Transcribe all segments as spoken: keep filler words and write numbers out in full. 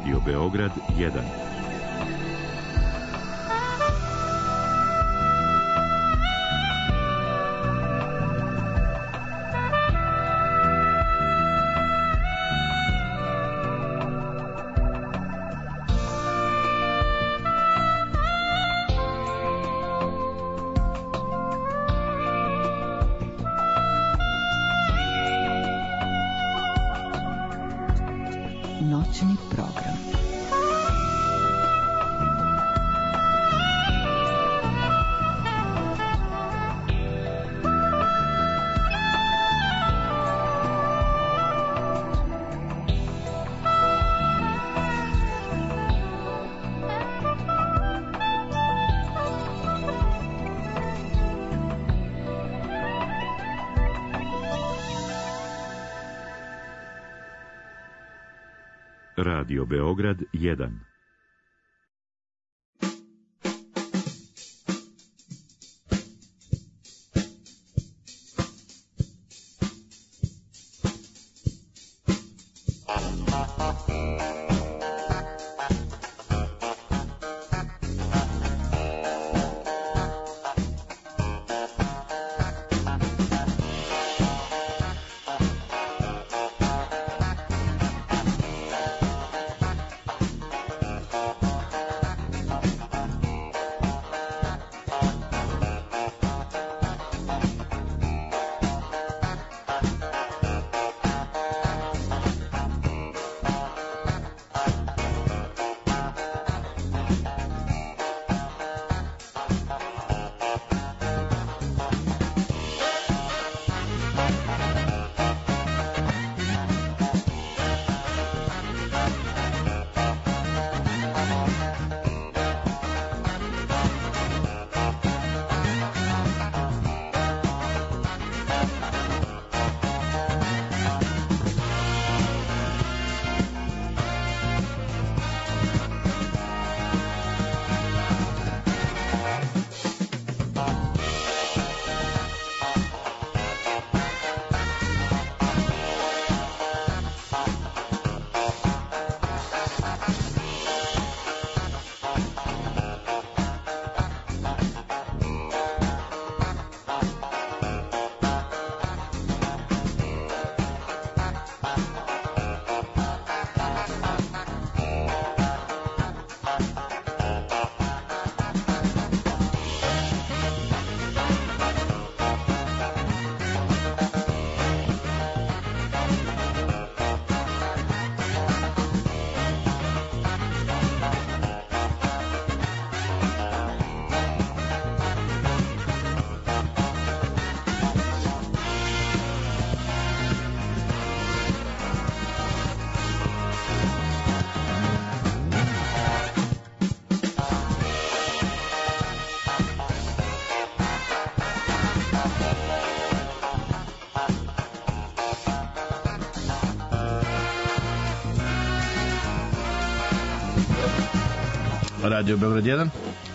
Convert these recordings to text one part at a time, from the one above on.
Radio Beograd jedan. Noćni program. Radio Beograd jedan. Radio Beograd jedan.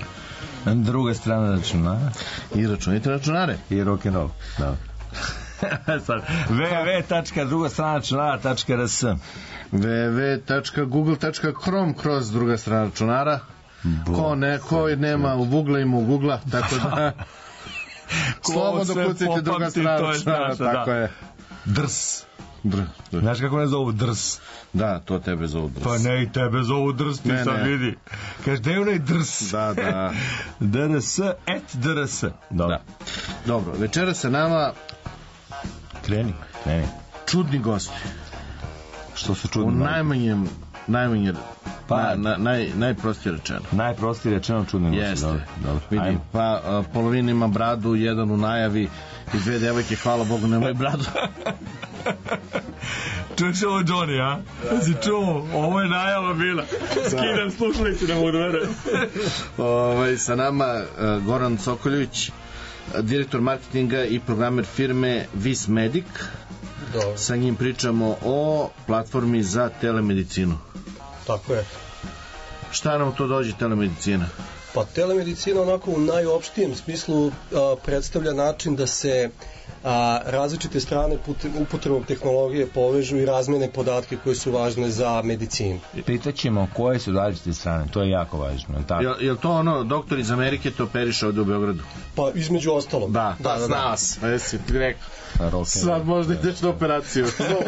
Druga strana računara. I računite računare. I rock'n'roll. Da. Sad, w w w tačka druga strana računara tačka r s w w w tačka google tačka com kroz druga strana računara. Ko neko nema u Google ima u Google, tako da slobodno kucajte druga strana računara, tako je. Drs. Dr, dr. Znaš kako ne zovu drs? Da, to tebe zovu drs. Pa ne, i tebe zovu drs, ti ne, sad ne. Vidi. Kaže, da je onaj drs. Da, da. drs, et drs. Dobro. Da. Dobro, večera sa nama kreni, kreni. Čudni gosti. Što su čudni? U najmanjem, najmanjem, pa, na, na, naj, najprostije rečeno. Najprostije rečeno čudni gosti. Jeste. Dobro, dobro. Vidi, pa a, polovina ima bradu, jedan u najavi i dve devojke, hvala Bogu, nemaju bradu. Čuješ ovo Johnny, a? Da si čuo, ovo je najava bila. Skidam slušalice da mogu da verujem. Ovaj, sa nama uh, Goran Sokoljević, direktor marketinga i programer firme Vis Medic. Dobro. Sa njim pričamo o platformi za telemedicinu. Tako je. Šta nam to dođe telemedicina? Pa telemedicina onako u najopštijem smislu a, predstavlja način da se a, različite strane putem, upotrebom tehnologije povežu i razmene podatke koje su važne za medicinu. Pitaćemo koje su različite strane, to je jako važno. Je Jel, jel to ono, doktor iz Amerike to operiše ovde u Beogradu? Pa između ostalog. Da, da, da, znao si. Pa jesi ti rekao. Sad možda ideš na operaciju.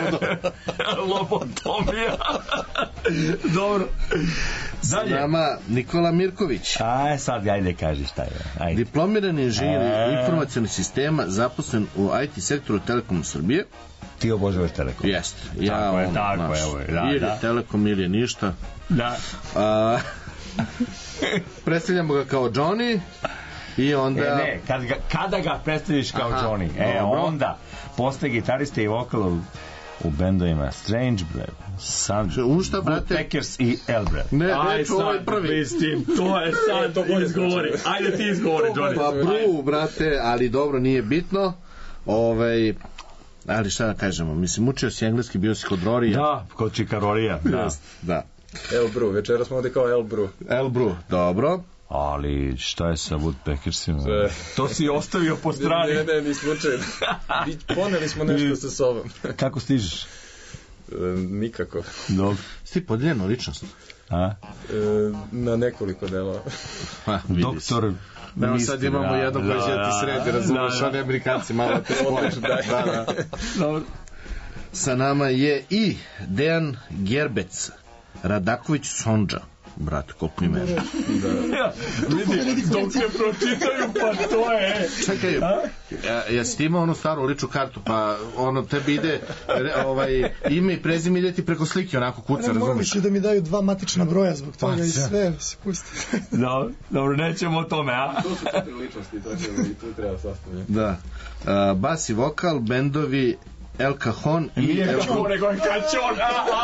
Lobotomija. Dobro. Dalje. S nama Nikola Mirković. Aj, sad ajde kaži šta je. Ajde. Diplomirani inženjer e... informacionih sistema, zaposlen u I T sektoru Telekom Srbije. Ti obožavaš Telekom. Jeste. Ja, tako je, on, tako naš, je. Ovo, da, ili da. Telekom ili ništa. Da. A, predstavljamo ga kao Johnny i onda... E, ne, kad ga, kada ga predstaviš kao aha, Johnny, e, dobro. Onda postaje gitarista i vokal u, u bendovima Strange Bread, Woodpeckers i Elbred. Ne, ne, to je prvi. To je sad, to izgovori. Ajde ti izgovori, Johnny. Pa Bru, brate, ali dobro, nije bitno. Ovaj... Ali šta da kažemo, mislim, učio si engleski, bio si kod Rorija. Da, kod Čikarorija. Da. Da. Elbru, večera smo ovde kao Elbru. Elbru, dobro. Ali šta je sa Woodpeckersima? To si ostavio po strani. Ne, ne, ni slučajno. Poneli smo nešto sa sobom. Kako stižeš? E, nikako. Dobro. Si podeljeno ličnost? A? E, na nekoliko delova. Ha, doktor... Evo sad imamo jedno koje će ti sredi, razumiješ, oni Amerikanci malo te spođu. Da, da. Dobro. Sa nama je i Dejan Gerbec, Radaković Sondža. Brate, koliko ime. Da. Vidi, dok se pročitaju, pa to je. Čekaj, ja, jesi ti imao onu staru ličnu kartu, pa ono tebi ide ovaj, ime i prezime ide ti preko slike, onako kuca, razumiješ? Moguće da mi daju dva matična broja zbog toga pa, i sve se pusti. Dobro, dobro, nećemo o tome, a? To su četiri ličnosti, to ćemo i tu treba sastavljati. Da. Uh, bas i vokal, bendovi El Cajon i... Nije Cajon, nego je Cajon.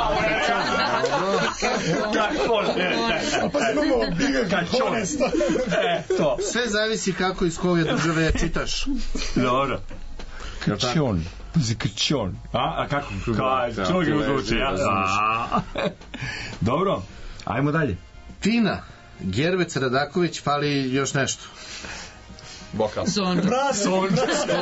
Cajon. Pa imamo Biga Cajon. E, to. Sve zavisi kako iz koje države čitaš. Dobro. Cajon. Cajon. A, a kako? Čuo ga uzvuče, ja? Dobro, ajmo dalje. Tina Gervec Radaković, fali još nešto. Bokal. Sondža. Sondža.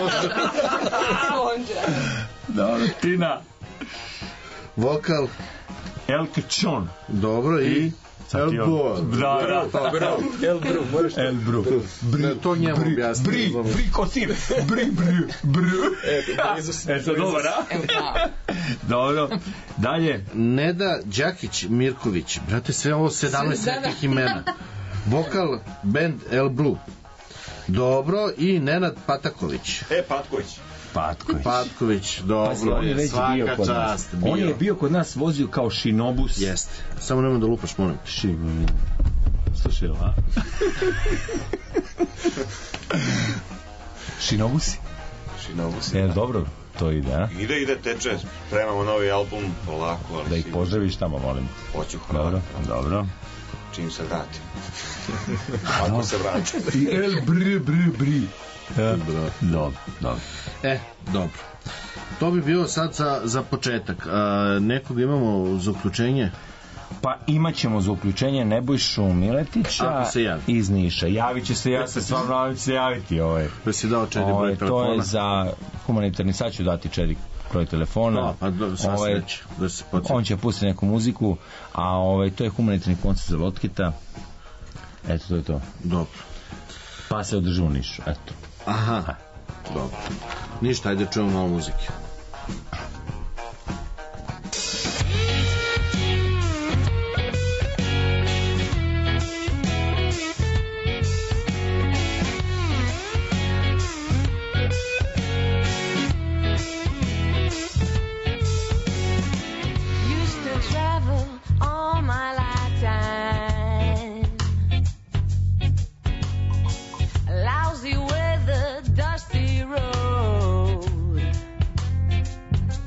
Dobro, Tina. Vokal. El Cajon. Dobro, i... El Bru. Da, da. El Bru, moraš to. El Bru. To njemu objasni. Bri, bri kosim. Bri, bri, bri. Eto, dobro, da? Dobro. Dalje. Neda Đakić Mirković. Brate, sve ovo sedamnaest nekih imena. Vokal, band El Bru. Dobro, i Nenad Pataković. E, Patković. Patković. Patković, dobro, Pazi, on je već bio kod nas. Bio. On je bio kod nas, vozio kao šinobus. Jeste. Samo nemoj da lupaš, molim. Šinobus. Slušaj, a? Šinobusi? Šinobusi. E, dobro, to ide, a? Ide, ide, teče. Spremamo novi album, polako. Ali da ih pozdraviš tamo, molim. Hoću, hvala. Dobro, dobro. Čim se vratim. Ako se vratim. I el bri, bri, bri. Dobro, dobro, dobro. E, dobro. To bi bilo sad za, za početak. A, nekog imamo za uključenje? Pa imat ćemo za uključenje Nebojšu Miletića iz Niša. Javit će se, ja se stvarno javit se javiti. Ovaj. Da si dao četiri broj telefona. To je za humanitarni, sad ću dati četiri broj telefona. No, pa do, sva ovaj, sreće, da se podsjeti. On će pustiti neku muziku, a ovaj, to je humanitarni koncert za Lotkita. Eto, to je to. Dobro. Pa se održi u Nišu, eto. Aha, ha. Dobro. Ništa, ajde čujemo malo muzike. Lousy weather, dusty road.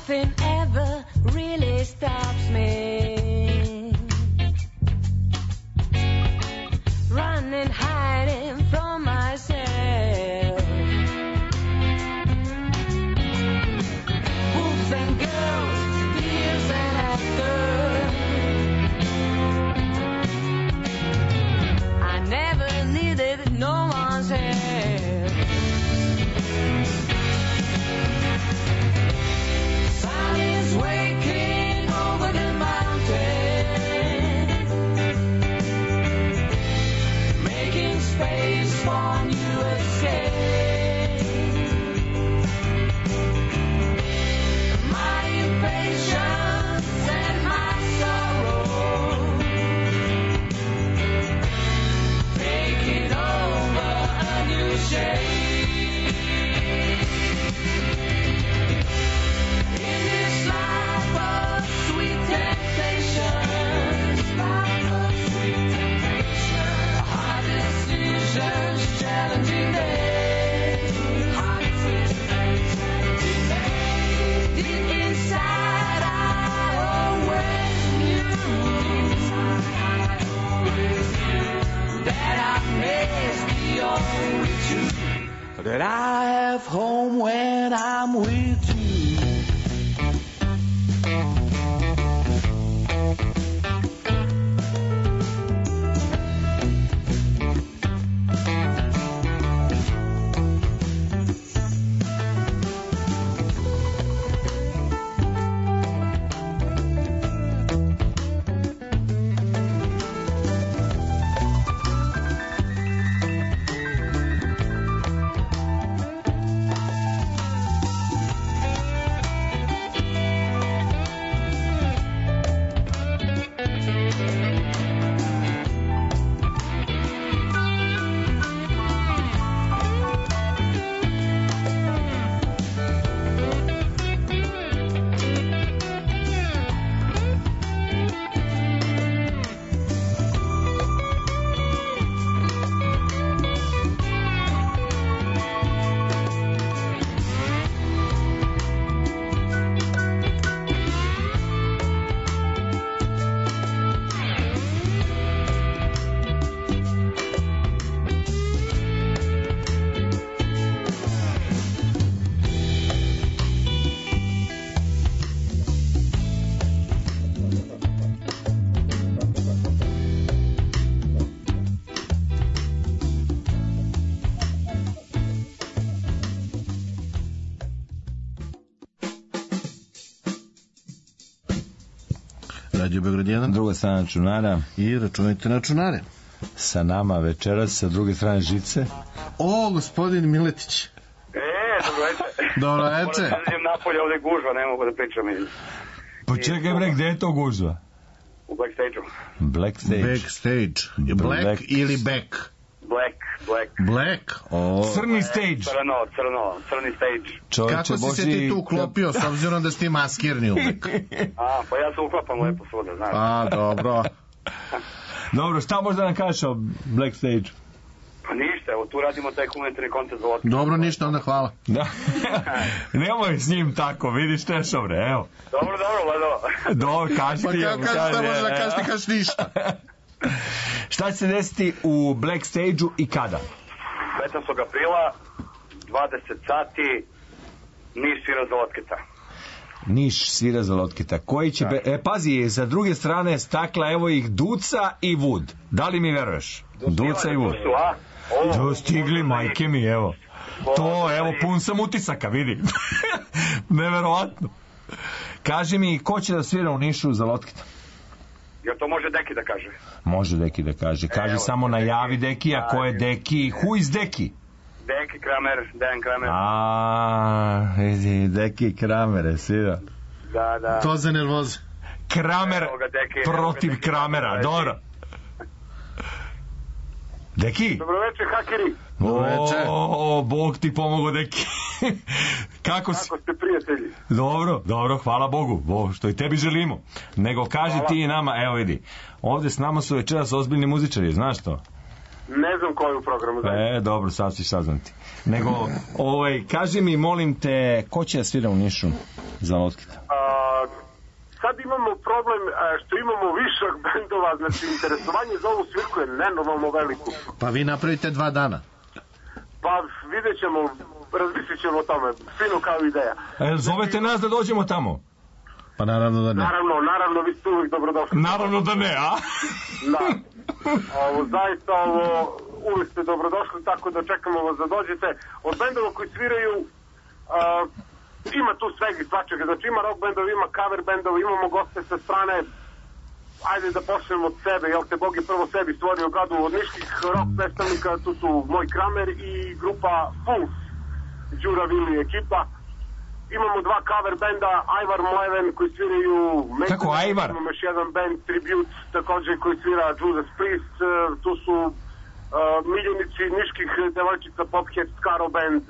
Nothing ever really stops me. Running, hiding from myself. Wolves and girls, fears and laughter. I never needed no one's help. Sun is waking over the mountain, making space for new escape. My impatience and my sorrow taking over a new shape. In this life of sweet temptations, life of sweet temptation, hard decisions, challenging days, hard decisions, challenging days. Deep inside, I always knew that I missed the only truth, that I have home when I'm with you. Radio Beograd jedan. Druga strana računara. I računajte na računare. Sa nama večeras, sa druge strane žice. O, gospodin Miletić. E, dobro večer. Dobro večer. Moram da idem napolje, ovde je gužva, ne mogu da pričam. Pa čekaj bre, gde je to gužva? U backstage-u. Backstage. Backstage. Je black, black ili back? Black, black. Black? O. Crni stage. Crno, crno, crni stage. Čovječe, kako si Boži... se ti tu uklopio, s obzirom da si ti maskirni uvek? A, pa ja se uklapam lepo svuda, znaš. A, dobro. Dobro, šta možda nam kažeš o Black Stage? Pa ništa, evo tu radimo taj humanitarni koncert za Vodka. Dobro, ništa, onda hvala. Da. Nemoj s njim tako, vidiš Tešovre, evo. Dobro, dobro, Vlado. Dobro, kaži ti. Pa kako kažeš šta možda da kažeš, ti kažeš ništa. Šta će se desiti u Black Stage-u i kada? petnaestog aprila, dvadeset sati, Niš svira za Lotketa. Niš svira za Lotketa. Koji će... Be... E, pazi, sa druge strane stakla, evo ih Duca i Wood. Da li mi veruješ? Duca i Wood. Do stigli, majke mi, evo. To, evo, pun sam utisaka, vidi. Neverovatno. Kaži mi, ko će da svira u Nišu za Lotketa? Jel to može Deki da kaže? Može Deki da kaže. Kaže, evo, samo najavi Deki, a ko je Deki? Who is Deki? Deki Kramer, Dan Kramer. A, vidi, Deki Kramer, svira. Da, da. To za nervoze. Kramer protiv Kramera, dobro. Deki? Dobroveče, hakeri. Dobroveče. O, Bog ti pomogo, Deki. Kako si? Kako ste prijatelji? Dobro, dobro, hvala Bogu, Bogu, što i tebi želimo. Nego kaži hvala. Ti i nama, evo vidi, ovde s nama su večeras ozbiljni muzičari, znaš to? Ne znam koji u programu. Znači. E, dobro, sad ćeš saznati. Nego, ovaj, kaži mi, molim te, ko će da svira u Nišu za Lotketa? sad imamo problem a, što imamo višak bendova, znači interesovanje za ovu svirku je nenormalno veliko. Pa vi napravite dva dana. Pa vidjet ćemo, razmislit ćemo o tome, fino kao ideja. E, zovete nas da dođemo tamo? Pa naravno da ne. Naravno, naravno, vi ste uvijek dobrodošli. Naravno da ne, a? Da. Ovo, zaista, ovo, uvijek ste dobrodošli, tako da čekamo vas da dođete. Od bendova koji sviraju, uh, ima tu svega i svačega, znači ima rock bendova, ima cover bendova, imamo goste sa strane, ajde da počnemo od sebe, jel te Bog je prvo sebi stvorio gadu od niških rock predstavnika, tu su moj Kramer i grupa Fools, Đura Vili ekipa. Imamo dva cover benda, Ajvar Mleven koji sviraju Maiden. Kako Ajvar? Imamo još jedan band Tribute također koji svira Judas Priest, tu su uh, miljenici niških devojčica Pophead Skaro band.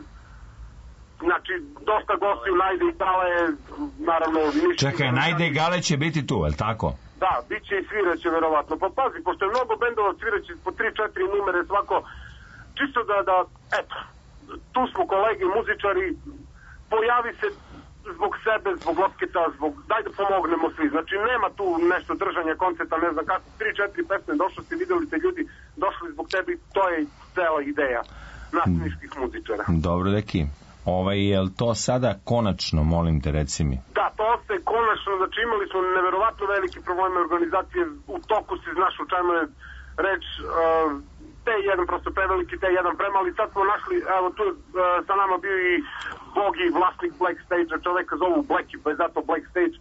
Znači, dosta gostiju, Najde i Gale, naravno... Čekaj, Najde i Gale će biti tu, je li tako? Da, bit će i sviraće verovatno. Pa pazi, pošto je mnogo bendova sviraće po tri četiri numere svako, čisto da, da, eto, tu smo kolegi, muzičari, pojavi se zbog sebe, zbog losketa, zbog, daj da pomognemo svi. Znači, nema tu nešto držanja koncerta, ne znam kako, tri četiri pesme, došli ste, videli ste ljudi, došli zbog tebi, to je cela ideja nas niških muzičara. Dobro, deki. Ovaj, je li to sada konačno, molim te, reci mi? Da, to ostaje konačno, znači imali smo neverovatno veliki probleme organizacije, u toku si znaš u čemu je reč, uh, te jedan prosto preveliki, te jedan premali, sad smo našli, evo tu uh, sa nama bio i Bogi, vlasnik Black Stage, čoveka zovu Blacky, pa je zato Black Stage,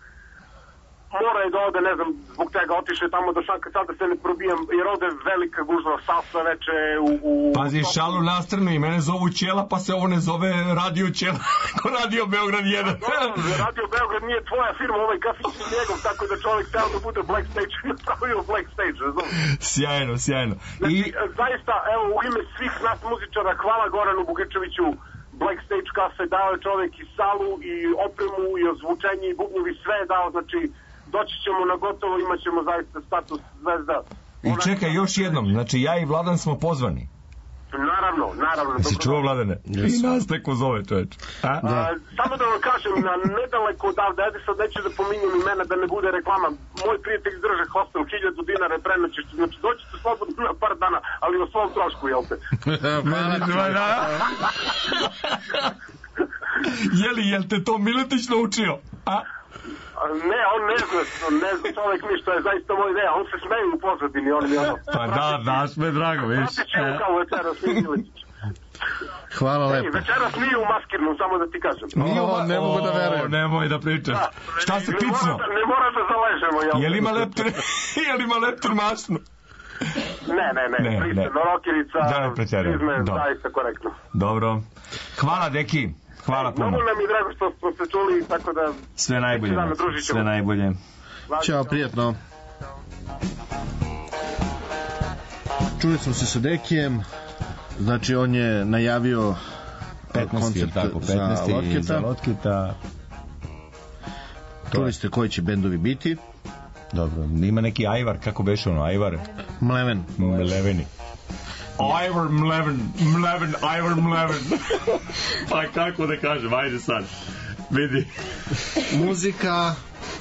mora je da ode, ne znam, zbog čega otiše tamo do Šanka, sada se ne probijam, jer ode velika gužva, salsa veče u... u Pazi, šalu na stranu i mene zovu Ćela, pa se ovo ne zove Radio Ćela, ko Radio Beograd jedan. No, Radio Beograd nije tvoja firma, ovaj kafić je njegov, tako da čovjek teo da bude Black Stage, napravio Black Stage, razumiješ? Sjajno, sjajno. Znači, I... zaista, evo, u ime svih nas muzičara, hvala Goranu Bugičeviću, Black Stage kafe, dao je čovjek i salu, i opremu, i ozvučenje, i bubnjevi, sve je dao, znači, doći ćemo na gotovo, imat ćemo zaista status zvezda. I čekaj, još jednom, znači ja i Vladan smo pozvani. Naravno, naravno. Jesi čuo, Vladane? Yes. I nas neko zove, čoveč. A? A, samo da vam kažem, na nedaleko odavde, ajde sad neću da pominjem imena, da ne bude reklama. Moj prijatelj drže hostel, hiljadu dinara prenoći, znači doćete slobodno na par dana, ali o svom trošku, jel te? Jeli, jel te to Miletić naučio? A? Ne, on ne zna, on ne zna čovjek mi što je zaista moj ideja, on se smeje u pozadini, on mi ono... Pa da, daš me, drago, viš. Pratit ćemo kao večeras, mi Miletić. Hvala lepo. Ej, večeras nije u maskirnu, samo da ti kažem. Nije o, ne mogu da verujem. Nemoj da pričaš. Da, šta se picno? Ne, ne mora da zaležemo, jel? Jel ima leptir, jel ima leptir masnu? Ne, ne, ne, ne pristojno, rokerica, izme, zaista korektno. Dobro. Hvala, deki. Hvala puno. Mnogo nam je drago što smo se čuli, tako da... Sve najbolje. Sve najbolje. Ćao, prijatno. Čuli smo se sa Dekijem. Znači, on je najavio petnaesti tako, petnaesti za Lotketa. Čuli ste koji će bendovi biti. Dobro, ima neki Ajvar, kako beše ono, Ajvar? Mleven. Mleveni. Ivor Mleven, Mleven, Ivor Mleven. Pa kako da kažem, ajde sad. Vidi. Muzika.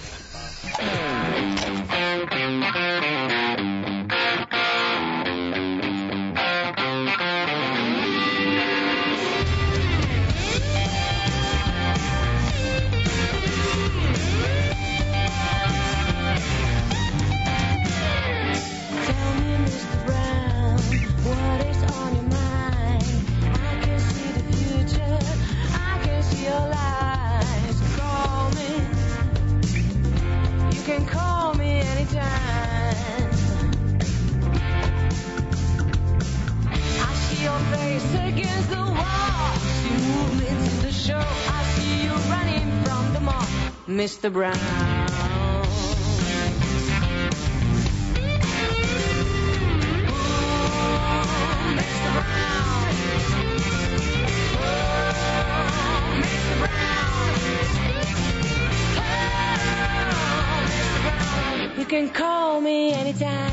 Mister Brown. You can call me anytime.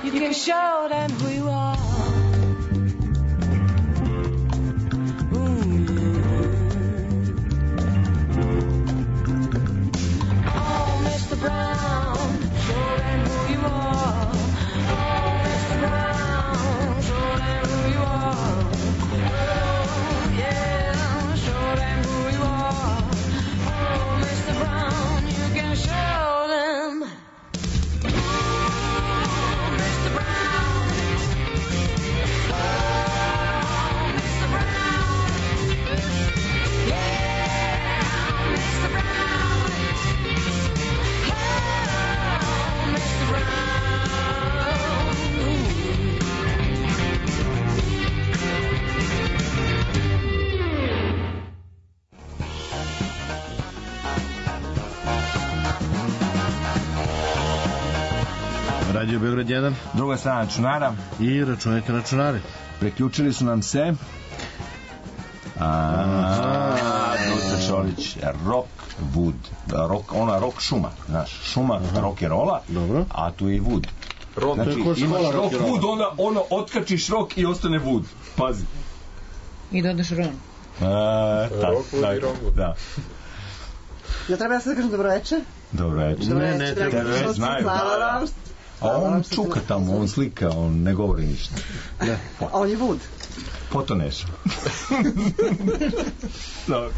you can show them who you are. Brown, show them who you are. Oh, Mister Brown, show them who you are. Oh, yeah, show them who you are. Oh, Mister Brown, you can show them. Oh, Mister Brown. Oh, Mister Brown. Yeah, Mister Brown. Radio Beograd jedan. Druga strana računara. I računajte računari. Preključili su nam se Duca Čolić, Rockwood, rock, ona rock šuma, znaš, šuma rock and rolla, dobro, a tu je i wood. Rock, znači, imaš rock wood, onda ono otkačiš rock i ostane wood. Pazi. I dodaš ron. A, tak, tak, da. Ja treba ja sad da kažem dobro večer? Dobro večer. Ne, ne, treba već znaju. A on čuka tamo, on slika, on ne govori ništa. Ne. A on je wood. Potoneš. Dobro.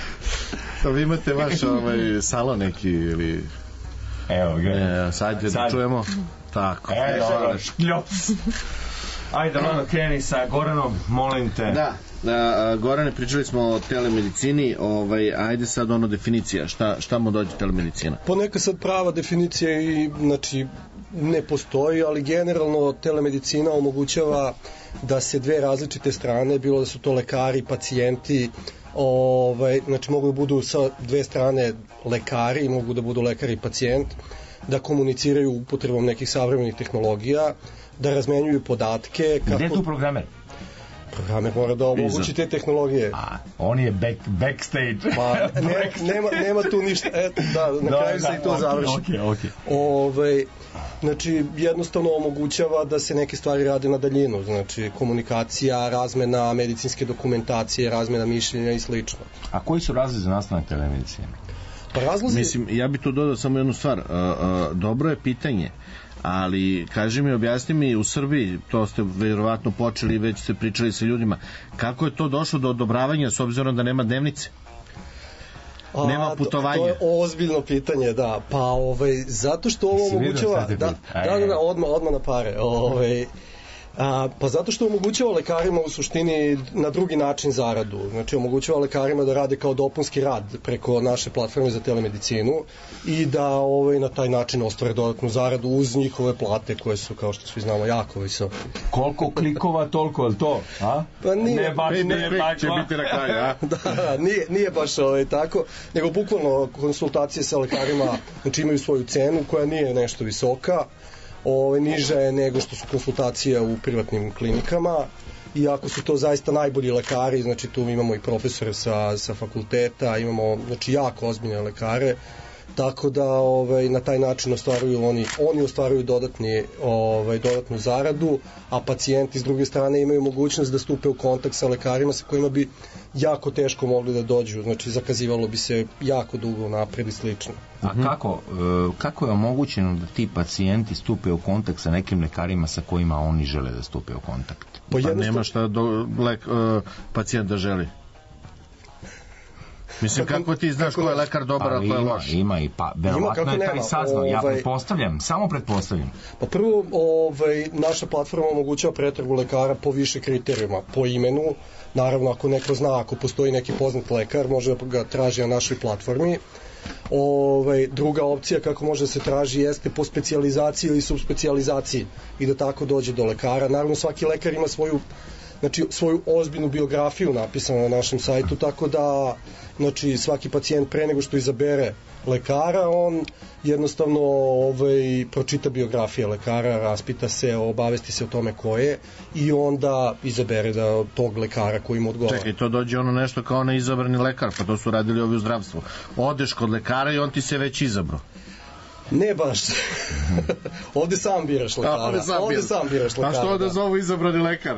Vi imate vaš ovaj, salon neki ili... Evo ga. E, sad da čujemo. Tako. E, dobro, škljoc. Ajde, malo kreni sa Goranom, molim te. Da, da, Gorane, pričali smo o telemedicini, ovaj, ajde sad ono definicija, šta, šta mu dođe telemedicina? Poneka sad prava definicija i, znači, ne postoji, ali generalno telemedicina omogućava da se dve različite strane, bilo da su to lekari i pacijenti, ovaj, znači mogu da budu sa dve strane lekari, mogu da budu lekari i pacijent, da komuniciraju upotrebom nekih savremenih tehnologija, da razmenjuju podatke. Kako... Gde je tu programer? Programer mora da omogući te tehnologije. A, on je back, backstage. Pa, ne, nema, nema tu ništa. Eto, da, na kraju da, se i to okay, završi. Okay, okay. Ove, znači, jednostavno omogućava da se neke stvari rade na daljinu. Znači, komunikacija, razmena medicinske dokumentacije, razmena mišljenja i slično. A koji su razlozi za nastanak telemedicine? Pa razlozi... Mislim, ja bih tu dodao samo jednu stvar. Uh, uh, dobro je pitanje, ali kaži mi, objasni mi, u Srbiji, to ste vjerovatno počeli, već ste pričali sa ljudima, kako je to došlo do odobravanja s obzirom da nema dnevnice? A, nema putovanja. To je ozbiljno pitanje, da. Pa ovaj, zato što ovo omogućava... Da, da, da, da, odmah, odmah na pare. Ovaj, a, pa zato što omogućava lekarima u suštini na drugi način zaradu. Znači omogućava lekarima da rade kao dopunski rad preko naše platforme za telemedicinu i da ovaj, na taj način ostvare dodatnu zaradu uz njihove plate koje su, kao što svi znamo, jako visoke. Koliko klikova, toliko je to? A? Pa nije, ne baš, ne, ne baš. Će biti na kraju, a? da, da, nije, nije baš ovaj, tako, nego bukvalno konsultacije sa lekarima, znači imaju svoju cenu koja nije nešto visoka, Ove, niža je nego što su konsultacije u privatnim klinikama, i ako su to zaista najbolji lekari, znači tu imamo i profesore sa, sa fakulteta, imamo znači jako ozbiljne lekare, tako da ovaj, na taj način ostvaruju oni, oni ostvaruju dodatni, ovaj, dodatnu zaradu, a pacijenti s druge strane imaju mogućnost da stupe u kontakt sa lekarima sa kojima bi jako teško mogli da dođu, znači zakazivalo bi se jako dugo napred i slično. A kako, kako je omogućeno da ti pacijenti stupe u kontakt sa nekim lekarima sa kojima oni žele da stupe u kontakt? Pa, pa nema šta do, lek, uh, pacijent da želi. Mislim, kako, kako ti znaš ko je lekar dobar, a ko je loš? Ima i pa, verovatno je taj saznao. Ja pretpostavljam, samo pretpostavljam. Pa prvo, ovaj, naša platforma omogućava pretragu lekara po više kriterijuma, po imenu. Naravno, ako neko zna, ako postoji neki poznat lekar, može da ga traži na našoj platformi. Ovaj, druga opcija kako može da se traži jeste po specijalizaciji ili subspecijalizaciji i da tako dođe do lekara. Naravno, svaki lekar ima svoju znači svoju ozbiljnu biografiju napisanu na našem sajtu, tako da znači svaki pacijent pre nego što izabere lekara, on jednostavno ovaj, pročita biografije lekara, raspita se, obavesti se o tome ko je i onda izabere da tog lekara koji mu odgovara. Čekaj, to dođe ono nešto kao neizabrani lekar, pa to su radili ovi u zdravstvu. Odeš kod lekara i on ti se već izabrao. Ne baš. Ovde sam biraš lekara. A, ovde sam, ovde sam biraš lekara. A što da zovu izabrani lekar?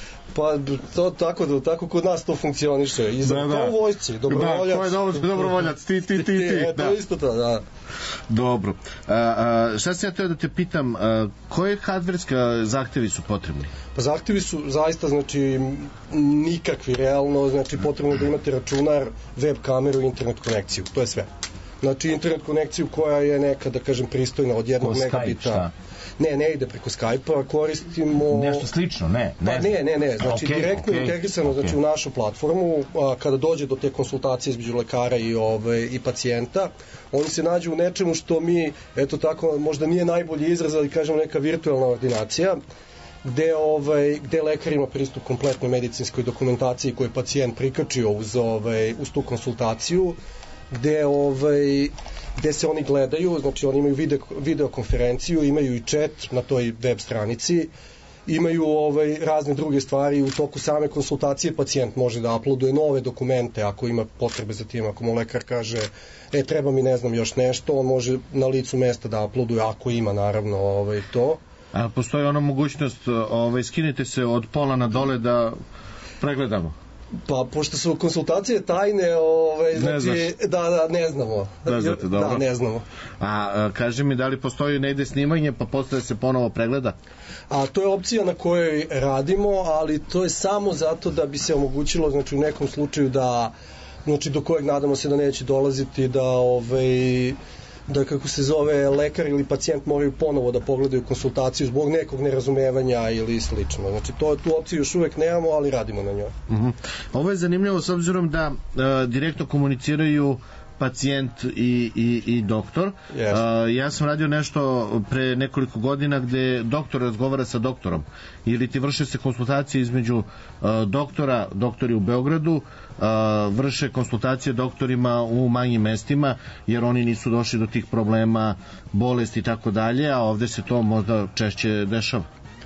Pa to tako da tako kod nas to funkcioniše. I za da, da. to u vojsci, dobrovoljac. Da, ko je dobro, dobrovoljac? Ti, ti, ti, ti. E, to da. isto to, da. Dobro. A, a, šta sam ja teo da te pitam, a, koje hardverske zahtevi su potrebni? Pa zahtevi su zaista, znači, nikakvi realno, znači potrebno da imate računar, web kameru i internet konekciju, to je sve. Znači internet konekciju koja je neka, da kažem, pristojna od jednog Ko megabita. Skype, Ne, ne ide preko Skype-a, koristimo... Nešto slično, ne? Ne, pa, ne, ne, ne, znači okay, direktno okay, integrisano okay. znači, u našu platformu, a, kada dođe do te konsultacije između lekara i, ove, i pacijenta, oni se nađu u nečemu što mi, eto tako, možda nije najbolji izraz, ali kažemo neka virtualna ordinacija, gde, ovaj, gde lekar ima pristup kompletnoj medicinskoj dokumentaciji koju je pacijent prikačio uz, ovaj, uz tu konsultaciju, gde ovaj gde se oni gledaju, znači oni imaju video, video konferenciju, imaju i chat na toj web stranici, imaju ovaj razne druge stvari, u toku same konsultacije pacijent može da uploaduje nove dokumente ako ima potrebe za tim, ako mu lekar kaže e treba mi ne znam još nešto, on može na licu mesta da uploaduje ako ima naravno ovaj to. A postoji ona mogućnost, ovaj skinite se od pola na dole da pregledamo? Pa, pošto su konsultacije tajne, ovaj, znači, ne da, da, ne znamo. Ne znate, dobro. Da, ne znamo. A, a kaži mi, da li postoji negde snimanje, pa posle se ponovo pregleda? A to je opcija na kojoj radimo, ali to je samo zato da bi se omogućilo, znači, u nekom slučaju da, znači, do kojeg nadamo se da neće dolaziti, da, ovaj, da kako se zove, lekar ili pacijent moraju ponovo da pogledaju konsultaciju zbog nekog nerazumevanja ili slično. Znači, to, tu opciju još uvek nemamo, ali radimo na njoj. Uh-huh. Ovo je zanimljivo s obzirom da uh, direktno komuniciraju pacijent i, i, i doktor. Yes. Uh, ja sam radio nešto pre nekoliko godina gde doktor razgovara sa doktorom ili ti vrše se konsultacije između uh, doktora, doktori u Beogradu, uh, vrše konsultacije doktorima u manjim mestima jer oni nisu došli do tih problema, bolesti i tako dalje, a ovde se to možda češće dešava.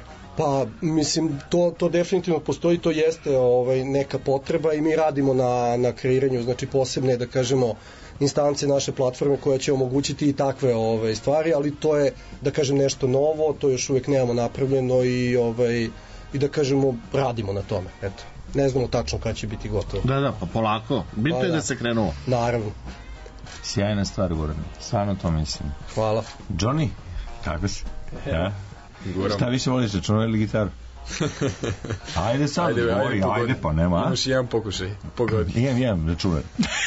Pa, mislim, to, to definitivno postoji, to jeste ovaj, neka potreba i mi radimo na, na kreiranju, znači posebne, da kažemo, instance naše platforme koja će omogućiti i takve ovaj, stvari, ali to je, da kažem, nešto novo, to još uvijek nemamo napravljeno i, ovaj, i da kažemo, radimo na tome, eto. Ne znamo tačno kada će biti gotovo. Da, da, pa polako. Bitno pa, je da. da se krenuo. Naravno. Sjajna stvar, Goran. Stvarno to mislim. Hvala. Johnny, kako si? Ja? Goran. Šta više voliš, računaj ili gitaru? Ajde sad, ajde, govori, ajde, ajde, pa nema. Imaš jedan pokušaj, pogodi. Imam, imam, računaj.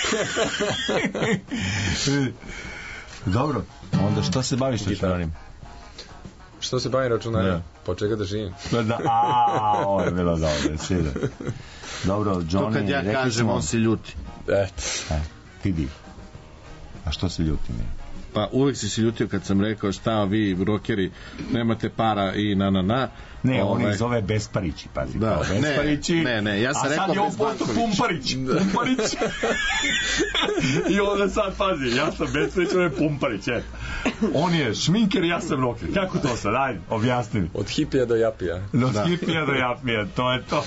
Dobro, onda što se baviš računarima? Što se bavim računarima? Da. Pa čega da živim? Da, a, ovo je bilo dobro, sjede. Dobro, Johnny, to kad ja kažem, smo, on se ljuti. Eto. E, ti di. A što se ljuti mi? Pa uvek si se ljutio kad sam rekao šta vi rokeri nemate para i na na na. Ne, Ove... on ih zove Besparići, pazi. Da. Besparići. Ne, ne, ja sam a rekao sad je on posto Pumparić. Pumparić. I onda sad, pazi, ja sam Besparić, on je Pumparić. Et. On je šminker, ja sam roker. Kako to sad? Ajde, objasni mi. Od hipija do japija. Od da. hipija do japija, to je to.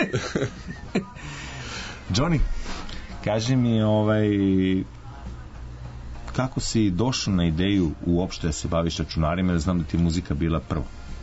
Johnny, kaži mi, ovaj... kako si došao na ideju uopšte da se baviš računarima, jer znam da ti je muzika bila prvo?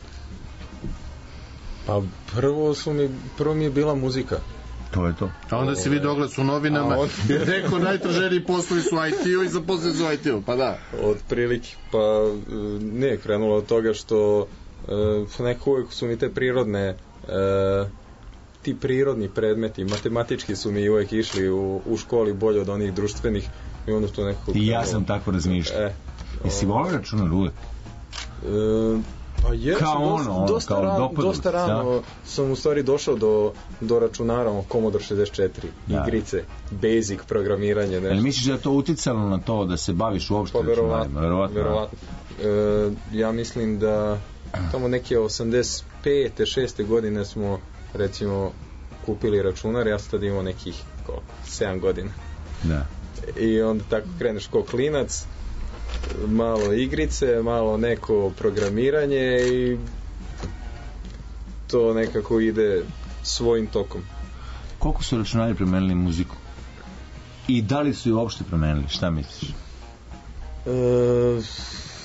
Pa prvo su mi, prvo mi je bila muzika. To je to. A onda si vidio oglas u novinama, on... jer neko najtraženiji poslovi su I T-u i zaposlili su I T-u, pa da. Od prilike, pa nije krenulo od toga što e, neko uvijek su mi te prirodne e, ti prirodni predmeti, matematički su mi uvijek išli u, u školi bolje od onih društvenih i onda to nekako... I ja sam tako razmišljao. E, Jesi volio računar uvijek? E, pa je, kao dosta, ono, dosta, kao rano, dosta rano da? sam u stvari došao do, do računara, Commodore šezdeset četiri, da. igrice, basic programiranje. Nešto. Ali misliš da je to uticalo na to da se baviš uopšte pa, računarima? Verovatno. verovatno. E, ja mislim da tamo neke osamdeset pete šeste godine smo recimo kupili računar, ja sam tad imao nekih koliko, sedam godina. Da. I onda tako kreneš ko klinac, malo igrice, malo neko programiranje i to nekako ide svojim tokom. Koliko su računari promenili muziku? I da li su je uopšte promenili? Šta misliš? E,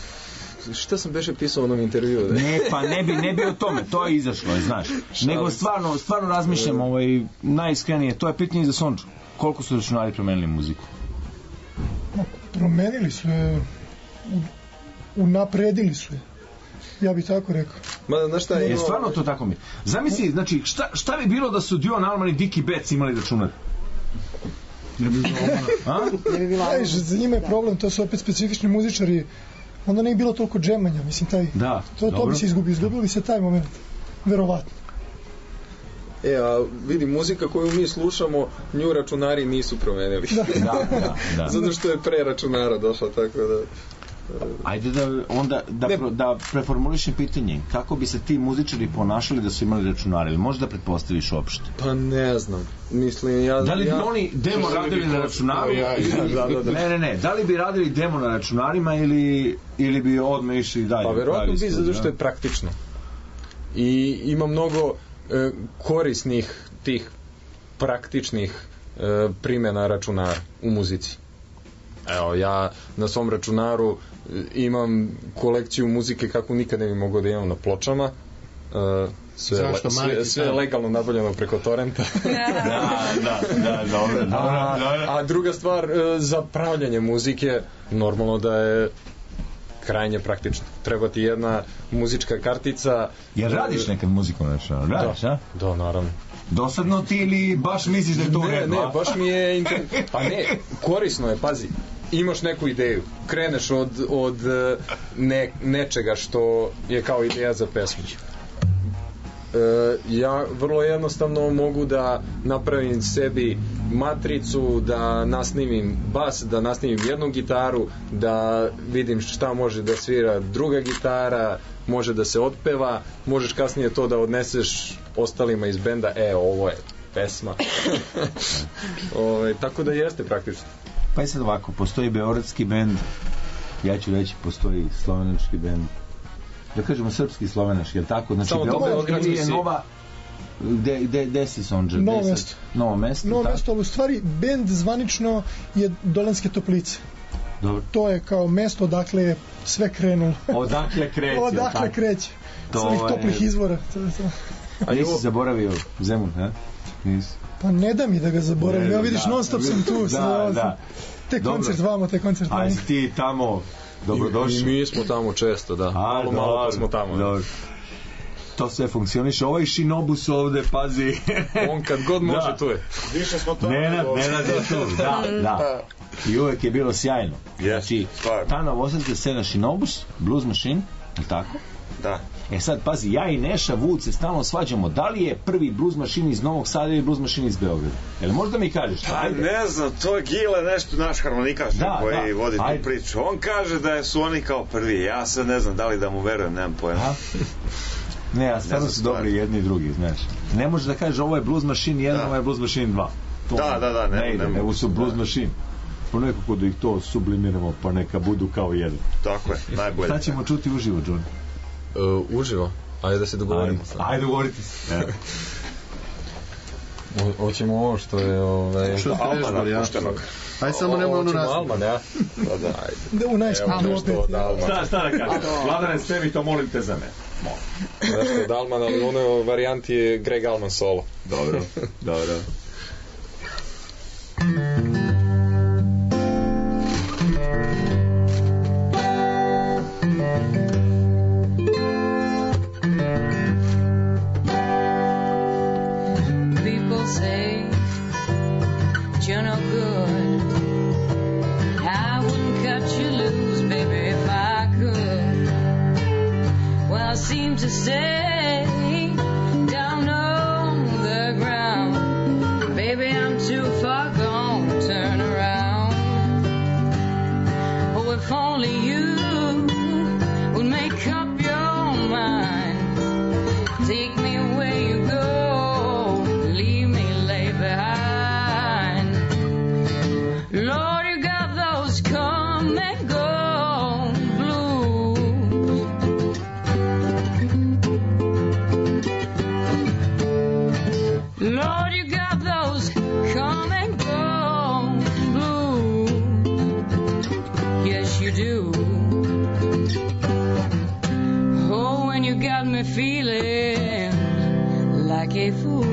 šta sam beše pisao u onom intervju? Ne, pa ne bi, ne bi o tome, to je izašlo, znaš. Nego stvarno, stvarno razmišljam, ovaj, najiskrenije, to je pitanje za Sondžu. Koliko su računari promenili muziku? Promenili su je, unapredili su je. Ja bih tako rekao. Ma, znaš šta je... Je stvarno to tako mi. Zamisli, znači, šta, šta bi bilo da su Dion Allman i Dickie Betts imali računar? Ne bi bilo a? Ne bi bilo Ajš, za njima je problem, to su opet specifični muzičari. Onda ne bi bilo toliko džemanja, mislim, taj... Da, to, to bi se izgubio, izgubio bi se taj moment. Verovatno. E, a vidi, muzika koju mi slušamo, nju računari nisu promenili. Da, da, da, da. Zato što je pre računara došla, tako da... Ajde da onda da, pro, da preformulišem pitanje, kako bi se ti muzičari ponašali da su imali računare, ili možeš da pretpostaviš uopšte? Pa ne znam, mislim ja... Da li bi ja, oni demo radili na računaru? Ja, ja, da, da, da. Ne, ne, ne, da li bi radili demo na računarima ili, ili bi odmah išli dalje? Pa verovatno bi, zato što je praktično. I ima mnogo e, korisnih tih praktičnih e, primjena računara u muzici. Evo, ja na svom računaru imam kolekciju muzike kako nikad ne bi mogao da imam na pločama. Uh, sve, le, sve, sve je legalno nabavljeno preko torrenta. da, da, da, dobro, dobro. A, a druga stvar, uh, za pravljanje muzike, normalno da je krajnje praktično. Treba ti jedna muzička kartica. Jer radiš nekad muziku na računaru? Radiš, da, a? Da, naravno. Dosadno ti ili baš misliš da je to ne, uredno? Ne, baš mi je inter... pa ne, korisno je, pazi, imaš neku ideju, kreneš od, od ne, nečega što je kao ideja za pesmu. E, ja vrlo jednostavno mogu da napravim sebi matricu, da nasnimim bas, da nasnimim jednu gitaru, da vidim šta može da svira druga gitara, može da se otpeva, možeš kasnije to da odneseš ostalima iz benda, e, ovo je pesma. Ove, tako da jeste praktično. Pa je sad ovako, postoji beogradski bend, ja ću reći postoji slovenački bend, da kažemo srpski slovenački, je li tako? Znači, Beograd je nova... Gde, gde, gde si Sondža? Novo mesto. Novo mesto, Novo mesto, ali u stvari bend zvanično je Dolenske Toplice. Dobro. To je kao mesto odakle je sve krenulo. Odakle kreće. Odakle kreće. To svojih je... toplih izvora. To je to. A nisi zaboravio Zemun, ne? Nisi. Pa ne da mi da ga zaboravim. Ja vidiš, da, non stop sam tu. Da, da. Te koncert vamo, te koncert vamo. Aj ti tamo, dobrodošli. I, i mi smo tamo često, da. A, malo, dobro, malo smo tamo. Dobro. To sve funkcioniše. Ovaj Shinobus ovde, pazi. On kad god može, tu je. Više smo tamo. Nenad, Nenad je tu. Da, da. I uvek je bilo sjajno. Znači, ta novosadska scena Shinobus, Blues Machine, je li tako? Da. E sad, pazi, ja i Neša Vud se stalno svađamo. Da li je prvi Blues Machine iz Novog Sada ili Blues Machine iz Beograda? Jel možda mi kažeš? Pa ne znam, to je Gile nešto, naš harmonikaš da, koji da. vodi Ajde. tu priču. On kaže da su oni kao prvi. Ja sad ne znam da li da mu verujem, nemam pojma. Ne, a stvarno su dobri jedni i drugi, znaš. Ne možeš da kažeš ovo je Blues Machine jedan, ovo je Blues Machine dva. To da, da, da, ne, ne ide, nego su Blues da. Machine. Po nekako da ih to sublimiramo, pa neka budu kao jedan. Tako je, najbolje. Šta ćemo čuti uživo, John? Uh, uživo? Ajde da se dogovorimo. Ajde, ajde dogovoriti se. Ja. Hoćemo ovo što je... Ove... Što je Almana, puštenog. Ajde samo nemoj onu razliku. Alman, ja? Da, da, ajde. Da, u najskuplju opet. Šta, šta da kažem? Vladane, stevi to, molim te za me. Molim. Nešto od Almana, ali u onoj varijanti je Greg Allman solo. Dobro, dobro. You're no good. I wouldn't cut you loose, baby, if I could. Well, I seem to stay down on the ground. Baby, I'm too far gone to turn around. Oh, if only you would make up your mind. Take me where you go, leave me lay behind. Lord, you got those come and go blues. Lord, you got those come and go blues. Yes, you do. feeling like a fool.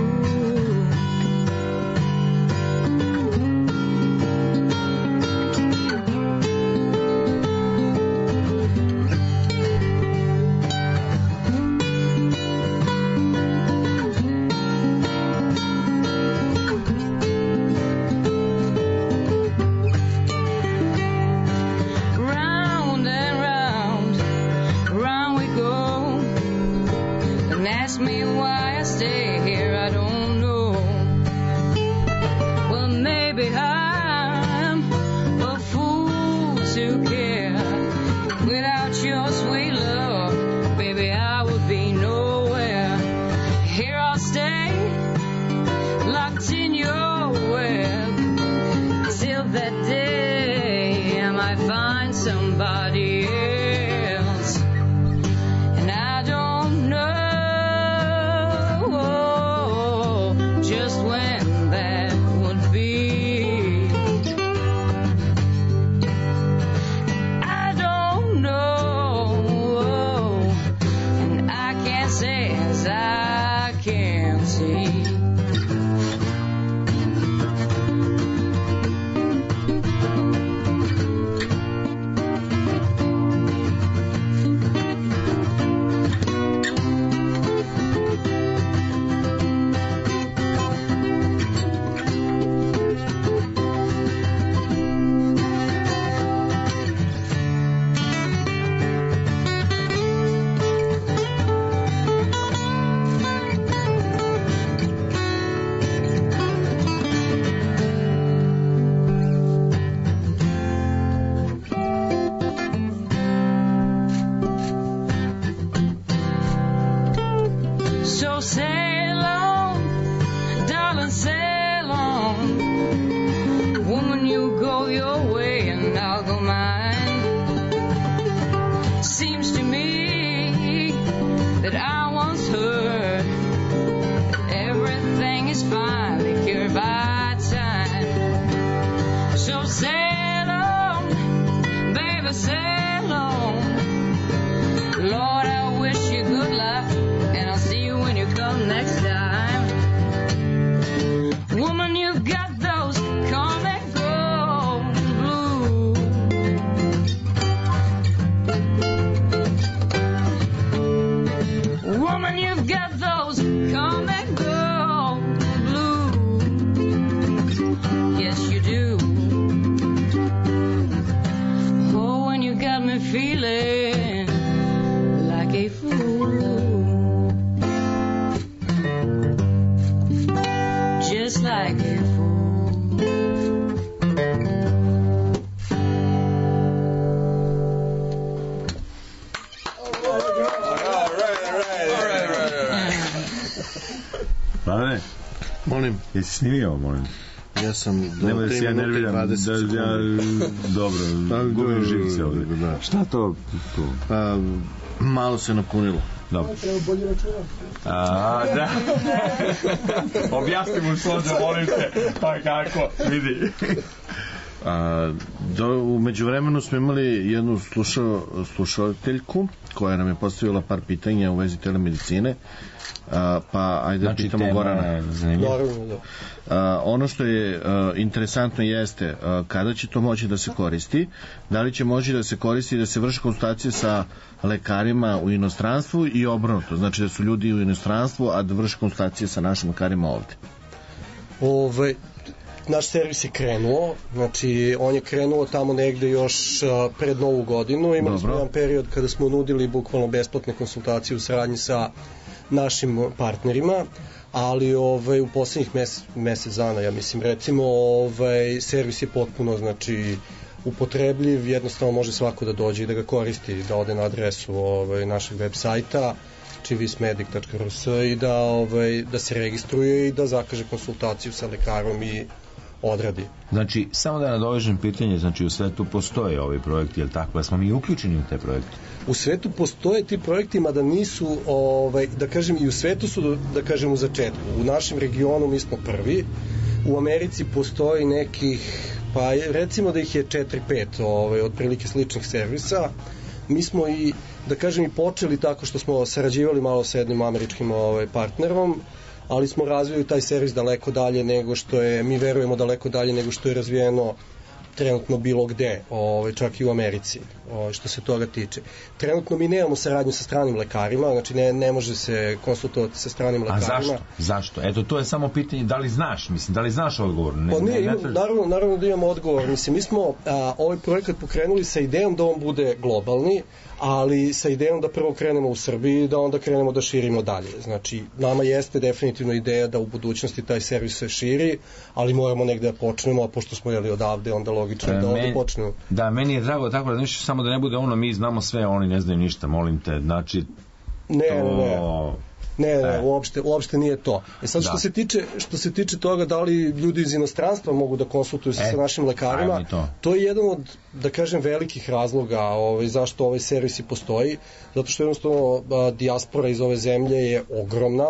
Mladene, molim. Jesi snimio, molim? Ja sam do Nema da se ja nerviram, da, da ja, dobro, gubim živce ovdje. Da. Šta to? to? Pa, malo se napunilo. Dobro. Treba bolje računati. A, da. Objasni mu slođe, molim te, pa kako, vidi. A, do, u međuvremenu smo imali jednu slušao, slušateljku koja nam je postavila par pitanja u vezi telemedicine. A, pa ajde znači, pitamo Gorana. A, ono što je a, interesantno jeste a, kada će to moći da se koristi, da li će moći da se koristi da se vrši konsultacije sa lekarima u inostranstvu i obrnuto, znači da su ljudi u inostranstvu a da vrši konsultacije sa našim lekarima ovde. Ove, naš servis je krenuo, znači on je krenuo tamo negde još a, pred novu godinu, imali smo jedan period kada smo nudili bukvalno besplatne konsultacije u saradnji sa našim partnerima, ali ovaj, u posljednjih mesec, mesec dana, ja mislim, recimo, ovaj, servis je potpuno, znači, upotrebljiv, jednostavno može svako da dođe i da ga koristi, da ode na adresu ovaj, našeg web sajta, čivismedic tačka r s i da, ovaj, da se registruje i da zakaže konsultaciju sa lekarom i odradi. Znači, samo da nadovežem pitanje, znači u svetu postoje ovi projekti, je li tako? Da smo mi uključeni u te projekte? U svetu postoje ti projekti, mada nisu, ovaj, da kažem, i u svetu su, da kažem, u začetku. U našem regionu mi smo prvi, u Americi postoji nekih, pa recimo da ih je četiri pet ovaj, otprilike sličnih servisa. Mi smo i da kažem, i počeli tako što smo sarađivali malo sa jednim američkim ovaj, partnerom, ali smo razvili taj servis daleko dalje nego što je, mi verujemo daleko dalje nego što je razvijeno trenutno bilo gde, ovaj, čak i u Americi, ovaj, što se toga tiče. Trenutno mi nemamo saradnju sa stranim lekarima, znači ne, ne može se konsultovati sa stranim lekarima. A zašto? Zašto? Eto, to je samo pitanje, da li znaš, mislim, da li znaš odgovor? Ne, pa nije, ne, ne, imam, naravno, naravno da imamo odgovor. Mislim, mi smo a, ovaj projekat pokrenuli sa idejom da on bude globalni, ali sa idejom da prvo krenemo u Srbiji i da onda krenemo da širimo dalje. Znači, nama jeste definitivno ideja da u budućnosti taj servis se širi, ali moramo negde da počnemo, a pošto smo jeli odavde, onda logično e, da ovde men, počnemo. Da, meni je drago tako da nešto, samo da ne bude ono, mi znamo sve, oni ne znaju ništa, molim te, znači... Ne, to... ne. Ne, ne, uopšte, uopšte nije to. E sad, što se, tiče, što se tiče toga da li ljudi iz inostranstva mogu da konsultuju se e, sa našim lekarima, to. to je jedan od, da kažem, velikih razloga ovaj, zašto ovaj servis i postoji, zato što jednostavno a, dijaspora iz ove zemlje je ogromna,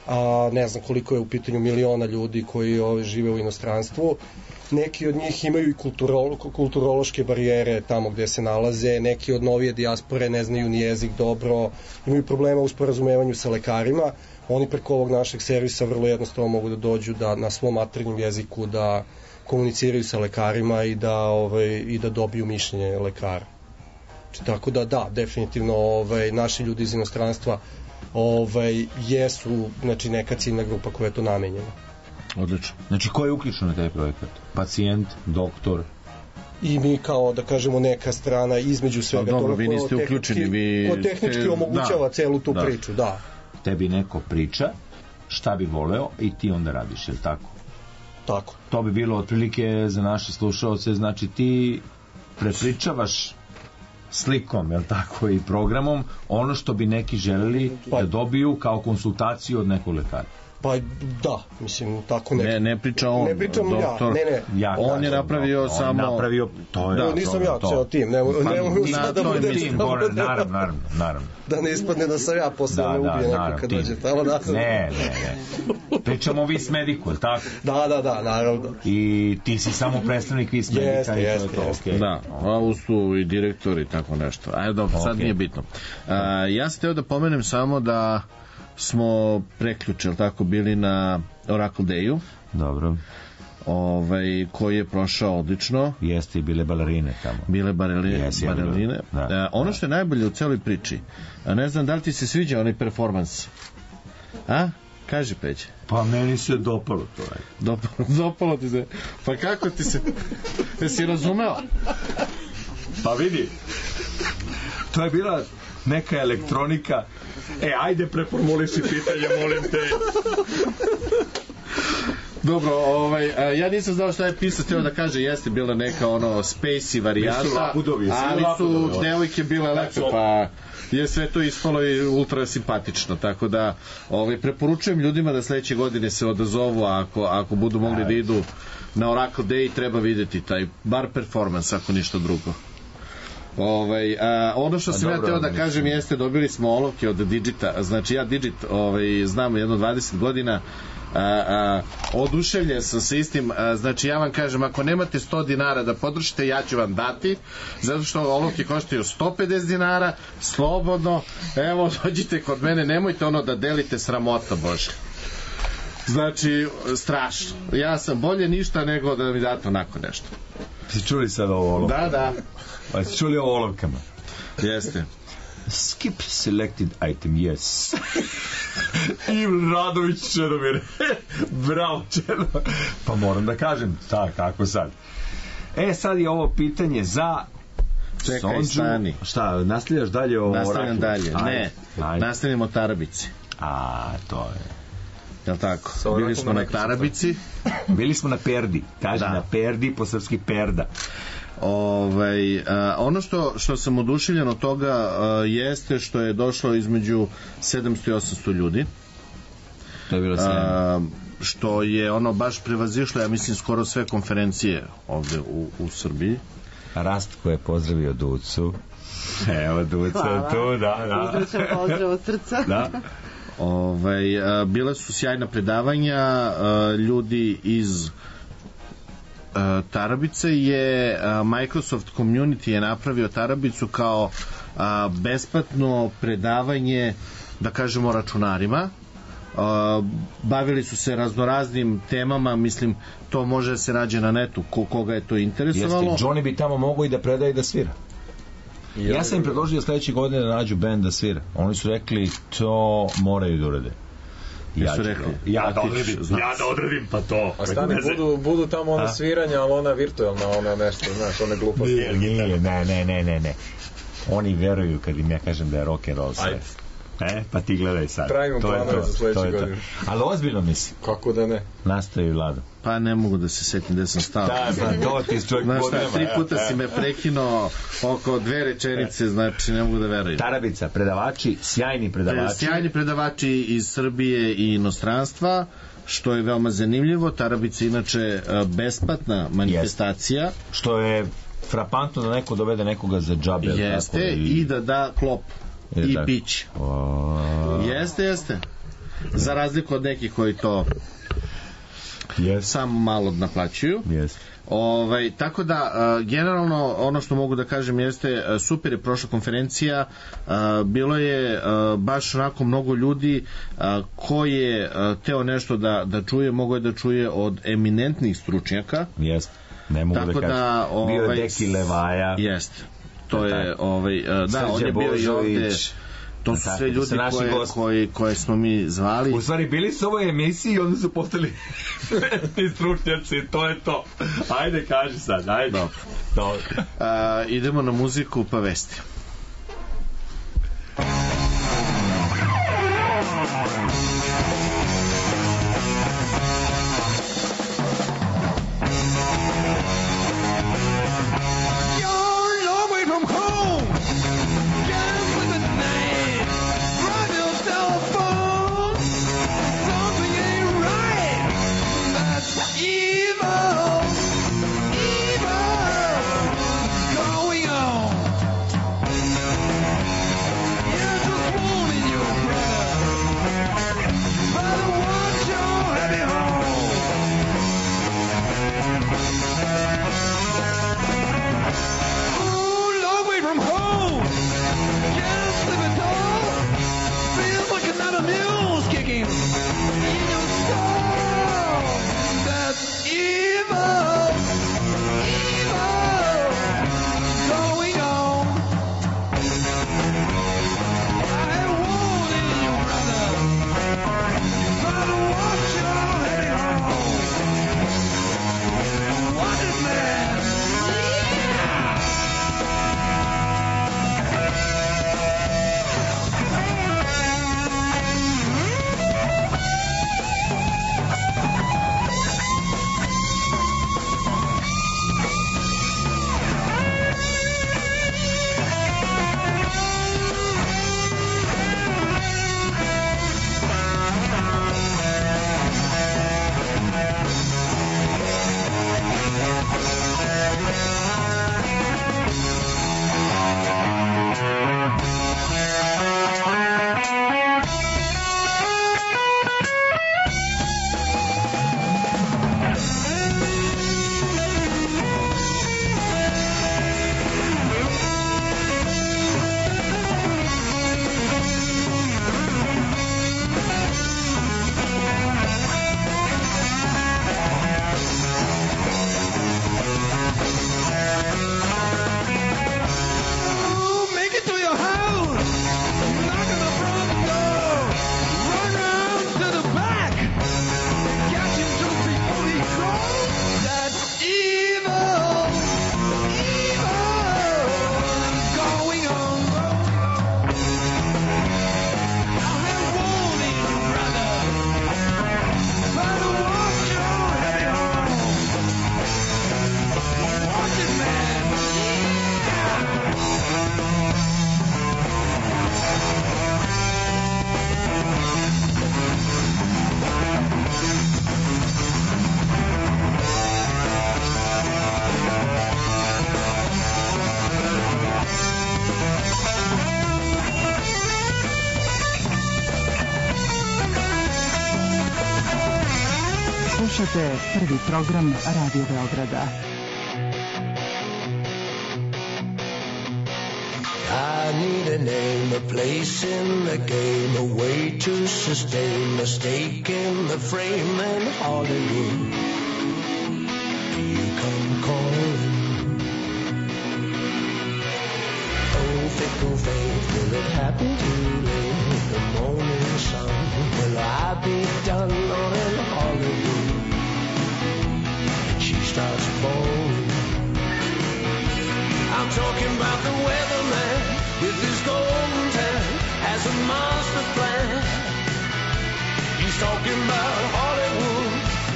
a ne znam koliko je u pitanju miliona ljudi koji ovaj, žive u inostranstvu. Neki od njih imaju i kulturolo, kulturološke barijere tamo gde se nalaze, neki od novije dijaspore ne znaju ni jezik dobro, imaju problema u sporazumevanju sa lekarima. Oni preko ovog našeg servisa vrlo jednostavno mogu da dođu da na svom maternjem jeziku da komuniciraju sa lekarima i da, ovaj, i da dobiju mišljenje lekara. Znači, tako da da, definitivno ovaj, naši ljudi iz inostranstva ovaj, jesu, znači, neka ciljna grupa koja je to namenjena. Odlično. Znači, ko je uključen na taj projekat? Pacijent, doktor? I mi kao, da kažemo, neka strana između svega toga. Dobro, vi niste uključeni, vi... Ko tehnički te... omogućava da, celu tu da. priču, da. Tebi neko priča šta bi voleo i ti onda radiš, je li tako? Tako. To bi bilo otprilike za naše slušalce, znači ti prepričavaš slikom, je li tako, i programom ono što bi neki želeli pa. da dobiju kao konsultaciju od nekog lekara. Pa da, mislim, tako ne. Ne, ne priča on, ne pričam doktor. Ja, ne, ne. Ja, on je napravio on samo... On napravio, to je... Da, nisam ja, ceo tim, ne, pa, ne mogu sad da budem... Tim, naravno, naravno, naravno. Da ne ispadne da sam ja posle da, ne ubije da, neko kad dođe tamo da sam... Ne, ne, ne. Pričamo Vis Medical, tako? Da, da, da, naravno. I ti si samo predstavnik Vis Medical. Jeste, jeste, jeste. Da, a uz tu i direktor i tako nešto. Ajde, dobro, sad nije bitno. Ja sam teo da pomenem samo da smo preključili, tako, bili na Oracle Dayu. Dobro. Ovaj, koji je prošao odlično. Jeste i bile balerine tamo. Bile balerine. Jeste, balerine. Da, da. Ono što je najbolje u celoj priči, ne znam da li ti se sviđa onaj performans. A? Kaži, Peđe. Pa meni se dopalo to. Dopalo, dopalo ti se. Pa kako ti se... Jesi razumeo? Pa vidi. To je bila neka elektronika. E, ajde, preformuliši pitanje, molim te. Dobro, ovaj, ja nisam znao šta je pisac teo da kaže, jeste bila neka ono spacey varijanta, ali su devojke bile lepe, pa je sve to ispalo i ultra simpatično, tako da ovaj, preporučujem ljudima da sledeće godine se odazovu, ako, ako budu mogli da idu na Oracle Day, treba videti taj bar performance, ako ništa drugo. Ovaj, a, ono što sam ja teo da kažem jeste, dobili smo olovke od Digita, znači ja Digit ovaj, znam jedno dvadeset godina, a, a, oduševljen sam sa istim, a, znači ja vam kažem, ako nemate sto dinara da podržite, ja ću vam dati, zato što olovke koštaju sto pedeset dinara, slobodno, evo, dođite kod mene, nemojte ono da delite, sramota Bože. Znači, strašno. Ja sam bolje ništa nego da mi date onako nešto. Si čuli sad ovo olovke? Da, da. Pa si čuli ovo olovkama? Jeste. Skip selected item, yes. Ivl Radović, Čedomir. Bravo, Čedomir. Pa moram da kažem, tak, kako sad. E, sad je ovo pitanje za... Čekaj, Sonđu. Stani. Šta, nastavljaš dalje o... Nastavljam dalje, ne. Ajde. Nastavljamo o Tarabici. A, to je... Jel tako? Bili smo na Tarabici. Bili smo na Perdi. Kaže da. Na Perdi, po srpski Perda. Ovaj, a, ono što, što sam oduševljen od toga a, jeste što je došlo između sedamsto i osamsto ljudi. To je bilo sjajno. Što je ono baš prevazišlo, ja mislim, skoro sve konferencije ovde u, u Srbiji. Rastko je pozdravio Ducu. Evo, Duca je tu, da, da. Duca pozdrav od srca. Da. Ovaj, a, bila su sjajna predavanja, a, ljudi iz a, Tarabice je a, Microsoft Community je napravio Tarabicu kao a, besplatno predavanje, da kažemo, računarima. A, bavili su se raznoraznim temama, mislim, to može da se nađe na netu, ko, koga je to interesovalo. Jeste, Johnny bi tamo mogao i da predaje i da svira. Ja sam im predložio sledeće godine da nađu band da svira. Oni su rekli, to moraju da urede. Ja su rekli, ja da odredim, ja da odredim, pa to. A stani, budu, budu tamo ona sviranja, ali ona virtualna, ona nešto, znaš, one gluposti. Nije, nije, ne, ne, ne, ne, ne. Oni veruju kad im ja kažem da je rock and roll sve. Ajde. E, pa ti gledaj sad. Pravimo planove za sledeće godine. Ali ozbiljno misli. Kako da ne? Nastavi, Vlado. Pa ne mogu da se setim gde sam stao. Da, da, to ti čovjek znaš šta, tri puta si me prekinuo oko dve rečenice, znači ne mogu da verujem. Tarabica, predavači, sjajni predavači. Sjajni predavači iz Srbije i inostranstva, što je veoma zanimljivo. Tarabica inače besplatna manifestacija. Jest. Što je frapantno da neko dovede nekoga za džabe. Jeste, tako, i... i da da klop. Je i pić. O... Jeste, jeste. Za razliku od nekih koji to yes. samo malo naplaćuju. Yes. Ovaj, tako da, uh, generalno, ono što mogu da kažem jeste, uh, super je prošla konferencija, uh, bilo je uh, baš onako mnogo ljudi uh, ko je uh, teo nešto da, da čuje, mogo je da čuje od eminentnih stručnjaka. Jeste, ne mogu tako da kažem. Da, ovaj, bio je Deki Levaja. Jeste. To je, ovaj, da, on je bio i ovde, to su sve ljudi koje, koji, koje smo mi zvali. U stvari, bili su u ovoj emisiji i onda su postali ti stručnjaci, to je to. Ajde, kaži sad, ajde. Dobro. Dobro. A, idemo na muziku pa vesti. Slušate prvi program Radio Beograda. I need a name, a place in the game, a way to sustain, a stake in the frame, and Hollywood, do you come calling? Oh, fickle fate, will it happen too late with the morning sun? Will I be done or in Hollywood? And she starts falling. I'm talking about the weatherman with his golden tan has a master plan. He's talking about Hollywood,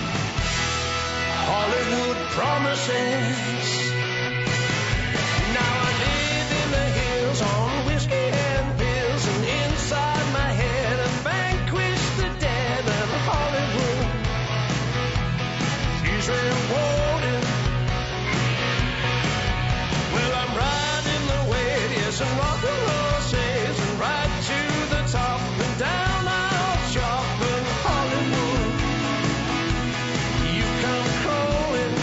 Hollywood promises. Now I live in the hills on whiskey and pills, and inside my head I vanquish the dead of Hollywood. She's rewarded. Well, I'm riding the wave, yes, and rock and roll says, and right to the top and down I'll chop in Hollywood. You come crawling,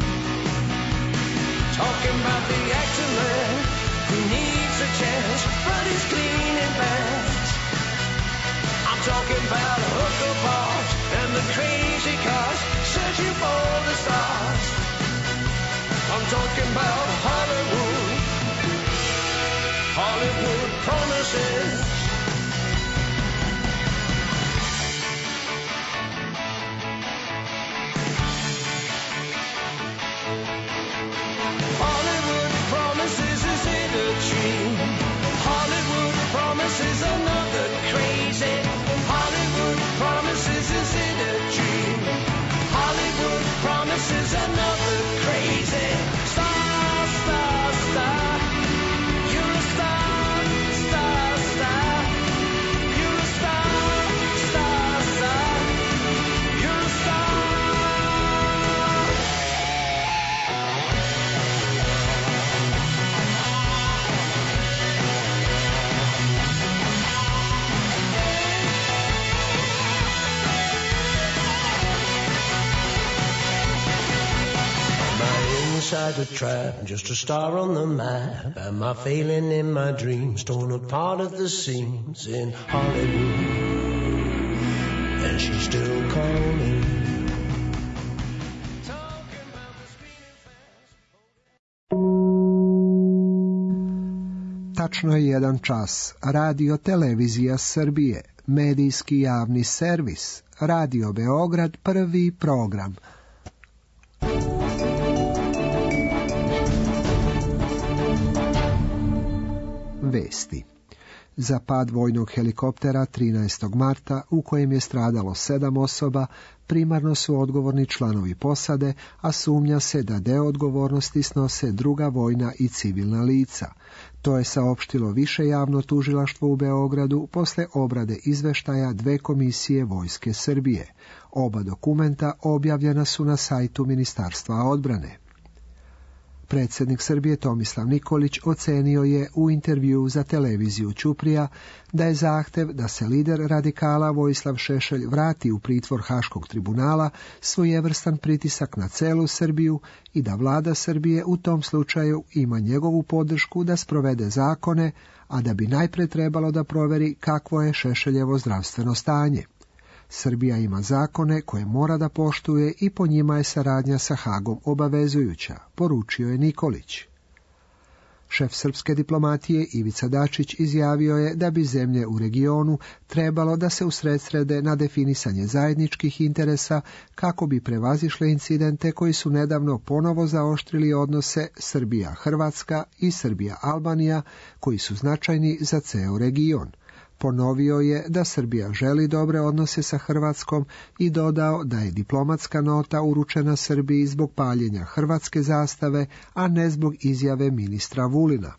talking about the action man who needs a chance, but he's clean and fast. I'm talking about hooker bars and the crazy cars searching for the stars. I'm talking about Hollywood, Hollywood promises. Hollywood promises, is it a dream? Hollywood promises another crazy. Hollywood promises, is it a dream? Hollywood promises another crazy. Star, star, star. You're a star, star, star. You're a star, star, star. You're a star. Inside the trap, just a star on the map. Am I failing in my dreams, torn apart at the seams in Hollywood? And she's still calling. Tačno je jedan čas. Radio Televizija Srbije, medijski javni servis. Radio Beograd, prvi program. Vesti. Za pad vojnog helikoptera trinaestog marta, u kojem je stradalo sedam osoba, primarno su odgovorni članovi posade, a sumnja se da deo odgovornosti snose druga vojna i civilna lica. To je saopštilo više javno tužilaštvo u Beogradu posle obrade izveštaja dve komisije Vojske Srbije. Oba dokumenta objavljena su na sajtu Ministarstva odbrane. Predsjednik Srbije Tomislav Nikolić ocenio je u intervjuu za televiziju Ćuprija da je zahtev da se lider radikala Vojislav Šešelj vrati u pritvor Haškog tribunala svojevrstan pritisak na celu Srbiju i da vlada Srbije u tom slučaju ima njegovu podršku da sprovede zakone, a da bi najpre trebalo da proveri kakvo je Šešeljevo zdravstveno stanje. Srbija ima zakone koje mora da poštuje i po njima je saradnja sa Hagom obavezujuća, poručio je Nikolić. Šef srpske diplomatije Ivica Dačić izjavio je da bi zemlje u regionu trebalo da se usredsrede na definisanje zajedničkih interesa kako bi prevazišle incidente koji su nedavno ponovo zaoštrili odnose Srbija-Hrvatska i Srbija-Albanija, koji su značajni za ceo region. Ponovio je da Srbija želi dobre odnose sa Hrvatskom i dodao da je diplomatska nota uručena Srbiji zbog paljenja hrvatske zastave, a ne zbog izjave ministra Vulina.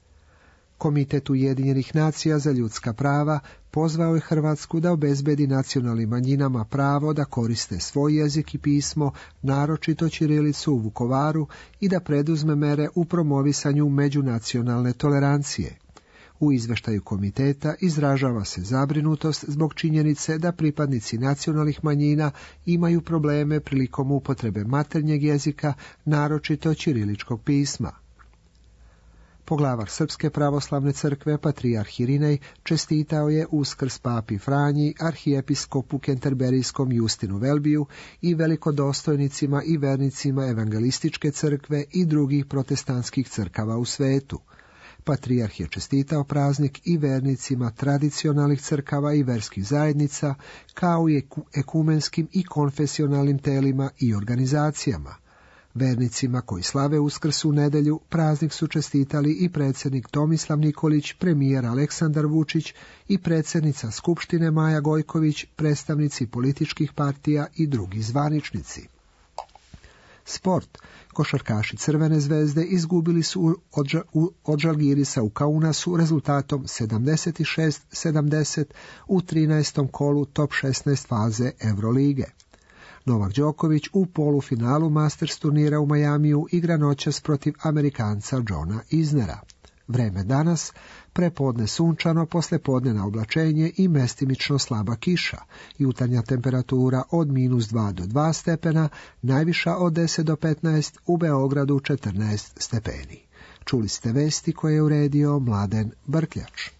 Komitet Ujedinjenih nacija za ljudska prava pozvao je Hrvatsku da obezbedi nacionalnim manjinama pravo da koriste svoj jezik i pismo, naročito ćirilicu u Vukovaru, i da preduzme mere u promovisanju međunacionalne tolerancije. U izveštaju komiteta izražava se zabrinutost zbog činjenice da pripadnici nacionalnih manjina imaju probleme prilikom upotrebe maternjeg jezika, naročito ćiriličkog pisma. Poglavar Srpske pravoslavne crkve, patrijarh Irinej, čestitao je Uskrs papi Franji, arhijepiskopu kenterberijskom Justinu Velbiju i velikodostojnicima i vernicima evangelističke crkve i drugih protestantskih crkava u svetu. Patrijarh je čestitao praznik i vernicima tradicionalnih crkava i verskih zajednica, kao i ekumenskim i konfesionalnim telima i organizacijama. Vernicima koji slave Uskrs u nedjelju praznik su čestitali i predsjednik Tomislav Nikolić, premijer Aleksandar Vučić i predsjednica Skupštine Maja Gojković, predstavnici političkih partija i drugi zvaničnici. Sport. Košarkaši Crvene zvezde izgubili su od Žalgirisa u Kaunasu rezultatom sedamdeset šest sedamdeset u trinaestom kolu top šesnaest faze Eurolige. Novak Đoković u polufinalu Masters turnira u Majamiju igra noćas protiv Amerikanca Johna Isnera. Vreme danas, prepodne sunčano, poslijepodne na oblačenje i mestimično slaba kiša, jutarnja temperatura od minus dva do dva stepena, najviša od deset do petnaest, u Beogradu četrnaest stepeni. Čuli ste vesti koje je uredio Mladen Brkljač.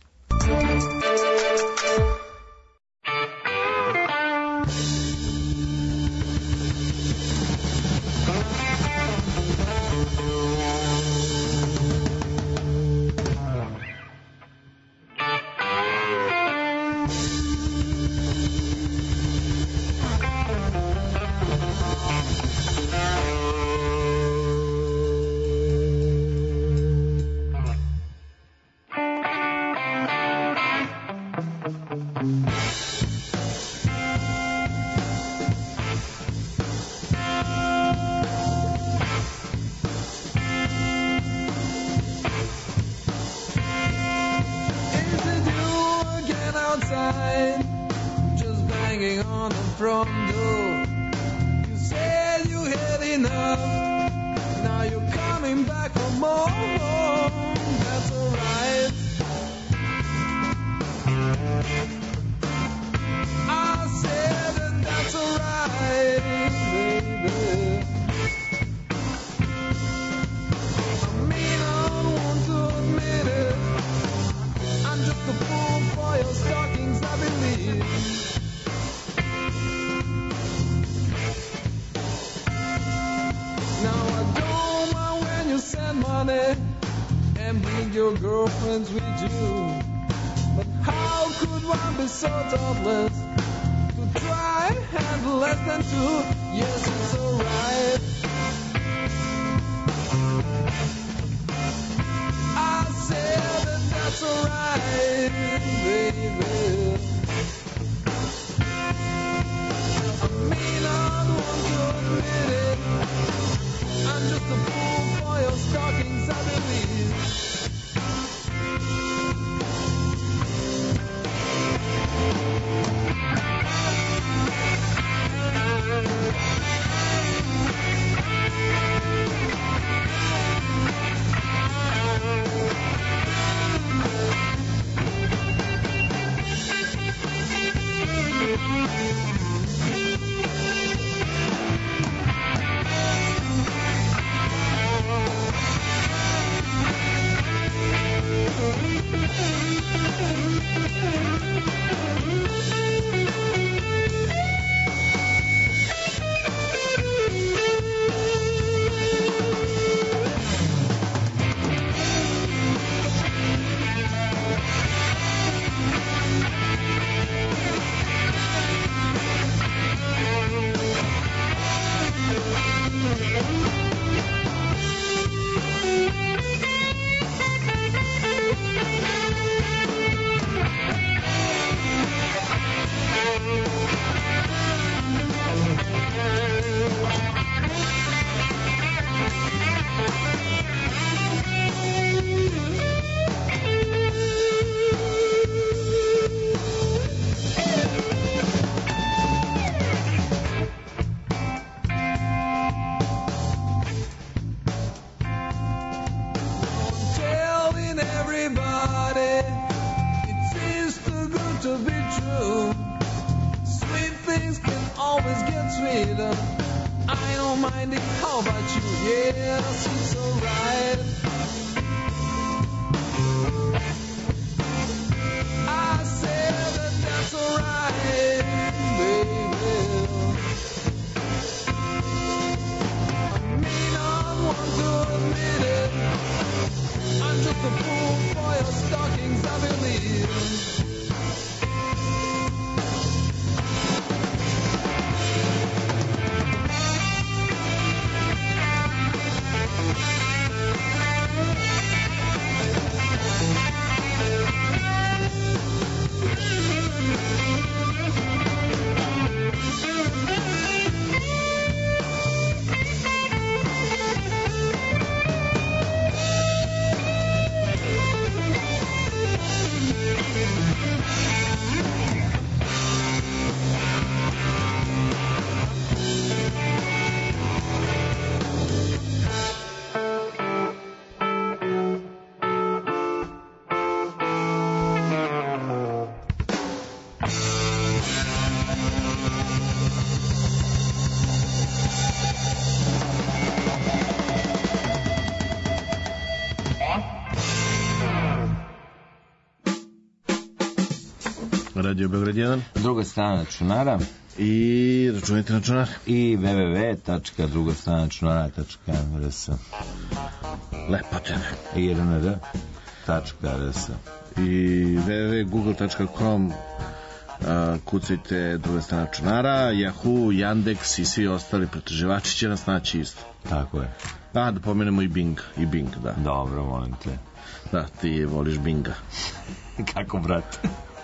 Radio Beograd jedan. Druga strana računara. I računajte na računar. I w w w tačka druga strana računara tačka r s. Lepo tebe. I r n r tačka r s. I w w w google tačka com. Uh, kucajte druga strana računara, Yahoo, Yandex i svi ostali pretraživači će nas naći isto. Tako je. A, da pomenemo i Bing, i Bing, da. Dobro, molim te. Da, ti voliš Binga. Kako, brat?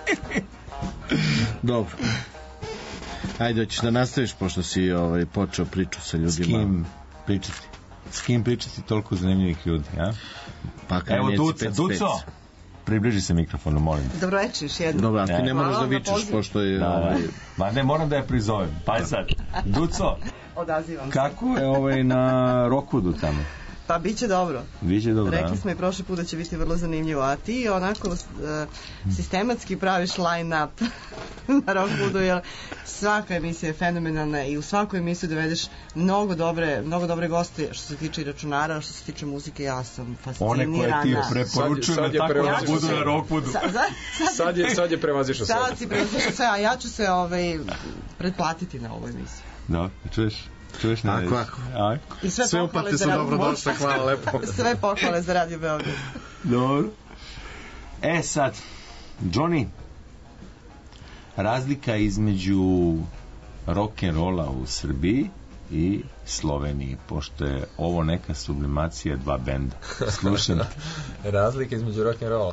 Dobro. Ajde, hoćeš da nastaviš, pošto si ovaj, počeo priču sa ljudima. S kim pričati? S kim pričati toliko zanimljivih ljudi, a? Pa, evo, Duca, Duco! Približi se mikrofonu, molim. Dobro večer, još jedno. Dobro, a ti ne moraš da vičeš, pošto je... Da, ovaj... Ma ne, moram da je prizovem. Pa je sad. Duco, odazivam se. Kako je ovaj na Rockwooodu tamo? Pa bit će dobro. Biće dobro, rekli smo i prošli put da će biti vrlo zanimljivo. A ti onako uh, sistematski praviš line-up na Rockwoodu, jer svaka emisija je fenomenalna i u svaku emisiju dovedeš mnogo dobre, mnogo dobre goste što se tiče i računara, što se tiče muzike. Ja sam fascinirana. One koje ti preporučujem da tako da budu na Rockwoodu. Sa, sad, sad, je, sad je prevazišao sve. Sad si prevazišao sve, a ja ću se ovaj, pretplatiti na ovoj emisiji. Da, čuješ? Čuješ ne ako, ako. I sve, sve upate su dobro došle, hvala lepo. Sve pohvale za Radio Beograd. Dobro. E sad, Johnny, razlika između rock'n'rolla u Srbiji i Sloveniji, pošto je ovo neka sublimacija dva benda. Slušam. Razlika između rock'n'rolla?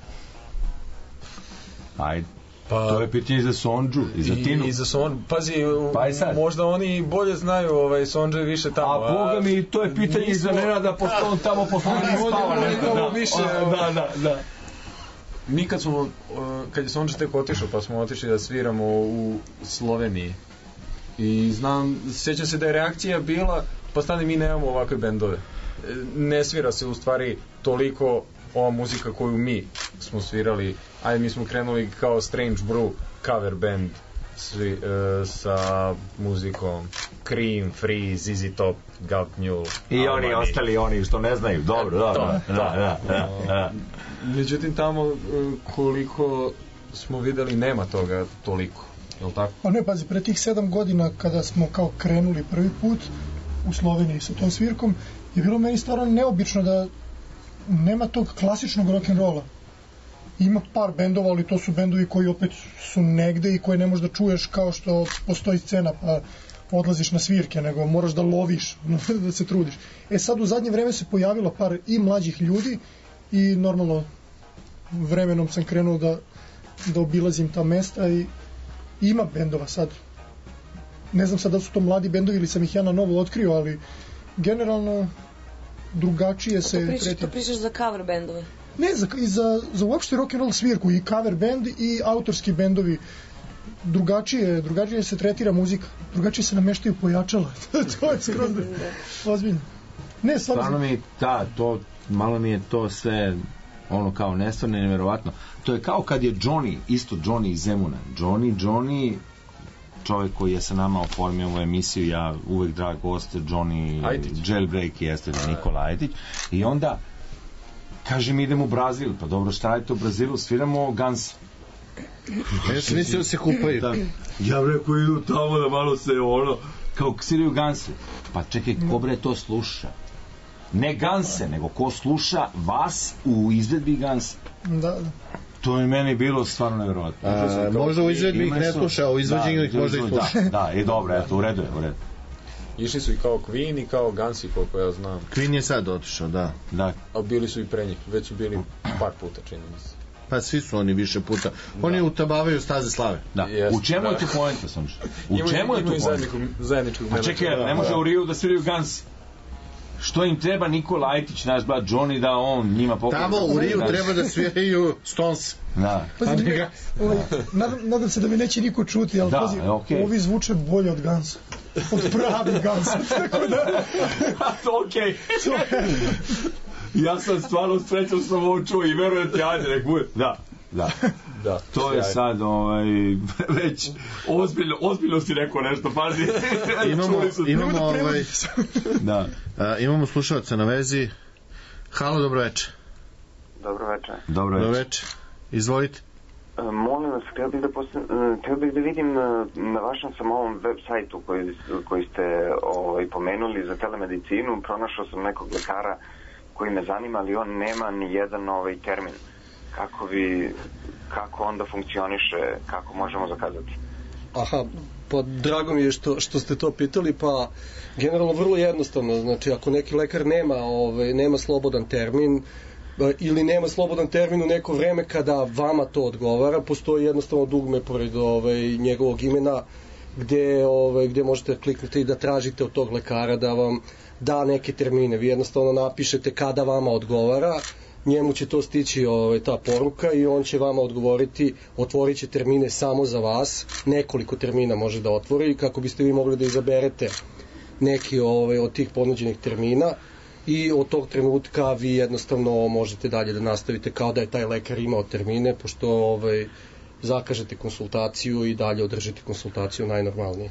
Ajde. Pa, to je pitanje i za Sondžu, i za Tinu. I za Sondžu, pazi, pa možda oni bolje znaju, ovaj, Sondža je više tamo. A boga mi, to je pitanje i za Nenada, pošto on tamo posle ne spava. Da, više, da, da, da. Mi kad smo, kad je Sondža tek otišao, pa smo otišli da sviramo u Sloveniji. I znam, sjećam se da je reakcija bila, pa stane mi nemamo ovakve bendove. Ne svira se u stvari toliko ova muzika koju mi smo svirali. Ajde, mi smo krenuli kao Strange Brew cover band svi, uh, sa muzikom Cream, Free, Z Z Top, Gulp Mule. I Albany. Oni ostali, oni što ne znaju. Dobro, dobro. To, da, da, da, da. Međutim, tamo uh, koliko smo videli nema toga toliko. Jel' tako? Pa ne, pazi, pre tih sedam godina kada smo kao krenuli prvi put u Sloveniji sa tom svirkom, je bilo meni stvarno neobično da nema tog klasičnog rock'n'rolla. Ima par bendova, ali to su bendovi koji opet su negde i koje ne možeš da čuješ kao što postoji scena pa odlaziš na svirke, nego moraš da loviš, da se trudiš. E sad u zadnje vreme se pojavilo par i mlađih ljudi i normalno vremenom sam krenuo da, da obilazim ta mesta i, i ima bendova sad. Ne znam sad da su to mladi bendovi ili sam ih ja na novo otkrio, ali generalno drugačije se... To pričaš, to pričaš za cover bendove? Ne, za, za, za uopšte rock'n'roll svirku i cover band i autorski bendovi. Drugačije, drugačije se tretira muzika, drugačije se nameštaju pojačala. To je skroz ozbiljno. Ne, stvarno mi ta, to, malo mi je to sve ono kao nestvarno i nevjerovatno. To je kao kad je Johnny, isto Johnny iz Zemuna. Johnny, Johnny, čovjek koji je sa nama oformio ovu emisiju, ja uvek drag gost, Johnny Ajtić. Jailbreak jeste Nikola Ajtić. I onda kaže mi idemo u Brazil, pa dobro šta radite u Brazilu, sviramo Guns. Ja sam mislio da se kupaju. Da. Ja rekao idu tamo da malo se ono, kao sviraju Gunse. Pa čekaj, ko bre to sluša? Ne Gunse, nego ko sluša vas u izvedbi Gunsa. Da, da. To je meni bilo stvarno nevjerovatno. A, možda u izvedbi ih ne sluša, a u izvođenju ih možda i sluša. Da, da, i dobro, eto, u redu je, u redu. Išli su i kao Queen i kao Gunsi, koliko ja znam. Queen je sad otišao, da. da. A bili su i pre njih, već su bili par puta, čini mi se. Pa svi su oni više puta. Oni da. utabavaju staze slave. Da. Yes, u čemu da. je to poenta, sam što? U ima, čemu je to poenta? Zajedničkog A čekaj, da, ne može da. u Riju da sviraju Gunsi. Što im treba Nikola Ajtić, naš brat Johnny, da on njima pogleda? Tamo u Riju treba da sviraju Stones. Da. Pazi, ga... ovaj, nadam, nadam se da me neće niko čuti, ali da, pazi, okay. ovi zvuče bolje od Gunsa. Od pravi Gunsa. Tako da... Okej. Ja sam stvarno srećan što sam ovo čuo i verujem ti, ajde, nek bude. Da, da. Da, to je sad ovaj, već ozbiljno, ozbiljno si rekao nešto, pazi. Imamo, imamo, ovaj, da. A, imamo slušalca na vezi. Halo, dobro večer. Dobro večer. Dobro večer. Dobro večer. Izvolite. Molim vas, htio bih da, posta... htio bih da vidim na, na vašem samom web sajtu koji, koji ste ovaj, pomenuli za telemedicinu, pronašao sam nekog lekara koji me zanima, ali on nema ni jedan ovaj termin. Kako vi, kako onda funkcioniše, kako možemo zakazati? Aha, pa drago mi je što, što ste to pitali, pa generalno vrlo jednostavno, znači ako neki lekar nema, ovaj, nema slobodan termin, ili nema slobodan termin u neko vreme kada vama to odgovara, postoji jednostavno dugme pored ovaj, njegovog imena gde, ovaj, gde možete kliknuti i da tražite od tog lekara da vam da neke termine. Vi jednostavno napišete kada vama odgovara, njemu će to stići ovaj, ta poruka i on će vama odgovoriti, otvorit će termine samo za vas, nekoliko termina može da otvori kako biste vi mogli da izaberete neki ovaj, od tih ponuđenih termina i od tog trenutka vi jednostavno možete dalje da nastavite kao da je taj lekar imao termine, pošto ovaj, zakažete konsultaciju i dalje održite konsultaciju najnormalnije.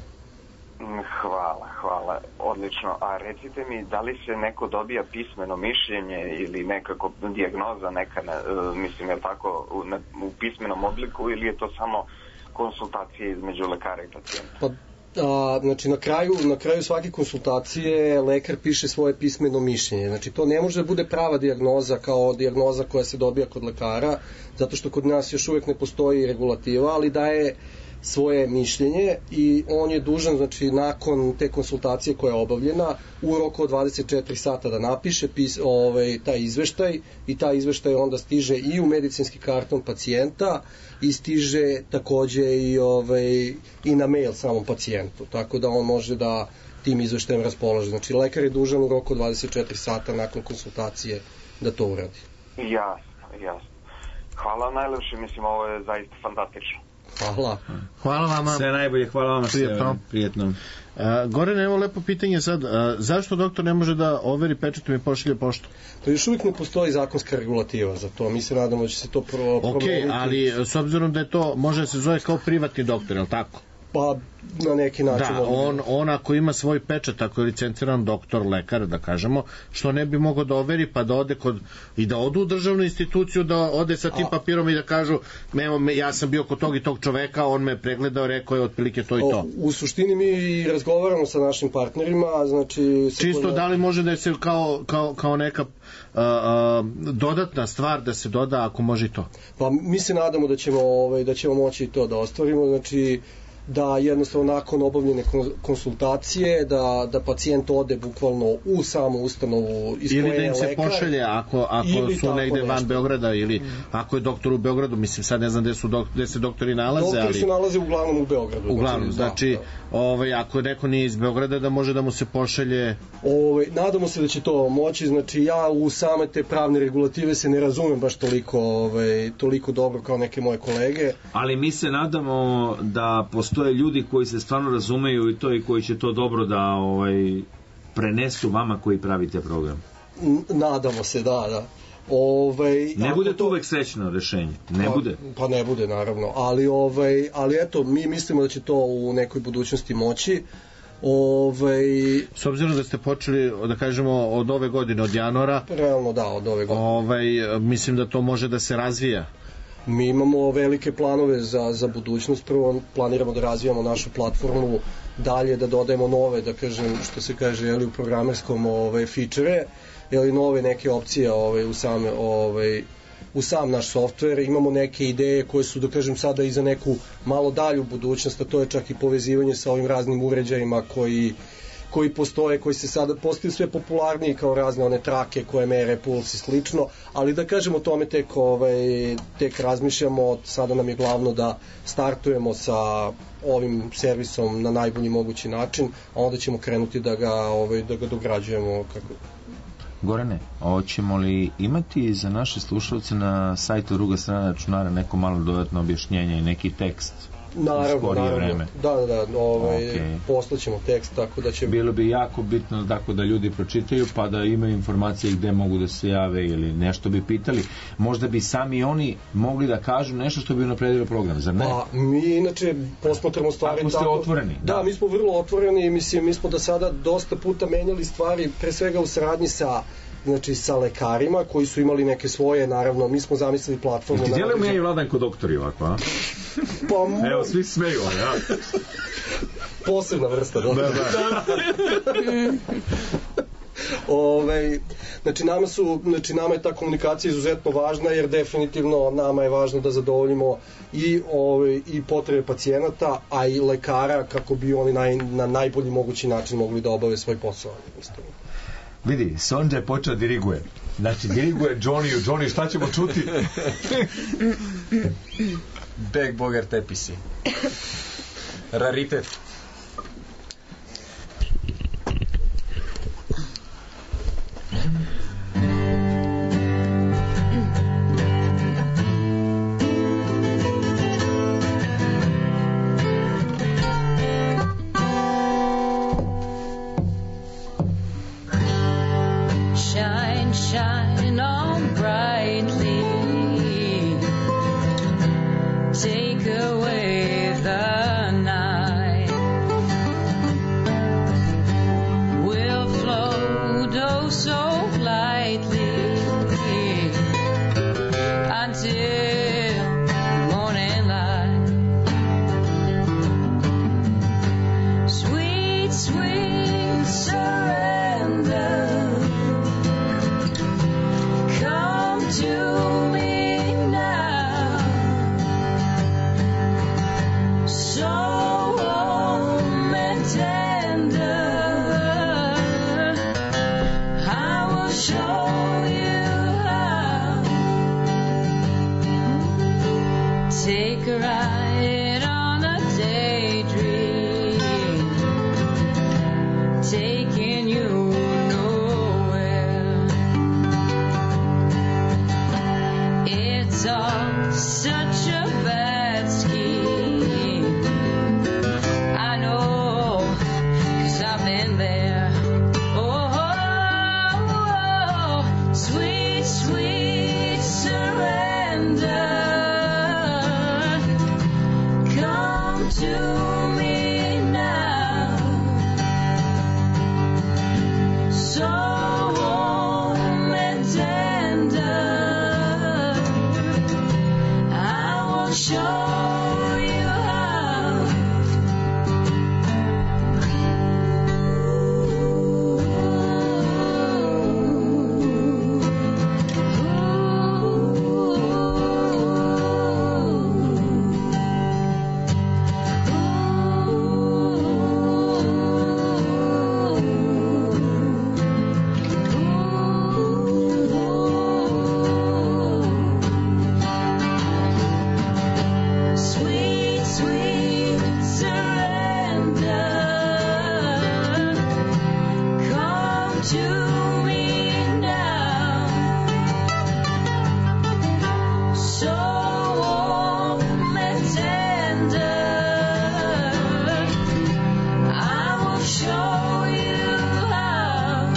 Hvala, hvala, odlično. A recite mi, da li se neko dobija pismeno mišljenje ili nekako dijagnoza neka, ne, mislim, je tako, u, ne, u pismenom obliku ili je to samo konsultacije između lekara i pacijenta? Pa, a, znači na kraju, na kraju svake konsultacije lekar piše svoje pismeno mišljenje. Znači to ne može da bude prava dijagnoza kao dijagnoza koja se dobija kod lekara, zato što kod nas još uvijek ne postoji regulativa, ali daje svoje mišljenje i on je dužan, znači nakon te konsultacije koja je obavljena, u roku od dvadeset četiri sata da napiše pis, ovaj, taj izveštaj i taj izveštaj onda stiže i u medicinski karton pacijenta i stiže takođe i, ovaj, i na mail samom pacijentu, tako da on može da tim izveštajem raspolaže. Znači lekar je dužan u roku od dvadeset četiri sata nakon konsultacije da to uradi. Jasno, jasno. Hvala najlepše, mislim ovo je zaista fantastično. Hvala. Hvala vama. Sve najbolje, hvala vama. Prijetno. Prijetno. Uh, Goran, evo lepo pitanje sad. Uh, zašto doktor ne može da overi pečatom i pošalje poštu? To još uvijek ne postoji zakonska regulativa za to. Mi se nadamo da će se to pro, promeniti. Ok, ali s obzirom da je to, može da se zove kao privatni doktor, je li tako? Pa na neki način. Da, on, on ako ima svoj pečat, ako je licenciran doktor, lekar, da kažemo, što ne bi mogao da overi, pa da ode kod, i da odu u državnu instituciju, da ode sa tim A... papirom i da kažu, evo, me, ja sam bio kod tog i tog čoveka, on me pregledao, rekao je otprilike to i to. O, u suštini mi razgovaramo sa našim partnerima, znači... Čisto koja... da li može da se kao, kao, kao neka a, a, dodatna stvar da se doda, ako može i to? Pa mi se nadamo da ćemo, ovaj, da ćemo moći i to da ostvarimo, znači da jednostavno nakon obavljene konsultacije da, da pacijent ode bukvalno u samu ustanovu iz ili koje da im se lekar, pošalje ako, ako su negde van nešto. Beograda ili mm. ako je doktor u Beogradu, mislim sad ne znam gde, su dok, gde se doktori nalaze. Doktori ali... se nalaze uglavnom u Beogradu. Uglavnom, znači, da, da. Ovaj, ako neko nije iz Beograda da može da mu se pošalje... Ovaj, nadamo se da će to moći, znači ja u same te pravne regulative se ne razumem baš toliko, ovaj, toliko dobro kao neke moje kolege. Ali mi se nadamo da postoje ljudi koji se stvarno razumeju i to i koji će to dobro da ovaj prenesu vama koji pravite program. Nadamo se, da, da. Ovaj, ne bude to uvek srećno rešenje, ne pa, bude. Pa ne bude, naravno, ali, ovaj, ali eto, mi mislimo da će to u nekoj budućnosti moći. Ovaj... S obzirom da ste počeli, da kažemo, od ove godine, od januara, realno da, od ove godine. Ovaj, mislim da to može da se razvija. Mi imamo velike planove za, za budućnost. Prvo planiramo da razvijamo našu platformu, dalje da dodajemo nove, da kažem, što se kaže, jeli, u programerskom ove, feature, jeli, nove neke opcije ove, u, same, ove, u sam naš softver. Imamo neke ideje koje su, da kažem, sada i za neku malo dalju budućnost, a to je čak i povezivanje sa ovim raznim uređajima koji koji postoje, koji se sada postaju sve popularniji kao razne one trake koje mere puls i slično, ali da kažemo o tome tek, ovaj, tek razmišljamo, sada nam je glavno da startujemo sa ovim servisom na najbolji mogući način, a onda ćemo krenuti da ga, ovaj, da ga dograđujemo kako... Gorane, hoćemo li imati za naše slušalce na sajtu Druga strana računara neko malo dodatno objašnjenje i neki tekst? Naravno, naravno. Vreme. Da, da, da, ovaj, okay. Poslaćemo tekst, tako da će... Bilo bi jako bitno tako da ljudi pročitaju, pa da imaju informacije gde mogu da se jave ili nešto bi pitali. Možda bi sami oni mogli da kažu nešto što bi unapredilo program, zar ne? Pa, mi inače posmatramo stvari tako... Ako ste otvoreni. Da. da, mi smo vrlo otvoreni i mislim, mi smo da sada dosta puta menjali stvari, pre svega u saradnji sa znači sa lekarima koji su imali neke svoje, naravno, mi smo zamislili platformu. Ti djelujemo ja i Vladan ko doktori ovako, a? Pa mo... Evo, svi smeju, ja. Posebna vrsta, da. Da, da. Ove, znači nama su znači nama je ta komunikacija izuzetno važna jer definitivno nama je važno da zadovoljimo i ove, i potrebe pacijenata, a i lekara kako bi oni naj, na najbolji mogući način mogli da obave svoj posao. Vidi, Sonja je počeo diriguje. Znači, diriguje Johnny, Johnny, šta ćemo čuti? Backboger tepisi. Raritet. Shine, shine on brightly. Take away the night. We'll float oh so lightly until morning light. Sweet, sweet surrender. Come to me now, so warm and tender. I will show you how. Take a ride on a daydream, taking you nowhere. It's all such a bad scheme. I know, 'cause I've been there. Oh, oh, oh, sweet, sweet surrender. Come to me now. So warm and tender. Show you how. Sweet, sweet surrender. Come to me now. So warm and tender. I will show you how.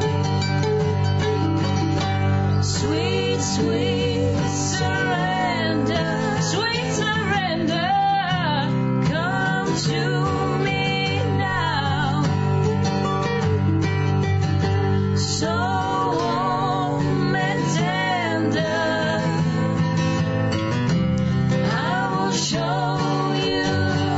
Sweet, sweet surrender. Sweet surrender. Come to me now. So warm and tender. I will show you.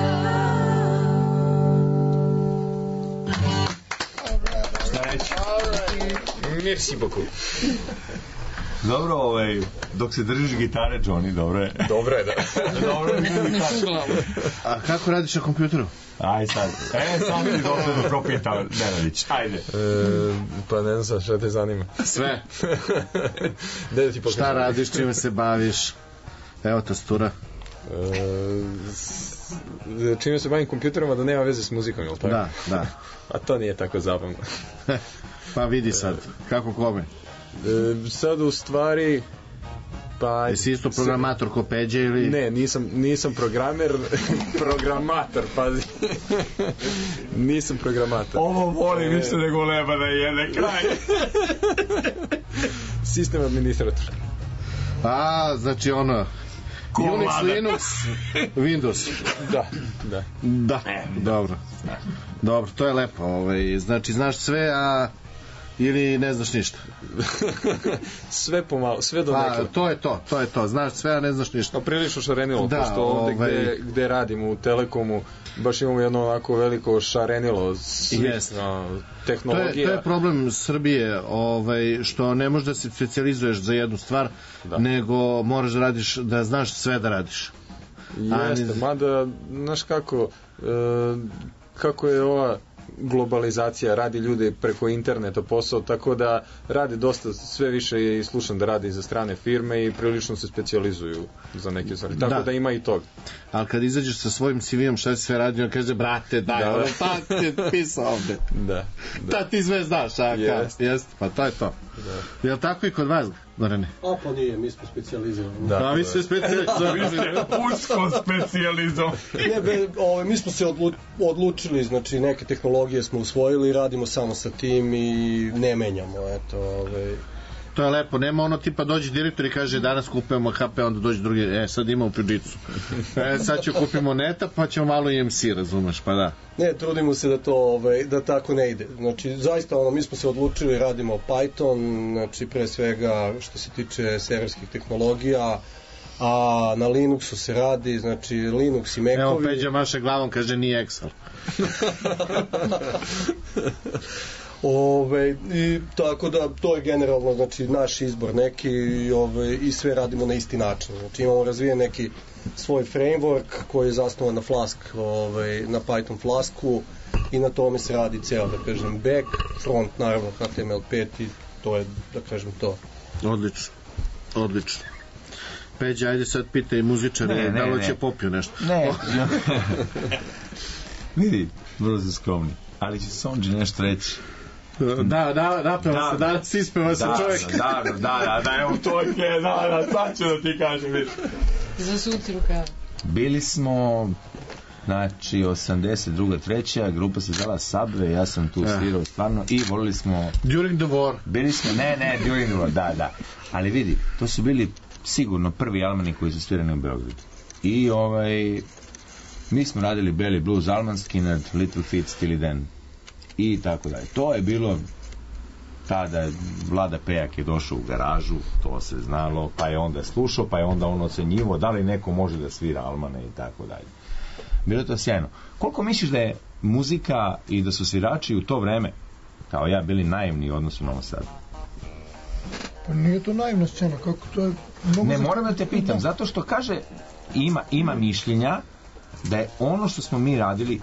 Merci beaucoup. Dobro, ovaj, dok se držiš gitare, Johnny, dobro je. Dobro je, da. Dobro je, A kako radiš na kompjuteru? Aj sad. E, sam vidi dosledno propita Nenadić. Ajde. E, pa ne znam šta te zanima. Sve. Gde da ti pokažem? Šta radiš, čime se baviš? Evo tastatura. E, s- čime se bavim kompjuterom, a da nema veze s muzikom, jel tako? Da, da. A to nije tako zabavno. Pa vidi sad, kako kome? E, sad u stvari pa Jesi isto programator ko Peđe ili? Ne, nisam, nisam programer, programator, pazi. Nisam programator. Ovo voli više nego leba da jede kraj. Sistem administrator. A, znači ono, Unix, Linux, Windows. Da, da. Da, dobro. Dobro, to je lepo. Ovaj, znači, znaš sve, a ili ne znaš ništa? Sve pomalo, sve do Pa, nekada. to je to, to je to. Znaš sve, a ne znaš ništa. Pa prilično šarenilo, Da, pošto ovde ovaj- gde, gde radimo u Telekomu, baš imamo jedno onako veliko šarenilo Jest. slično To je, tehnologija. to je problem Srbije, ovaj, što ne možeš da se specijalizuješ za jednu stvar, nego moraš da radiš, da znaš sve da radiš. Jeste, mada, znaš kako, e, kako je ova globalizacija, radi ljudi preko interneta posao, tako da radi dosta, sve više je i slušam da radi za strane firme i prilično se specijalizuju za neke stvari, tako da, Da. ima i toga. Ali kad izađeš sa svojim C V-om šta si sve radio, on kaže, brate, daj, Da. ono, šta ti je pisao ovde? Da, da. Ta ti sve znaš, a Jest. kao, jest, pa to je to. Da. Je li tako i kod vas, Gorane? A pa nije, mi smo specijalizirani. Da, vi ste specijalizovani. Usko specijalizom. Ne, be, ovaj, mi smo se odlu, odlučili, znači neke tehnologije smo usvojili, radimo samo sa tim i ne menjamo, eto, ovaj. To je lepo, nema ono tipa dođe direktor i kaže danas kupujemo H P, onda dođe drugi, e sad imamo Fujitsu. E sad ću kupimo Neta, pa ćemo malo I M C, razumeš, pa da. Ne, trudimo se da to ovaj, da tako ne ide. Znači zaista ono mi smo se odlučili, radimo Python, znači pre svega što se tiče serverskih tehnologija, a na Linuxu se radi, znači Linux i Macovi. Evo Peđa maše glavom, kaže nije Excel. Ove, i tako da to je generalno znači naš izbor neki i, ove, i sve radimo na isti način. Znači imamo razvijen neki svoj framework koji je zasnovan na Flask, ove, na Python Flasku i na tome se radi ceo, da kažem, back, front, naravno H T M L pet i to je, da kažem, to. Odlično, odlično. Peđa, ajde sad pitaj muzičare, Ne, ne, da li ne. će popiju nešto. Ne. Vidi, vrlo se skromni. Ali će Sonđe nešto reći. Da, da, napeva se, danas ispeva se čovjek. Da, da, da, da, da, evo to je, da, da, sad ću da ti kažem, vidi. Zasuci rukav. Bili smo, znači, osamdeset druga treća grupa se zvala Subway, ja sam tu svirao stvarno i volili smo... During the war. Bili smo, ne, ne, during the war, da, da. Ali vidi, to su bili sigurno prvi almani koji su svirani u Beogradu. I ovaj, mi smo radili Belly Blues, Alman Skinner, Little Feat, Steely Dan i tako dalje. To je bilo tada Vlada Pejak je došao u garažu, to se znalo, pa je onda slušao, pa je onda on ocenjivo da li neko može da svira almane i tako dalje. Bilo je to sjajno. Koliko misliš da je muzika i da su svirači u to vreme, kao ja, bili naivni u odnosu na ovo sad? Pa nije to naivna scena, kako to je... Mnogo Ne, za- moram da te pitam, zato što kaže, ima, ima mišljenja da je ono što smo mi radili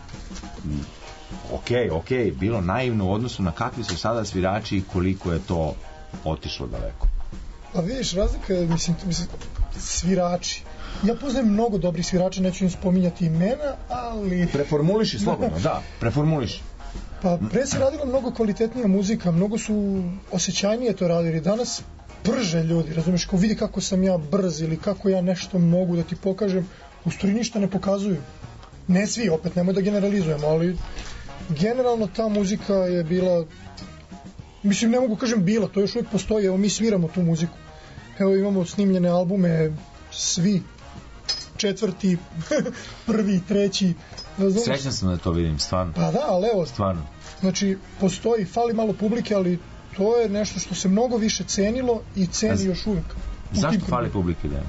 ok, ok, bilo naivno u odnosu na kakvi su sada svirači i koliko je to otišlo daleko. Pa vidiš, razlika je, mislim, mislim, svirači. Ja poznajem mnogo dobrih svirača, neću im spominjati imena, ali... Preformuliši slobodno, da, preformuliši. Pa pre se radila mnogo kvalitetnija muzika, mnogo su osjećajnije to radili. Danas brže ljudi, razumiješ, ko vidi kako sam ja brz ili kako ja nešto mogu da ti pokažem, u stvari ništa ne pokazuju. Ne svi, opet, nemoj da generalizujemo, ali generalno ta muzika je bila, mislim, ne mogu kažem bila, to još uvijek postoji, evo mi sviramo tu muziku. Evo imamo snimljene albume, svi, četvrti, prvi, treći, razumiješ? Srećan sam da to vidim, stvarno. Pa da, ali evo, Stvarno. znači, postoji, fali malo publike, ali to je nešto što se mnogo više cenilo i ceni A još uvijek. U Zašto tim fali publike da je?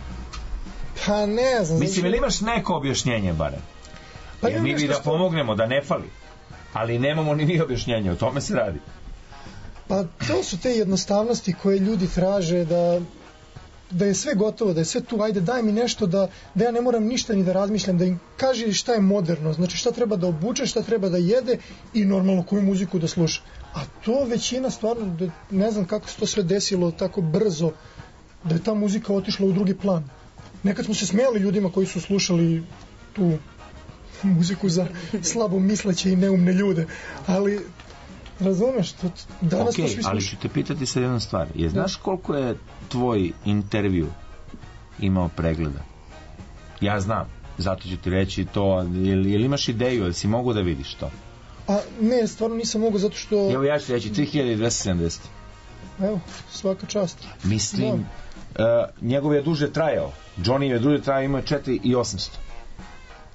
Pa ne znam. Mislim, znači- ili imaš neko objašnjenje barem? Pa Jer imam mi bi nešto da što- pomognemo, da ne fali. Ali nemamo ni mi objašnjenje, o tome se radi. Pa to su te jednostavnosti koje ljudi traže da da je sve gotovo, da je sve tu, ajde daj mi nešto da, da ja ne moram ništa ni da razmišljam, da im kaže šta je moderno, znači šta treba da obuče, šta treba da jede i normalno koju muziku da sluša. A to većina stvarno, da, ne znam kako se to sve desilo tako brzo, da je ta muzika otišla u drugi plan. Nekad smo se smijali ljudima koji su slušali tu muziku za slabo misleće i neumne ljude, ali razumeš, to, danas Ok, to svi ali slušaju. ću te pitati sad jednu stvar. Je, znaš koliko je tvoj intervju imao pregleda? Ja znam, zato ću ti reći to. Jel, jel imaš ideju, jel si mogu da vidiš to? A ne, stvarno nisam mogao zato što... Evo ja ću ti reći tri hiljade dvesta sedamdeset. Evo, svaka čast. Mislim, uh, njegov je duže trajao. Johnny je duže trajao, imao je četiri hiljade osamsto.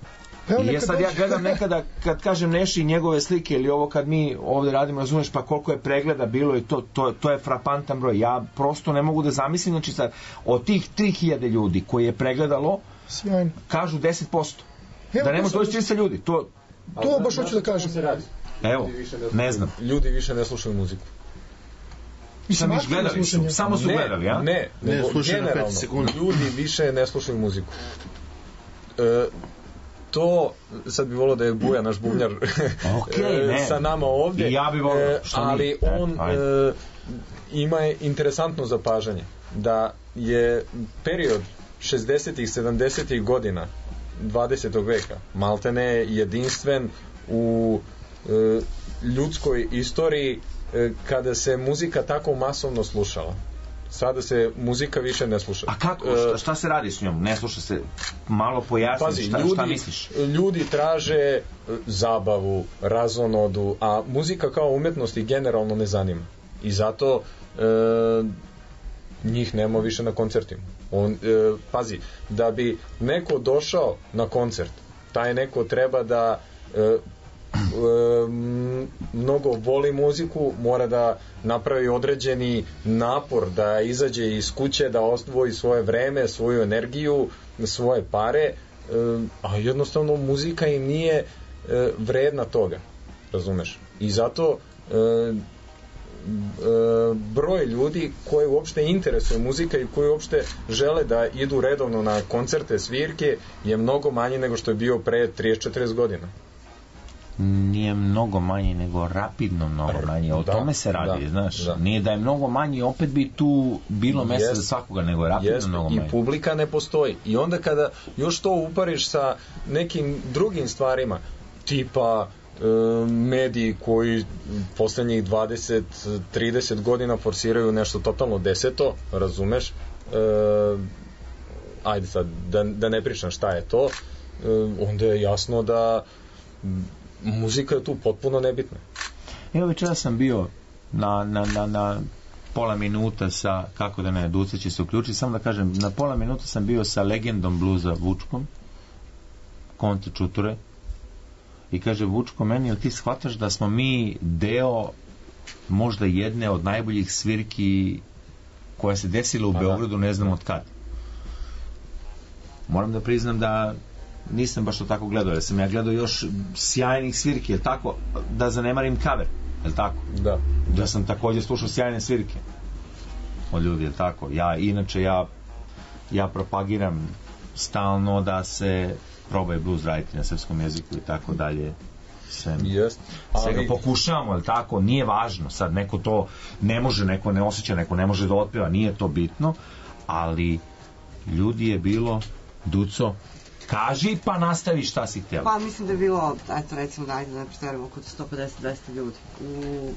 I ja sad ja gledam nekada kad kažem Neši njegove slike ili ovo kad mi ovde radimo, razumeš, pa koliko je pregleda bilo i to, to, to je frapantan broj. Ja prosto ne mogu da zamislim, znači sad od tih tri hiljade ljudi koje je pregledalo, sjajno, kažu deset posto. Da ne može doći tristo ljudi. To, to baš hoću da kažem. Evo, ne znam. Ljudi više ne slušaju muziku. Sam viš gledali su, samo su ne, gledali, ja? Ne, ne, nego generalno, ljudi više ne slušaju muziku. E, to, sad bi volio da je Buja, naš bubnjar, okay, sa nama ovdje, i ja bi volio, e, ali on e, ima interesantno zapažanje, da je period šezdesetih sedamdesetih godina dvadesetog veka maltene jedinstven u e, ljudskoj istoriji e, kada se muzika tako masovno slušala. Sada se muzika više ne sluša. A kako? Šta, šta se radi s njom? Ne sluša se? Malo pojasni, pazi, šta, ljudi, šta misliš? Ljudi traže zabavu, razonodu, a muzika kao umetnost ih generalno ne zanima. I zato e, njih nema više na koncertima. On, e, pazi, da bi neko došao na koncert, taj neko treba da e, mnogo voli muziku, mora da napravi određeni napor, da izađe iz kuće, da odvoji svoje vreme, svoju energiju, svoje pare, a jednostavno muzika im nije vredna toga, razumeš? I zato broj ljudi koji uopšte interesuje muzika i koji uopšte žele da idu redovno na koncerte, svirke je mnogo manji nego što je bio pre trideset četrdeset godina. Nije mnogo manji, nego rapidno mnogo manji. O da, tome se radi, da, znaš. Da. Nije da je mnogo manji, opet bi tu bilo mjesta za svakoga, nego je rapidno jest, mnogo manji. I publika ne postoji. I onda kada još to upariš sa nekim drugim stvarima, tipa e, mediji koji poslednjih dvadeset trideset godina forsiraju nešto totalno deseto, razumeš? E, ajde sad, da, da ne pričam šta je to, e, onda je jasno da muzika je tu potpuno nebitna. Evo večera sam bio na, na, na, na pola minuta sa, kako da ne, Duca će se uključiti, samo da kažem, na pola minuta sam bio sa legendom bluza Vučkom, Konte Čuture, i kaže, Vučko, meni, jel ti shvataš da smo mi deo možda jedne od najboljih svirki koja se desila u Aha. Beogradu, ne znam od kad. Moram da priznam da nisam baš to tako gledao, jer sam ja gledao još sjajnih svirki, jel tako, da zanemarim cover, jel tako? Da. Da sam također slušao sjajne svirke od ljudi, jel tako? Ja, inače, ja ja propagiram stalno da se probaju blues raditi na srpskom jeziku i tako dalje. Sve, yes. sve ga pokušavamo, jel tako? Nije važno, sad neko to ne može, neko ne osjeća, neko ne može da otpeva, nije to bitno, ali ljudi je bilo, Duco, kaži pa nastavi šta si htjela. Pa mislim da je bilo, eto recimo da ajde da ne preterujemo oko sto pedeset do dvesta ljudi. U...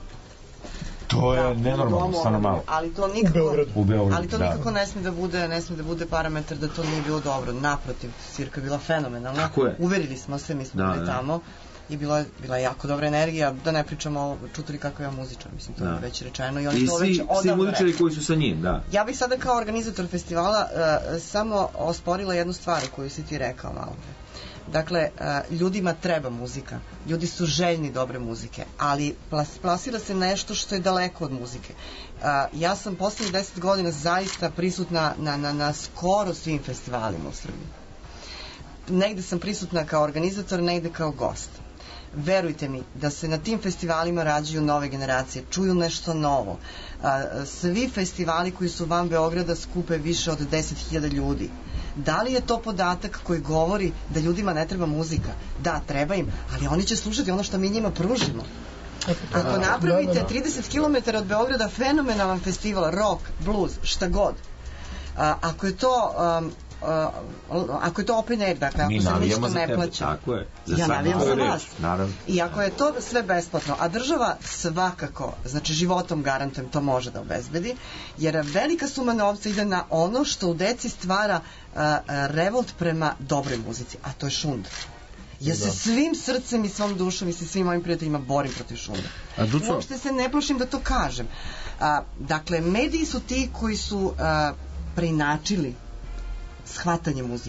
To je da, nenormalno, stvarno malo. Ali to nikako, u Beogradu. U Beogradu, ali to da. nikako ne smije da bude, ne smije da bude parametar da to nije bilo dobro. Naprotiv, svirka je bila fenomenalna. Tako je. Uverili smo se, mi smo da, bili da. tamo i bila je, bila je jako dobra energija, da ne pričamo čutali kako je muzičar, mislim, to da. je već rečeno i oni I to svi, već odavno svi muzičari rekli. koji su sa njim, da. Ja bih sada kao organizator festivala uh, samo osporila jednu stvar koju si ti rekao malo pre. Dakle, uh, ljudima treba muzika, ljudi su željni dobre muzike, ali plas, plasira se nešto što je daleko od muzike. Uh, ja sam poslednjih deset godina zaista prisutna na, na, na skoro svim festivalima u Srbiji. Negde sam prisutna kao organizator, negde kao gost. Verujte mi da se na tim festivalima rađaju nove generacije, čuju nešto novo. A, svi festivali koji su van Beograda skupe više od deset hiljada ljudi. Da li je to podatak koji govori da ljudima ne treba muzika? Da, treba im, ali oni će slušati ono što mi njima pružimo. Ako napravite trideset kilometara od Beograda fenomenalan festival, rock, blues, šta god, a, ako je to... Um, Uh, ako je to open air, dakle, ako se ništa ne plaća, tako je, za ja navijam za vas. Naravno. I ako je to sve besplatno, a država svakako, znači životom garantujem, to može da obezbedi, jer velika suma novca ide na ono što u deci stvara uh, revolt prema dobroj muzici, a to je šund. Ja se svim srcem i svom dušom i sa svim mojim prijateljima borim protiv šunda. A Duco... Uopšte se ne plašim da to kažem. Uh, dakle, mediji su ti koji su uh, preinačili shvatanje muzike.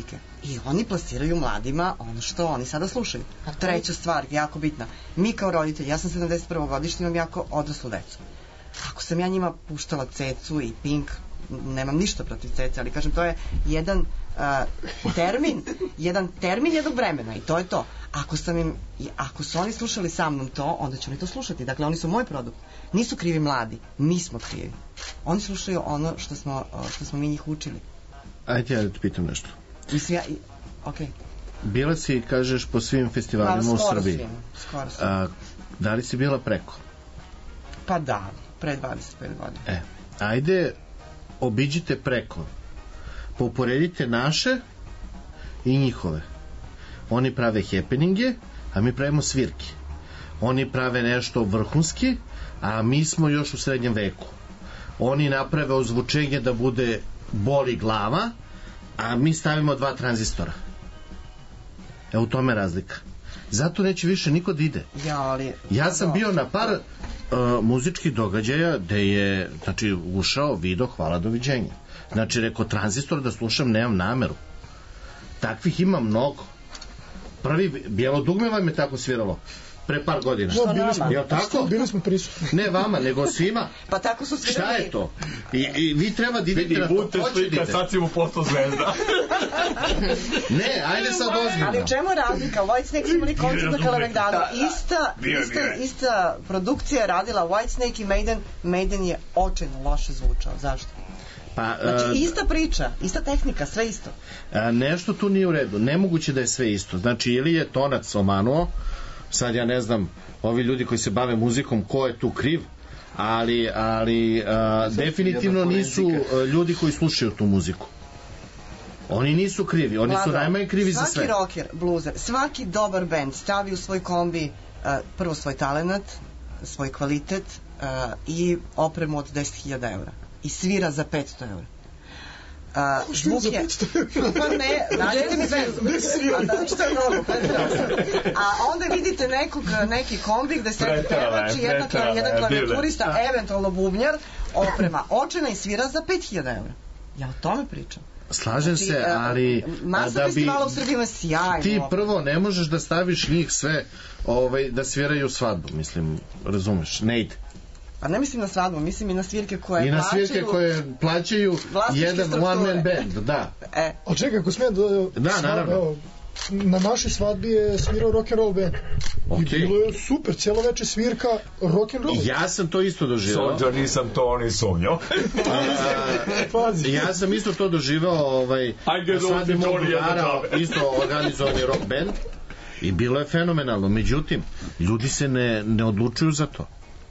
I oni plasiraju mladima ono što oni sada slušaju. Treća stvar, jako bitna. Mi kao roditelji, ja sam sedamdeset prvog godišnja, imam jako odraslu decu. Ako sam ja njima puštala Cecu i Pink, nemam ništa protiv Cece, ali kažem, to je jedan uh, termin, jedan termin jednog vremena i to je to. Ako sam im, ako su oni slušali sa mnom to, onda će oni to slušati. Dakle, oni su moj produkt. Nisu krivi mladi, mi smo krivi. Oni slušaju ono što smo, što smo mi njih učili. Ajde, ja da te pitam nešto. Mislim, ja, okej. Okay. Bila si, kažeš, po svim festivalima pa, u Srbiji. Svim, skoro svim. A, da li si bila preko? Pa da, pre dvadeset pet godina. E, ajde, obiđite preko. Poporedite naše i njihove. Oni prave happeninge, a mi pravimo svirke. Oni prave nešto vrhunski, a mi smo još u srednjem veku. Oni naprave ozvučenje da bude boli glava, a mi stavimo dva tranzistora. E, u tome razlika. Zato neće više niko da ide. Ja, ali... ja sam bio na par uh, muzičkih događaja gde je, znači, ušao video, hvala, doviđenja. Znači, rekao, tranzistor da slušam, nemam nameru. Takvih ima mnogo. Prvi, Bijelo dugme vam je tako sviralo pre par godina. No, bili smo, je tako? Bili smo prisutni. Ne vama, nego svima. Pa tako su svirali. Šta je to? I, i vi treba da idete na to. Budite slika, sad si mu postao zvezda. Ne, ajde sad ozbiljno. Ali u čemu je razlika? Whitesnake su imali koncert na Kalemegdanu. Ista, ista, ista produkcija je radila Whitesnake i Maiden. Maiden je očajno loše zvučao. Zašto? Pa, znači, ista priča, ista tehnika, sve isto. A, nešto tu nije u redu. Nemoguće da je sve isto. Znači, ili je tonac omanuo, sad ja ne znam, ovi ljudi koji se bave muzikom, ko je tu kriv, ali, ali a, definitivno nisu ljudi koji slušaju tu muziku. Oni nisu krivi, oni Vlado, su najmanje krivi za sve. Svaki rocker, bluzer, svaki dobar band stavi u svoj kombi uh, prvo svoj talenat, svoj kvalitet uh, i opremu od deset hiljada eura. I svira za petsto eura. Uh, zvuk je... Pa ne, nađete mi band. A onda vidite nekog, neki kombi gde sedi pevač i jedna, jedan klavijaturista, eventualno bubnjar, oprema očena i svira za pet hiljada eura. Ja o tome pričam. Slažem znači, se, ali masa da bi festivala u Srbiji ima sjajno. Ti prvo ne možeš da staviš njih sve ovaj, da sviraju svadbu, mislim, razumeš, ne ide. Pa ne mislim na svadbu, mislim i na svirke koje plaćaju. I na plaćaju, svirke koje plaćaju jedan strukture. One man band, da. E. A čekaj, ako smijem da... Da, svadba, naravno. Evo, na našoj svadbi je svirao rock and roll band. Okay. I bilo je super, cijelo veče svirka rock and roll. Ja sam to isto doživao. Sođa, nisam to ni sumnjao. Ja sam isto to doživao, ovaj, na svadbi mog drugara, isto organizovani rock band. I bilo je fenomenalno. Međutim, ljudi se ne, ne odlučuju za to.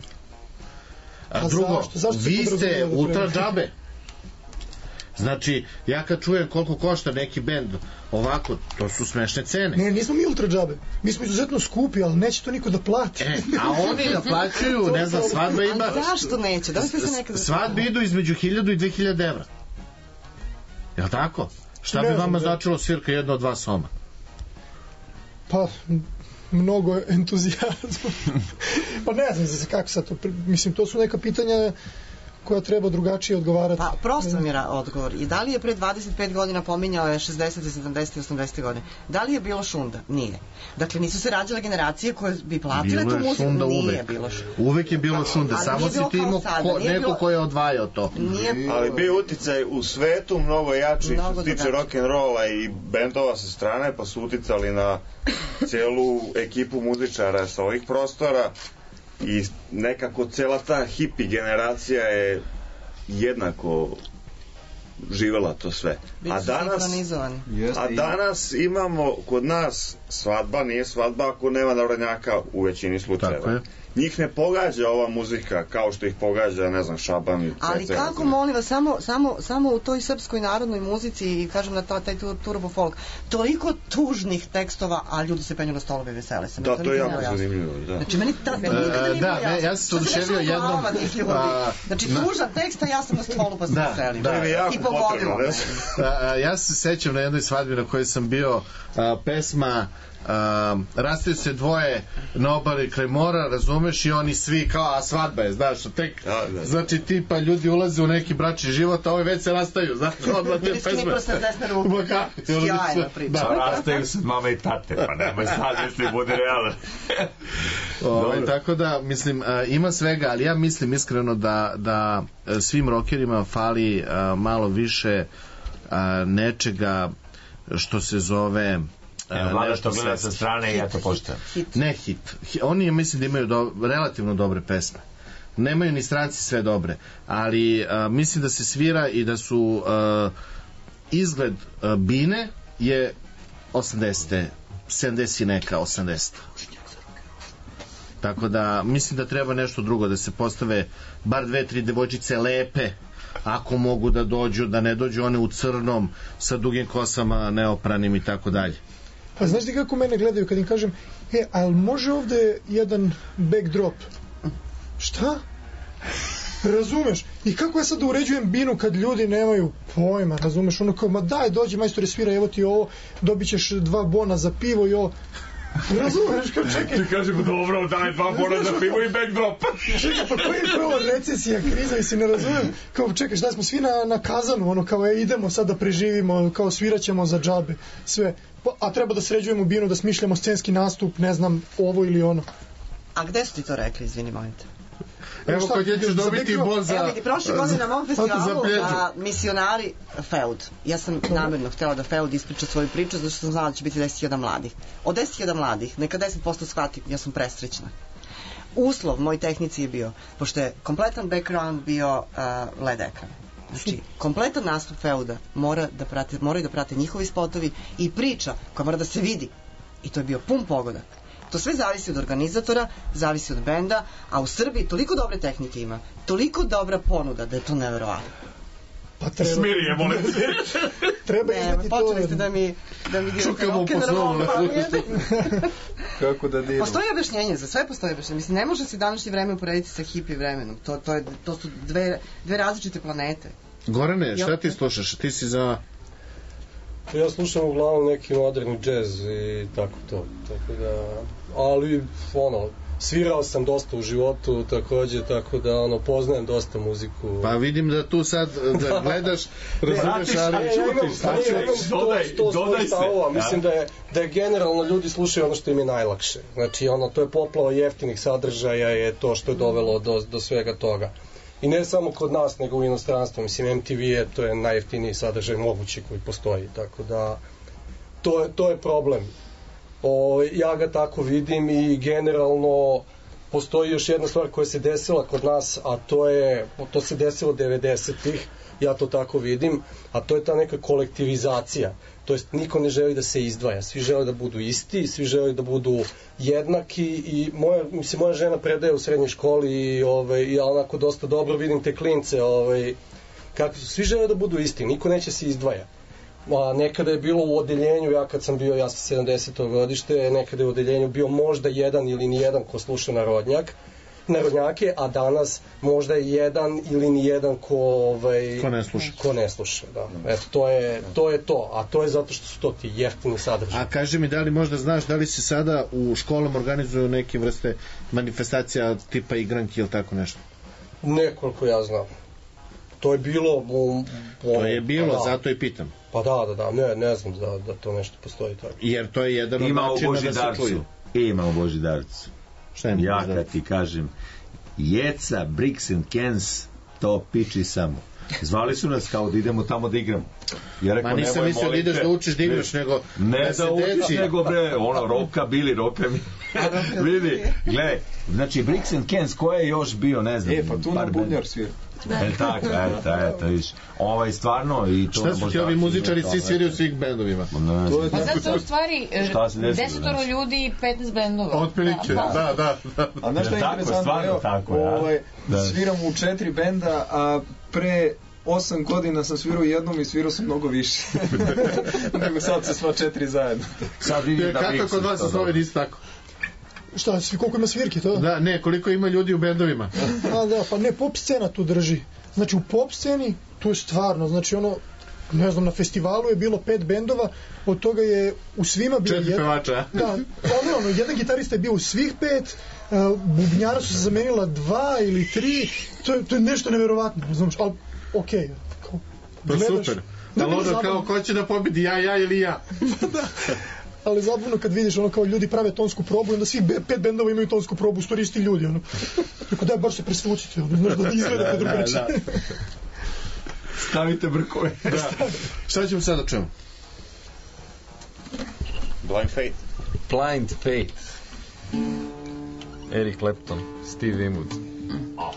A drugo, zašto? Zašto vi ste ultra džabe. Znači, ja kad čujem koliko košta neki bend ovako, to su smešne cene. Ne, nismo mi ultra džabe. Mi smo izuzetno skupi, ali neće to niko da plati. E, a oni da plaćaju, ne znam, svadba ima... A zašto neće? Da li ste se nekada... Svadbe idu između hiljadu i dve hiljade evra. Jel' tako? Šta bi vama značilo svirka jedno od dva soma? Pa... mnogo entuzijazma. Pa ne znam za kako sad to, mislim, to su neka pitanja koja treba drugačije odgovarati. Pa prosto mi je odgovor. I da li je pre dvadeset pet godina pominjao je šezdeset, sedamdeset i osamdeset godine? Da li je bilo šunda? Nije. Dakle, nisu se rađale generacije koje bi platile tu muziku? Nije uvek. bilo šunda. Uvek je bilo šunda, ali samo si ti imao ko, neko bilo... ko je odvajao to. Nije... Ali bio uticaj u svetu mnogo jači što se tiče rock'n'rolla i bendova sa strane, pa su uticali na celu ekipu muzičara sa ovih prostora. I nekako cela ta hippie generacija je jednako živela to sve. A danas, a danas imamo kod nas svadba, nije svadba ako nema narodnjaka u većini slučajeva. Njih ne pogađa ova muzika kao što ih pogađa, ne znam, Šaban i Cece. Ali kako, molim vas, samo, samo, samo u toj srpskoj narodnoj muzici i kažem na ta, taj turbo folk, toliko tužnih tekstova, a ljudi se penju na stolove i vesele se. Da, to, to je jako zanimljivo, da. Znači, meni ta, to nikada nije da, ne, ja sam se oduševio jednom... Znači, tužan tekst, a ja sam na stolu pa se da, veselim. Da, da. I pogodilo. Ja se sećam na jednoj svadbi na kojoj sam bio, a, pesma Uh, rastaju se dvoje na obali kraj mora, razumeš, i oni svi kao, a svadba je, znaš, tek, da, da. znači tipa ljudi ulaze u neki bračni život, a ovi već se rastaju, znaš, odmah te pesme. Ljudi s desne ruke. Sjajna priča. Da, rastaju se mama i tate, pa nemoj sad misli, bude realan. Ove, tako da, mislim, uh, ima svega, ali ja mislim iskreno da, da svim rockerima fali uh, malo više uh, nečega što se zove Evo, Vlada što gleda sa strane i ja to poštujem. Ne hit. Oni mislim da imaju do, relativno dobre pesme. Nemaju ni stranci sve dobre, ali a, mislim da se svira i da su a, izgled a, Bine je osamdesete, sedamdeset i neka, osamdeseta. Tako da mislim da treba nešto drugo, da se postave bar dve, tri devojčice lepe, ako mogu da dođu, da ne dođu one u crnom sa dugim kosama, neopranim i tako dalje. Pa znaš ti kako mene gledaju kad im kažem, e, ali može ovde jedan backdrop? Šta? Razumeš? I kako ja sad da uređujem binu kad ljudi nemaju pojma, razumeš? Ono kao, ma daj, dođi majstore, svira, evo ti ovo, dobit ćeš dva bona za pivo i ovo. Razumeš, kao čekaj. Ti kažemo, dobro, daj dva bona za pivo i backdrop. Čekaj, pa koji je prvo recesija, kriza, i si ne razumem. Kao, čekaj, šta smo svi na, na kazanu, ono, kao, e, idemo sad da preživimo, kao, sviraćemo za džabe, sve. Pa, a treba da sređujemo binu, da smišljamo scenski nastup, ne znam, ovo ili ono. A gde su ti to rekli, izvini, molim te? Evo kad ćeš dobiti bod za... Evo vidi, prošle godine na mom festivalu a, misionari Feud. Ja sam namjerno htjela da Feud ispriča svoju priču, zato što sam znala da će biti deset hiljada mladih. Od deset hiljada mladih, neka deset posto shvati, ja sam presrećna. Uslov moj tehnici je bio, pošto je kompletan background bio uh, L E D ekran. Znači, kompletan nastup Feuda mora da prate, moraju da prate njihovi spotovi i priča koja mora da se vidi. I to je bio pun pogodak. To sve zavisi od organizatora, zavisi od benda, a u Srbiji toliko dobre tehnike ima, toliko dobra ponuda da je to neverovatno. Pa treba... Smiri je, molim se. Treba imati to... Počeli ste da mi, da mi dirate rock'n'roll, kako da diram. Postoji objašnjenje, za sve postoji objašnjenje. Mislim, ne može se današnje vreme uporediti sa hippie vremenom. To, to, je, to su dve, dve različite planete. Gorane, šta ti slušaš? Ti si za... Ja slušam uglavnom neki moderni džez i tako to. Tako da, ali, ono, svirao sam dosta u životu takođe, tako da, ono, poznajem dosta muziku. Pa vidim da tu sad da gledaš, razumeš, ali... Dodaj se. Mislim da je, da je generalno ljudi slušaju ono što im je najlakše. Znači, ono, to je poplava jeftinih sadržaja, je to što je dovelo do, do svega toga. I ne samo kod nas, nego u inostranstvu. Mislim, M T V je, to je najjeftiniji sadržaj mogući koji postoji. Tako da, to je, to je problem. O, ja ga tako vidim i generalno postoji još jedna stvar koja se desila kod nas, a to je, to se desilo devedesetih, ja to tako vidim, a to je ta neka kolektivizacija. To jest, niko ne želi da se izdvaja, svi žele da budu isti, svi žele da budu jednaki i moja, mislim, moja žena predaje u srednjoj školi i ovaj, ja onako dosta dobro vidim te klince, ovaj, kako su, svi žele da budu isti, niko neće se izdvaja. A nekada je bilo u odeljenju, ja kad sam bio, ja sam sedamdeseto godište, nekada je u odeljenju bio možda jedan ili nijedan ko sluša narodnjak, narodnjake, a danas možda je jedan ili ni jedan ko, ovaj, ko ne sluša. Ko ne sluša, da. Eto, to je, to je to, a to je zato što su to ti jeftini sadržaji. A kaži mi, da li možda znaš, da li se sada u školama organizuju neke vrste manifestacija tipa igranki ili tako nešto? Nekoliko ja znam. To je bilo... Um, to je bilo, da. Zato i pitam. Pa da, da, da, ne, ne znam da, da to nešto postoji tako. Jer to je jedan od načina da se čuju. Ima u Božidarcu. Šta je ja kad ti kažem, Jeca, Bricks and Cans, to piči samo. Zvali su nas kao da idemo tamo da igramo. Ja rekao, ma nisam mislio da ideš da učiš da igraš, nego ne da, da učiš, nego bre, ono, roka, bili, roka mi. Vidi, gledaj, znači Bricks and Cans, ko je još bio, ne znam. E, pa tu na Budnjar svira. E tako, eto, eto, viš. Ovaj stvarno i to... Šta su ti ovi muzičari, svi sviraju svih bendovima? Pa zato u stvari desetoro ljudi i petnaest bendova. Otprilike, da, da. A znaš što je interesantno? Ovaj, sviram u četiri benda, a pre osam godina sam svirao jednom i svirao sam mnogo više. Nego sad se sva četiri zajedno. Sad vidim da... Kako kod vas u Sloveniji isto tako? Šta, koliko ima svirki, to? Da, ne, koliko ima ljudi u bendovima. A, da, pa ne, pop scena tu drži. Znači, u pop sceni, to je stvarno, znači, ono, ne znam, na festivalu je bilo pet bendova, od toga je u svima bio četiri jedan... pevača. Da, ono, ono, jedan gitarista je bio u svih pet, uh, bubnjara su se zamenila dva ili tri, to je, to je nešto neverovatno, ne znaš, ali okej. Okay, pa super. Da lodo kao ko će da pobedi, ja, ja ili ja. Da. Ali zabavno kad vidiš ono kao ljudi prave tonsku probu i onda svih be, pet bendova imaju tonsku probu, u stvari isti ljudi, ono. Tako da baš se presvučite, ono, znaš da izgledate drugačije. Stavite brkove. Da. Šta ćemo sad da čujemo? Blind Faith. Blind Faith. Eric Clapton, Steve Winwood. Oh.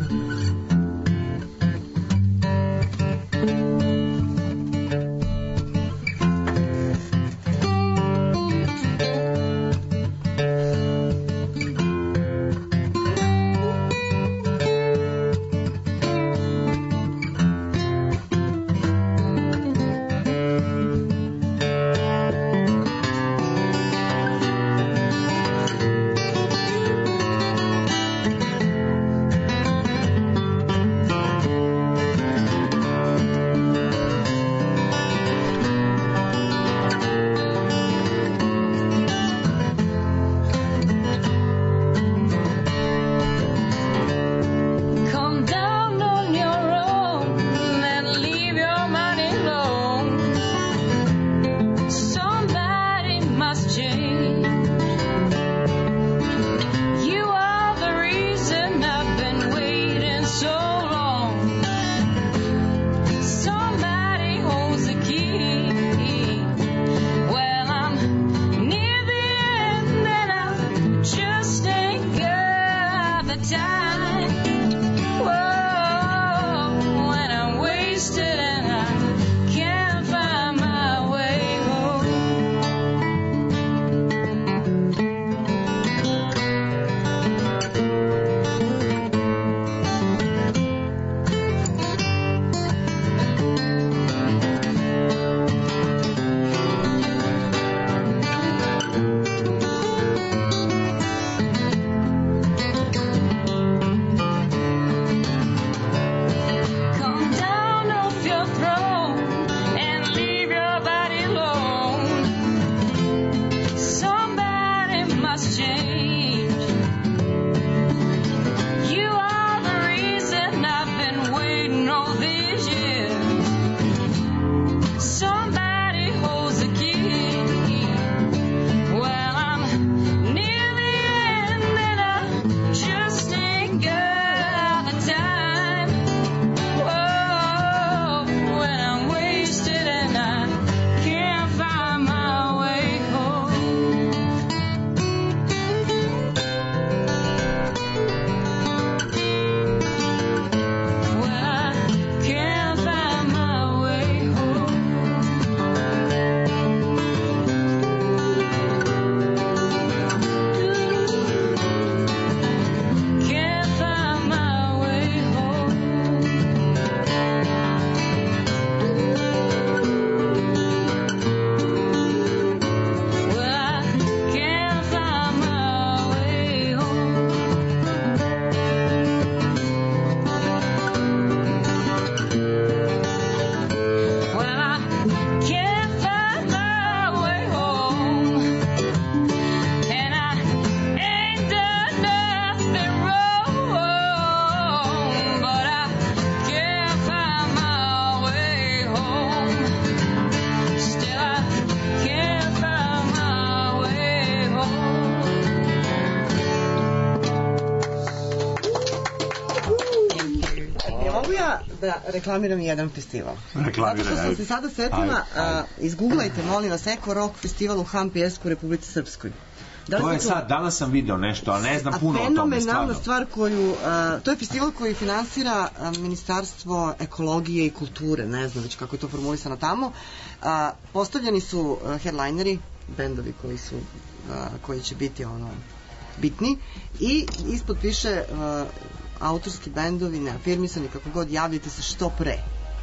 Da reklamiram jedan festival. Reklamiraj. Zato što sam se sada setila, a, izgooglajte, molim vas, Eko Rock festival u Hampjesku u Republici Srpskoj. Da to je tu... sad, danas sam video nešto, ali ne znam puno o tome. Fenomenalna stvar koju, a, to je festival koji finansira a, Ministarstvo ekologije i kulture, ne znam već kako je to formulisano tamo. A, postavljeni su a, headlineri, bendovi koji su, a, koji će biti ono, bitni, i ispod piše a, autorski bendovi, neafirmisani, kako god, javljate se što pre.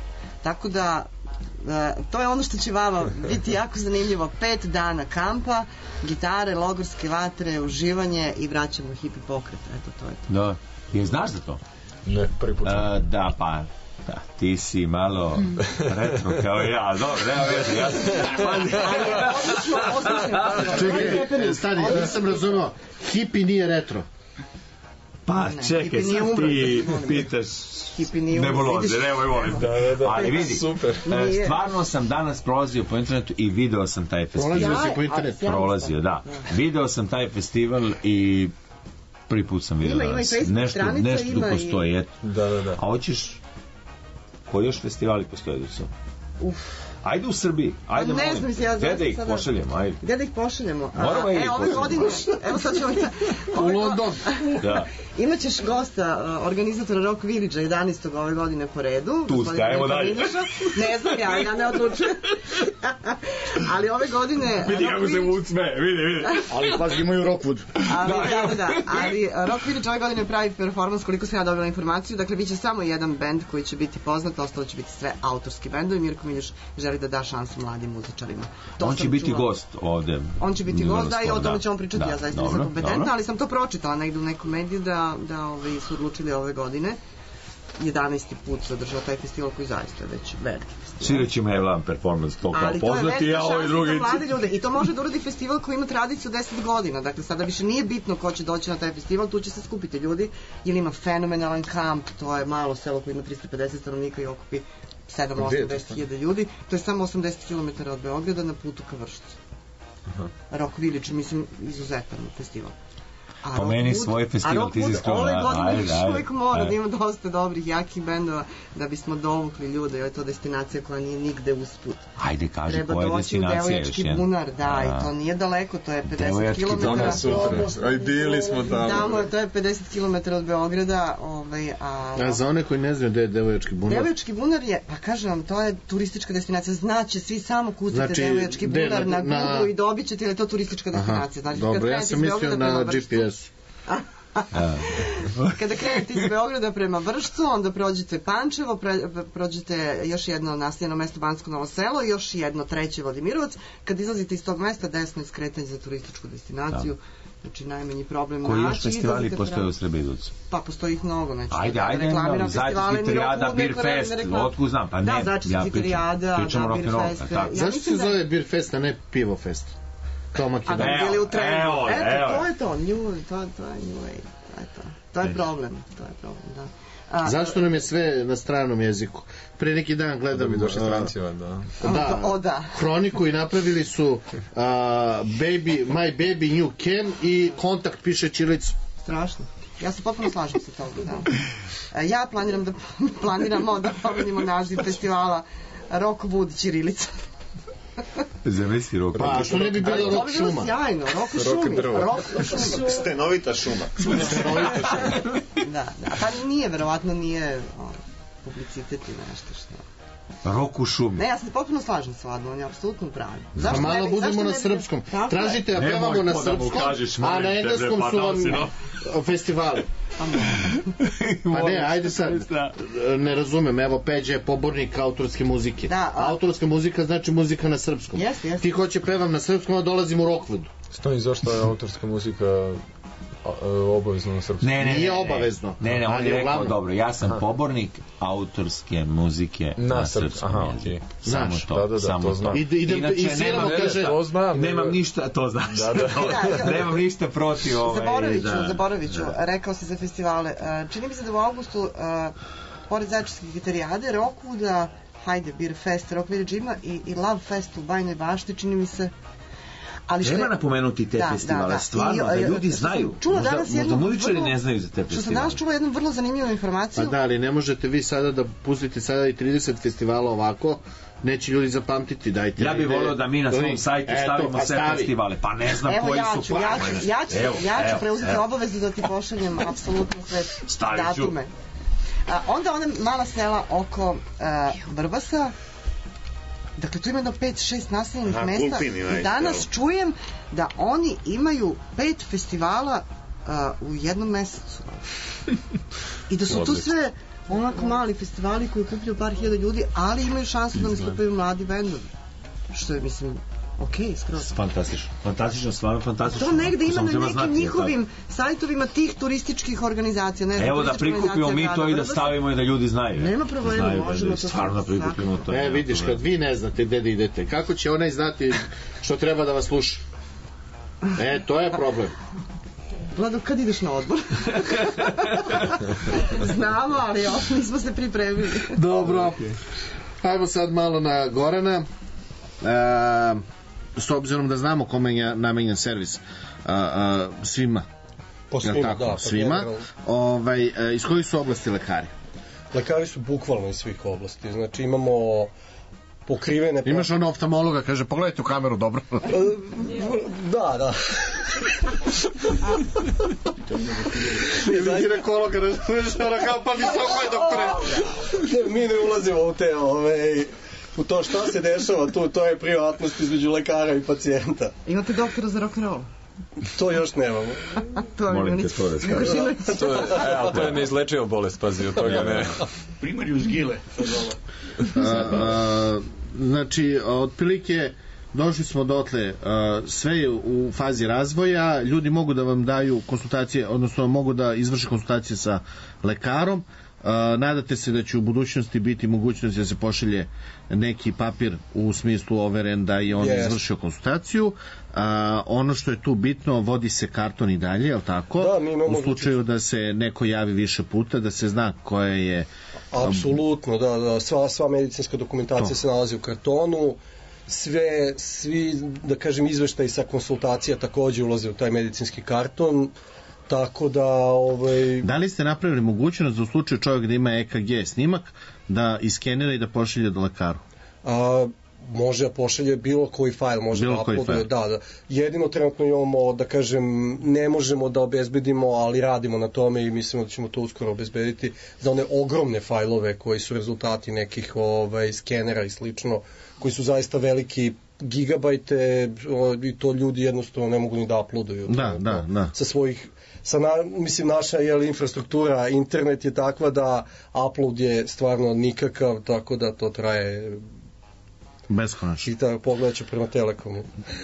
Tako da, e, to je ono što će vama biti jako zanimljivo. Pet dana kampa, gitare, logorske vatre, uživanje i vraćamo hipi pokret. Eto, to je to. Da. Je, znaš za to? Ne, prvi put. Uh, da, pa, da, ti si malo retro kao ja, dobro, nema veze, ja sam... Čekaj, stani, nisam razumio, hipi nije retro. Pa čekaj, sad ti pitaš nebuloze, nemoj volim. Da, da, da. Ali vidi, super. Stvarno sam danas prolazio po internetu i video sam taj festival. Prolazio si po internetu? Prolazio, da. Video sam taj festival i prvi put sam video danas. Nešto, nešto tu postoji, eto. Da, da, da. A hoćeš, koji još festivali postoje da su? Uf. Ajde u Srbiji, ajde ne molim. Znam, ja gde da ih sada... pošaljemo, ajde. Gde da ih pošaljemo? Moramo ih e, ove godine, evo sad ćemo... U London. Da. Imaćeš gosta, uh, organizatora Rock Village-a jedanaestog ove godine po redu. Tu stajemo dalje. Ne znam ja, ja ne odlučujem. Ali ove godine... Vidi kako se ucme, vidi, vidi. Ali pazi, imaju Rockwood. Ali, da, da, da. Ali uh, Rock Village ove godine pravi performans, koliko sam ja dobila informaciju. Dakle, bit će samo jedan bend koji će biti poznat, ostalo će biti sve autorski bendovi. Mirko Miljuš želi da da šansu mladim muzičarima. To on će biti čula. gost ovde. On će biti gost, da, i o tome ćemo pričati, da, ja zaista dobro, nisam kompetentna, dobro. ali sam to pročitala negdje u nekom mediju da, da ovaj, su odlučili ove godine. jedanaesti put se održao taj festival koji zaista je već veliki festival. Svirećemo Evlan performance, to kao poznati, ja ovaj drugi. Mlade ljude. I to može da uradi festival koji ima tradiciju deset godina. Dakle, sada više nije bitno ko će doći na taj festival, tu će se skupiti ljudi, jer ima fenomenalan kamp, to je malo selo koje ima trista pedeset stanovnika i okupi sedam do osam hiljada ljudi. To je samo osamdeset kilometara od Beograda na putu ka Vršcu. Rock Village, mislim, izuzetan festival. A po meni svoj festival ti si skromna. Ove godine još uvijek mora da ima dosta dobrih, jakih bendova da bismo dovukli ljude, jer je to destinacija koja nije nigde usput. Ajde, kaži treba koja je destinacija još. Treba doći u Devojački bunar, da, a, i to nije daleko, to je pedeset kilometara. Aj, bili smo tamo. Tamo, to je pedeset kilometara od Beograda. Ovaj, a, a za one koji ne znaju gde je Devojački bunar? Devojački bunar je, pa kažem vam, to je turistička destinacija, znaće, svi samo kucate znači, Devojački bunar na, na Google na... i dobit ćete, ili je to turistička destinacija. Znači, dobro, ja sam mislio na G P S. Kada krenete iz Beograda prema Vršcu, onda prođete Pančevo, pre, prođete još jedno naseljeno mesto Bansko Novo Selo i još jedno treće Vladimirovac. Kad izlazite iz tog mesta, desno je skretanje za turističku destinaciju. Da. Znači, najmanji problem koji naći. Koji još festivali postoje u Srbiji, Ducu? Pa, postoji ih mnogo. Znači, ajde, ajde, ajde, Zajče Zviterijada, Beer Fest, otkud znam, pa ne. Da, Zajče Zviterijada, pričamo da, Beer Fest. Ja zašto se zove Beer Fest, a ne Pivo Fest? Tomak a da bi bili u trendu. Evo, Eto, evo. to je to, new, to, to je new age. To je to. To je problem, to je problem, da. A, zašto nam je sve na stranom jeziku? Pre neki dan gledam... Da bi došli strancima, da. Da, o, da. Hroniku i napravili su uh, baby, My Baby New Ken i Kontakt piše ćirilicu. Strašno. Ja se potpuno slažem sa toga, da. Ja planiram da planiramo da promenimo naziv festivala Rockwood ćirilica. Zamisli Rock. Pa, što ne bi bilo Rock šuma? To bi bilo sjajno, Rock u šumi. Rock u šumi. Stenovita šuma. Stenovita šuma. Da, da. Pa nije, verovatno nije o, publicitet i nešto što... Rok u šumi. Ne, ja se potpuno slažem s Vladom, on je apsolutno pravi. Zašto malo ne, budemo na srpskom. Tražite, a pevamo na srpskom, a na engleskom su vam festivali. Pa ne, ajde sad, ne razumem, evo Peđa je pobornik autorske muzike. Da, a... Autorska muzika znači muzika na srpskom. Yes, yes. Ti hoće pevam na srpskom, a dolazim u Rockwood. Stoji zašto je autorska muzika obavezno na srpskom? Ne, ne, nije obavezno. Ne, ne, on je rekao, dobro, ja sam aha. pobornik autorske muzike na, na srpskom. Aha, okej. Samo znaš, to, da, da, da, samo to. Znam. I, i, Inače, i sviramo, kaže, to znam, nemam ne, ništa, to znaš. Da, da. Nemam ništa protiv ovaj. Zaboraviću, da, zaboraviću, da. rekao si za festivale. Čini mi se da u avgustu, uh, pored Zaječarske gitarijade, Rockwooda, hajde, Beer Fest, Rock Village ima i, i Love Fest u Bajnoj Bašti, čini mi se. Ali treba je... napomenuti te da, festivale, da, da. stvarno, da ljudi znaju. Možda, možda muzičari ne znaju za te festivale. Što sam danas čula jednu vrlo zanimljivu informaciju. Pa da, ali ne možete vi sada da pustite sada i trideset festivala ovako, neće ljudi zapamtiti, dajte. Ja bih volio da mi na svom sajtu stavimo pa sve stavi. festivale, pa ne znam evo, koji ja su ću, ja ću, ja ću, evo, ja ću evo, preuzeti evo. obavezu da ti pošaljem apsolutno sve datume. A, onda ona mala sela oko uh, Vrbasa. Dakle, tu ima jedno pet šest naseljenih Aha, mesta i danas evo. čujem da oni imaju pet festivala uh, u jednom mesecu. I da su tu sve onako mali festivali koji okupljaju par hiljada ljudi, ali imaju šansu da nastupaju mladi bendovi. Što je, mislim, okej, skroz. Fantastično, fantastično, stvarno fantastično. To negde ima Samo na treba nekim znati, njihovim sajtovima tih turističkih organizacija. Ne znam, evo da turistička prikupimo mi organizacija to i da grada stavimo i da ljudi znaju. Nema problema, Znaju, možemo da, to stvarno da prikupimo to. E, vidiš, kad vi ne znate gde da idete, kako će onaj znati što treba da vas sluša? E, to je problem. Vlado, kad ideš na odbor? Znamo, ali još nismo se pripremili. Dobro. Ajmo sad malo na Gorana. E, s obzirom da znamo kome je namenjen servis. A, a, svima. Po svima, tako, da. svima. Ovaj, e, iz kojih su oblasti lekari? Lekari su bukvalno iz svih oblasti. Znači imamo pokrivene... Imaš ono oftalmologa, kaže, pogledajte u kameru, dobro. Da, da. Ili ginekologa, razumiješ, ono kao, pa visoko je doktore. Mi ne ulazimo u te, ove, u to šta se dešava tu, to je privatnost između lekara i pacijenta. Imate doktora za rock'n'roll? To još nemamo. Molim te to da skažem. To je, e, ali to je neizlečiva bolest, pazi, od toga ne. Primariju zgile. Znači, otprilike došli smo dotle, sve je u fazi razvoja, ljudi mogu da vam daju konsultacije, odnosno mogu da izvrše konsultacije sa lekarom. Nadate se da će u budućnosti biti mogućnost da se pošalje neki papir u smislu overen da je on yes. izvršio konsultaciju. A, ono što je tu bitno, vodi se karton i dalje, je li tako? Da, mi imamo u slučaju da se neko javi više puta, da se zna koja je... Apsolutno, da, da. Sva, sva medicinska dokumentacija to. se nalazi u kartonu. Sve, svi, da kažem, izveštaji sa konsultacija takođe ulaze u taj medicinski karton. Tako da, ovaj... Da li ste napravili mogućnost da u slučaju čovjek da ima E K G snimak, da iskenira i da pošalje do lekaru? A, može da pošalje bilo koji fajl, može bilo da uploaduje, da, da. Jedino trenutno imamo, da kažem, ne možemo da obezbedimo, ali radimo na tome i mislimo da ćemo to uskoro obezbediti za one ogromne fajlove koji su rezultati nekih ovaj, skenera i slično, koji su zaista veliki gigabajte i to ljudi jednostavno ne mogu ni da uploaduju. Da, da, da. Sa svojih sa na, mislim naša je infrastruktura, internet je takva da upload je stvarno nikakav, tako da to traje beskonačno. I tako pogledat ću prema Telekomu.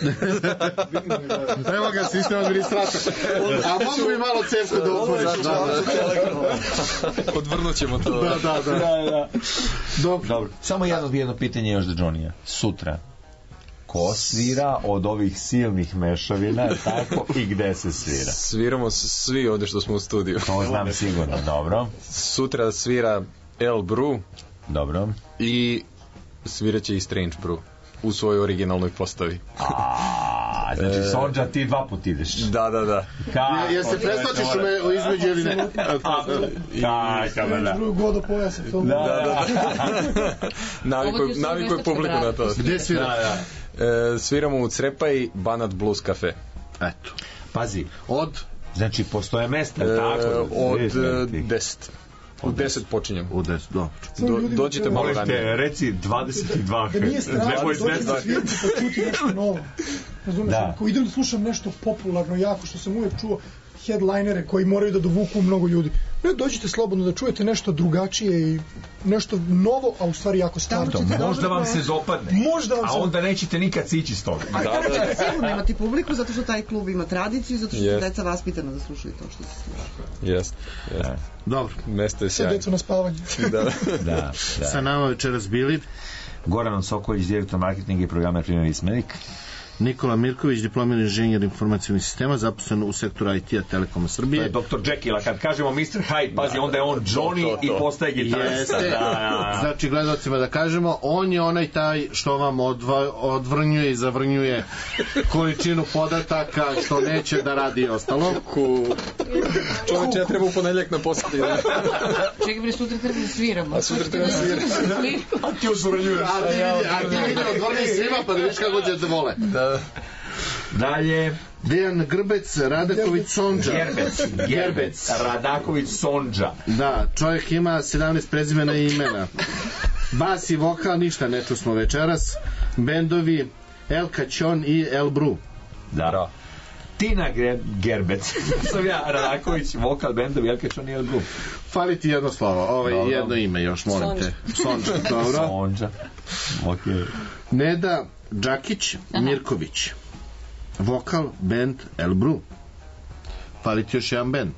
Evo ga, sistem administrator. A mogu bi malo cevku da upođu. Odvrnut ćemo to. Da, da, da. da, da. Dobro. Dobro. Samo jedno, jedno pitanje još za Johnny-a. Sutra. Ko svira od ovih silnih mešavina, tako, i gde se svira? Sviramo svi ovde što smo u studiju. To znam sigurno, dobro. Sutra svira El Bru. Dobro. I sviraće i Strange Brew u svojoj originalnoj postavi. A, znači Sonja ti dva put ideš. Da, da, da. Ka, ja se prestočiš u me između ili ne? Kako da? Godo pojasa. Da, da. Navikuje publiku na to. Gde svira? Sviramo u Crepaji, Banat Blues Cafe. Eto. Pazi, od... Znači, postoje mesta, tako? Od deset. U deset počinjem. U deset, dobro. Do, dođite malo ranije. Molim te, reci dvadeset dva. Da nije strašno, dođete da svirati pa čuti nešto novo. Razumeš, da. Ako idem da slušam nešto popularno, jako, što sam uvijek čuo, headlinere koji moraju da dovuku mnogo ljudi. Ne, dođite slobodno da čujete nešto drugačije i nešto novo, a u stvari jako staro. Možda vam se dopadne, možda vam se... a onda nećete nikad sići s toga. A da, da, da. Sigurno imati publiku, zato što taj klub ima tradiciju, zato što yes. su deca vaspitana da slušaju to što se sluša. Jeste, jeste. Dobro. Mesto je sjajno. Sve decu na spavanje. da. da, da. Sa nama večeras bili Goran Sokolić, direktor marketinga i programa Primjer Ismenik. Nikola Mirković, diplomirani inženjer informacionih sistema, zaposlen u sektoru I T-a Telekoma Srbije. To je doktor Jekyll, a kad kažemo mister Hyde, pazi, onda je on Johnny to, to, to. i postaje gitarista. Da, da. Znači, gledalcima da kažemo, on je onaj taj što vam odva, odvrnjuje i zavrnjuje količinu podataka, što neće da radi i ostalo. Ku... Čoveče, ja treba u ponedljak na posadi. Čekaj, bre, sutra treba da sviramo. A sutra treba da sviramo. A ti odvrnjuješ. A ti odvrnjuješ svima, pa da viš kako će te vole. Da. Dalje Dejan Grbec, Radaković Sonđa. Gerbec, Gerbec, Radaković Sonđa. Da, čovjek ima sedamnaest prezimena i imena. Bas i vokal, ništa ne čusmo večeras. Bendovi El Kaćon i El Bru. Da, da. Tina Gerbec. Sam ja, Radaković, vokal, bendovi El Kaćon i El Bru. Fali ti jedno slovo, ovaj jedno ime još, molim te. Sonđa, dobro. Sonđa, okej. Okay. Neda Đakić, Mirković. Vokal, band Elbru. Fali ti još jedan band.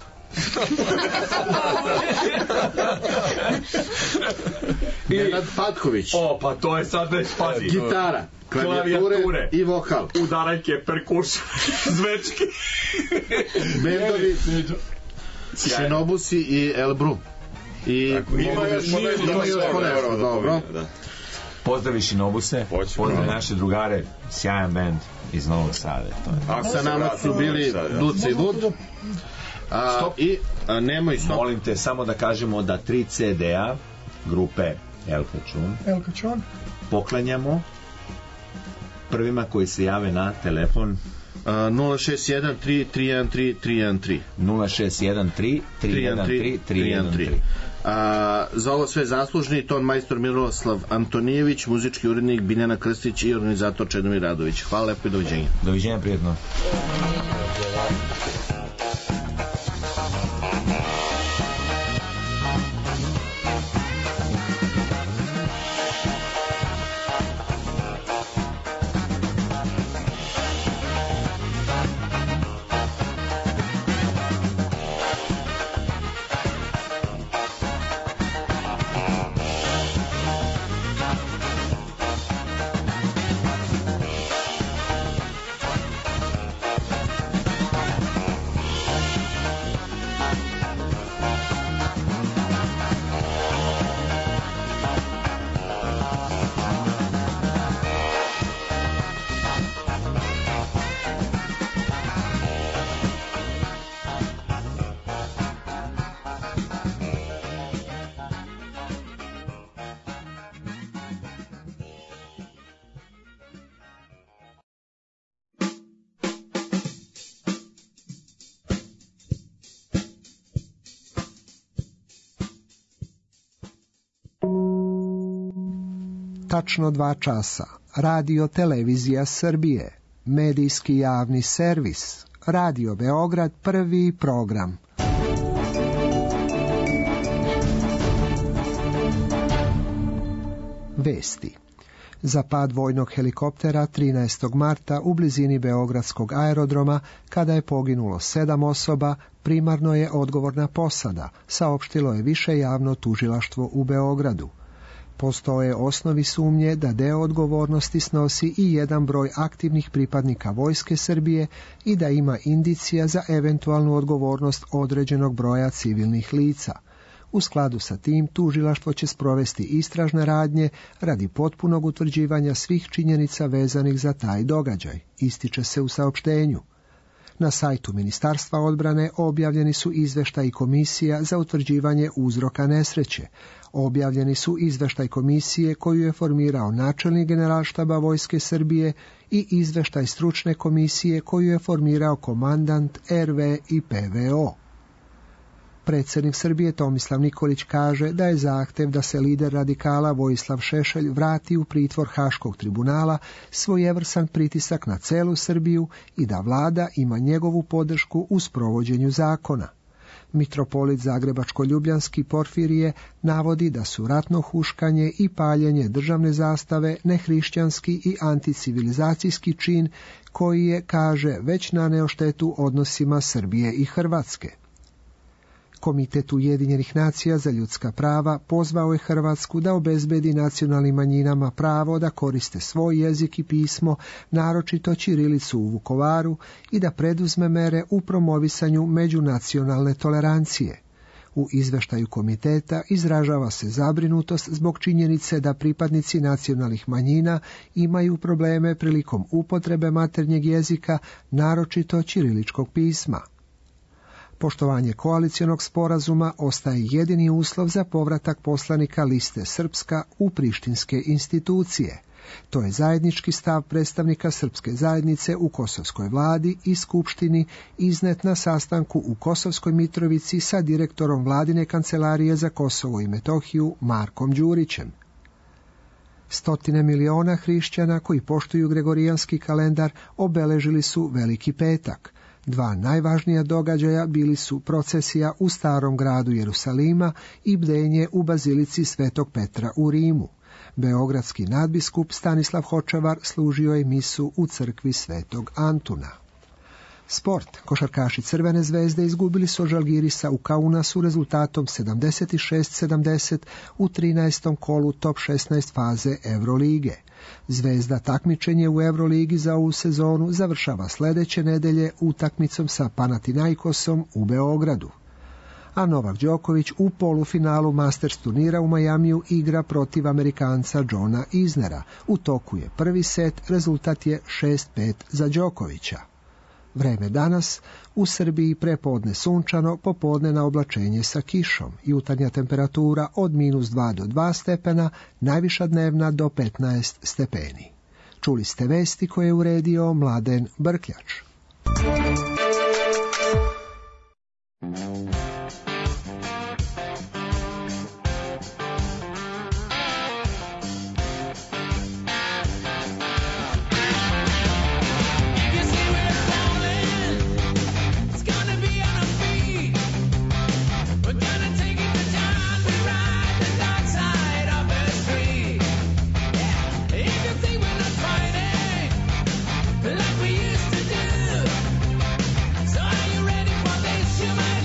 Nenad Patković. O, pa to je sad već, pazi. Gitara, klavijature i vokal. Udarajke, perkuš, zvečki. Bendovi Shinobusi i Elbru. I Ima još nešto, dobro. Pozdravi Shinobuse, pozdravi naše drugare, sjajan band iz Novog Sada. A sa nama su bili Duce i Vud. A, i a, nemoj stop. Molim te samo da kažemo da tri ce de a grupe El Cachon El Cachon poklanjamo prvima koji se jave na telefon nula šest jedan tri tri jedan tri tri jedan tri nula šest jedan tri tri jedan tri tri jedan tri. A, za ovo sve zaslužni ton majstor Miroslav Antonijević, muzički urednik Biljana Krstić i organizator Čedomir Radović. Hvala lepo i doviđenja. Doviđenja, prijetno. Tačno dva časa. Radio Televizija Srbije. Medijski javni servis. Radio Beograd, prvi program. Vesti. Za pad vojnog helikoptera trinaestog marta u blizini Beogradskog aerodroma, kada je poginulo sedam osoba, primarno je odgovorna posada, saopštilo je više javno tužilaštvo u Beogradu. Postoje osnovi sumnje da deo odgovornosti snosi i jedan broj aktivnih pripadnika Vojske Srbije i da ima indicija za eventualnu odgovornost određenog broja civilnih lica. U skladu sa tim, tužilaštvo će sprovesti istražne radnje radi potpunog utvrđivanja svih činjenica vezanih za taj događaj, ističe se u saopštenju. Na sajtu Ministarstva odbrane objavljeni su izveštaj komisija za utvrđivanje uzroka nesreće. Objavljeni su izveštaj komisije koju je formirao načelnik Generalštaba Vojske Srbije i izveštaj stručne komisije koju je formirao komandant er ve i pe ve o. Predsjednik Srbije Tomislav Nikolić kaže da je zahtev da se lider radikala Vojislav Šešelj vrati u pritvor Haškog tribunala svojevrstan pritisak na celu Srbiju i da vlada ima njegovu podršku u sprovođenju zakona. Mitropolit Zagrebačko-Ljubljanski Porfirije navodi da su ratno huškanje i paljenje državne zastave nehrišćanski i anticivilizacijski čin koji je, kaže, već naneo štetu odnosima Srbije i Hrvatske. Komitet Ujedinjenih nacija za ljudska prava pozvao je Hrvatsku da obezbedi nacionalnim manjinama pravo da koriste svoj jezik i pismo, naročito ćirilicu u Vukovaru, i da preduzme mere u promovisanju međunacionalne tolerancije. U izveštaju komiteta izražava se zabrinutost zbog činjenice da pripadnici nacionalnih manjina imaju probleme prilikom upotrebe maternjeg jezika, naročito ćiriličkog pisma. Poštovanje koalicionog sporazuma ostaje jedini uslov za povratak poslanika liste Srpska u prištinske institucije. To je zajednički stav predstavnika srpske zajednice u Kosovskoj vladi i skupštini iznet na sastanku u Kosovskoj Mitrovici sa direktorom vladine kancelarije za Kosovo i Metohiju Markom Đurićem. Stotine miliona hrišćana koji poštuju gregorijanski kalendar obeležili su Veliki petak. Dva najvažnija događaja bili su procesija u starom gradu Jerusalima i bdenje u bazilici Svetog Petra u Rimu. Beogradski nadbiskup Stanislav Hočevar služio je misu u crkvi Svetog Antuna. Sport. Košarkaši Crvene zvezde izgubili su od Žalgirisa u Kaunasu rezultatom sedamdeset šest sedamdeset u trinaestom kolu top šesnaest faze Evrolige. Zvezda takmičenje u Evroligi za ovu sezonu završava sljedeće nedelje utakmicom sa Panathinaikosom u Beogradu. A Novak Đoković u polufinalu Masters turnira u Majamiju igra protiv Amerikanca Johna Isnera. U toku je prvi set, rezultat je šest pet za Đokovića. Vreme danas, u Srbiji prepodne sunčano, popodne na oblačenje sa kišom, jutarnja temperatura od minus dva do dva stepena, najviša dnevna do petnaest stepeni. Čuli ste vesti koje je uredio Mladen Brkljač. Like we used to do. So are you ready for this? You might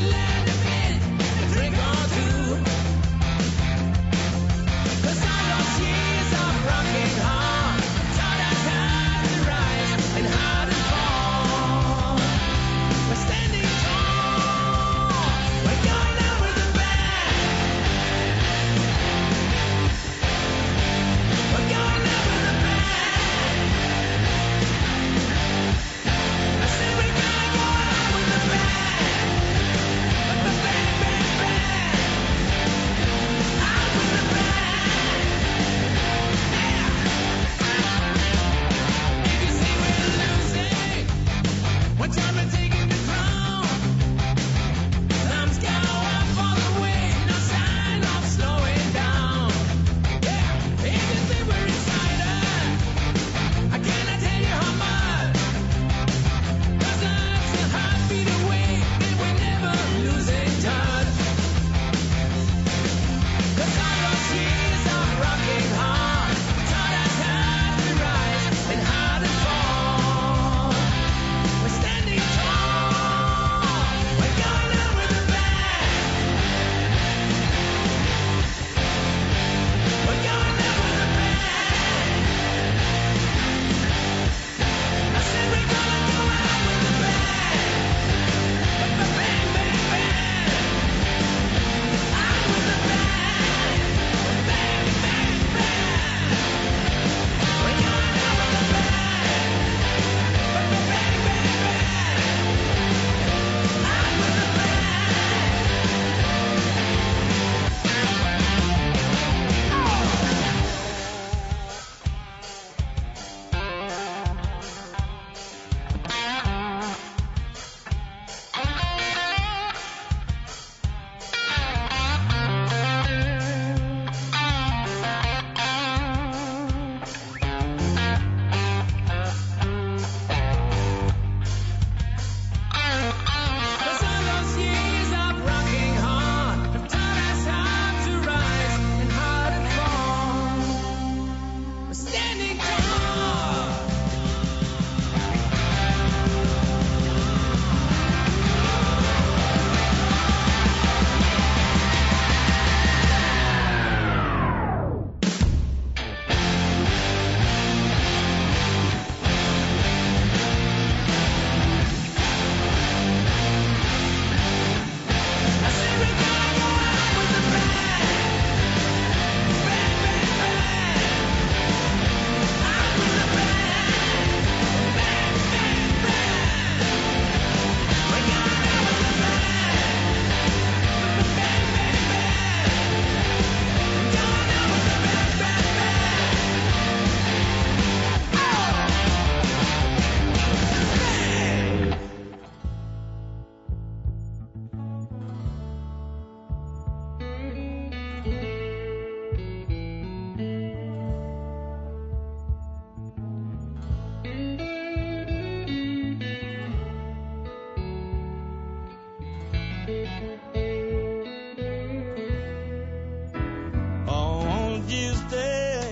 Oh, won't you stay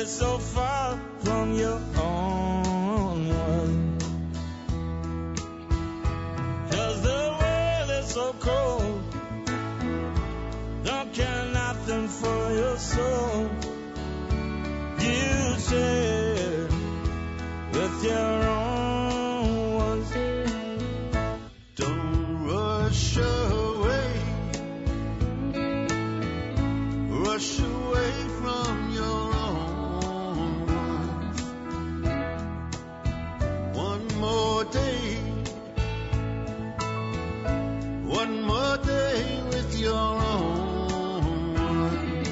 is so far from your own one. 'Cause the world is so cold, don't care nothing for your soul. You share with your own ones. Don't rush away, rush away from your own ones. One more day, one more day with your own ones.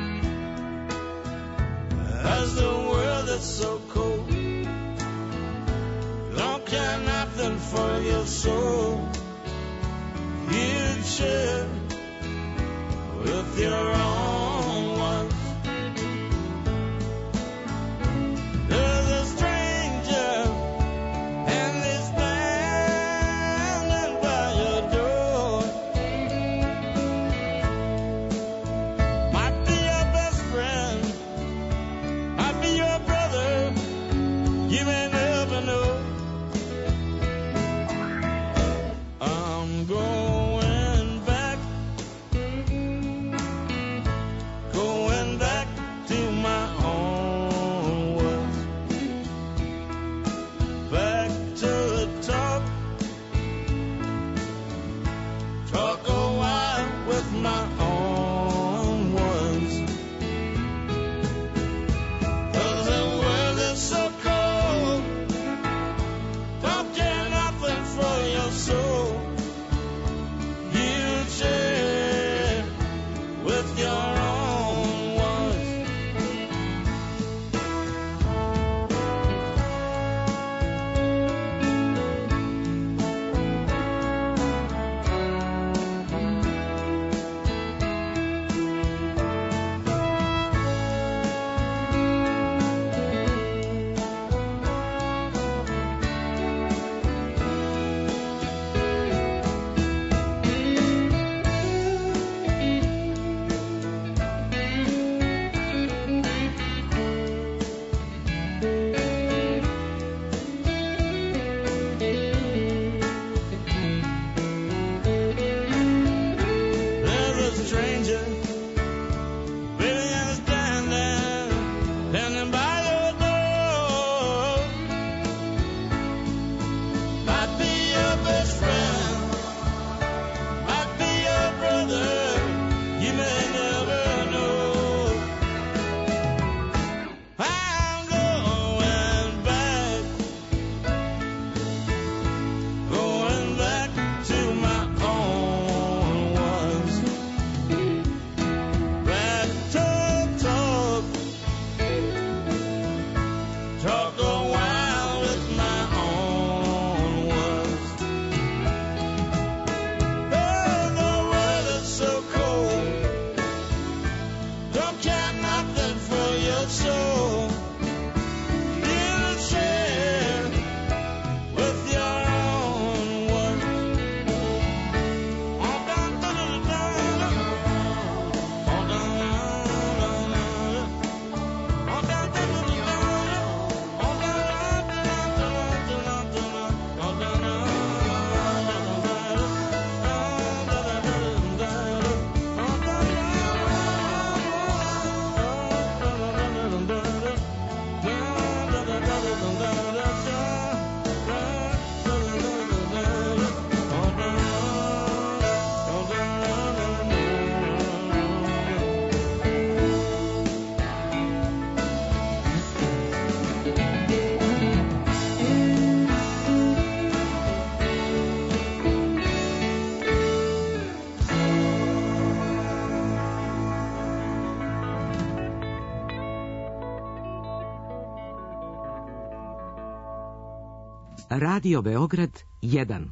As the world is so cold, don't care nothing for your soul. You share with your own ones. There's a stranger and he's standing by your door. Might be your best friend, might be your brother, you may never know. I'm going back, going back to my own world, back to talk, talk a while with my own ones. 'Cause the world is so cold, don't care nothing for your soul. You share with your own ones. There's a stranger, baby, and standing, standing by your door. Might be your best friend, might be your brother, you may never know. I'm going back, going back to my own ones. Back to talk, talk a while with my own ones. Oh, the world is so cold, don't care nothing for your soul. You share with your own ones. Oh, dun, dun, dun, dun, dun. Oh, dun, dun, dun, dun. Oh, dun, dun, dun, dun, dun. Oh, dun, dun, dun, dun, dun, dun. Oh, dun, dun, dun, dun, dun. Radio Beograd jedan.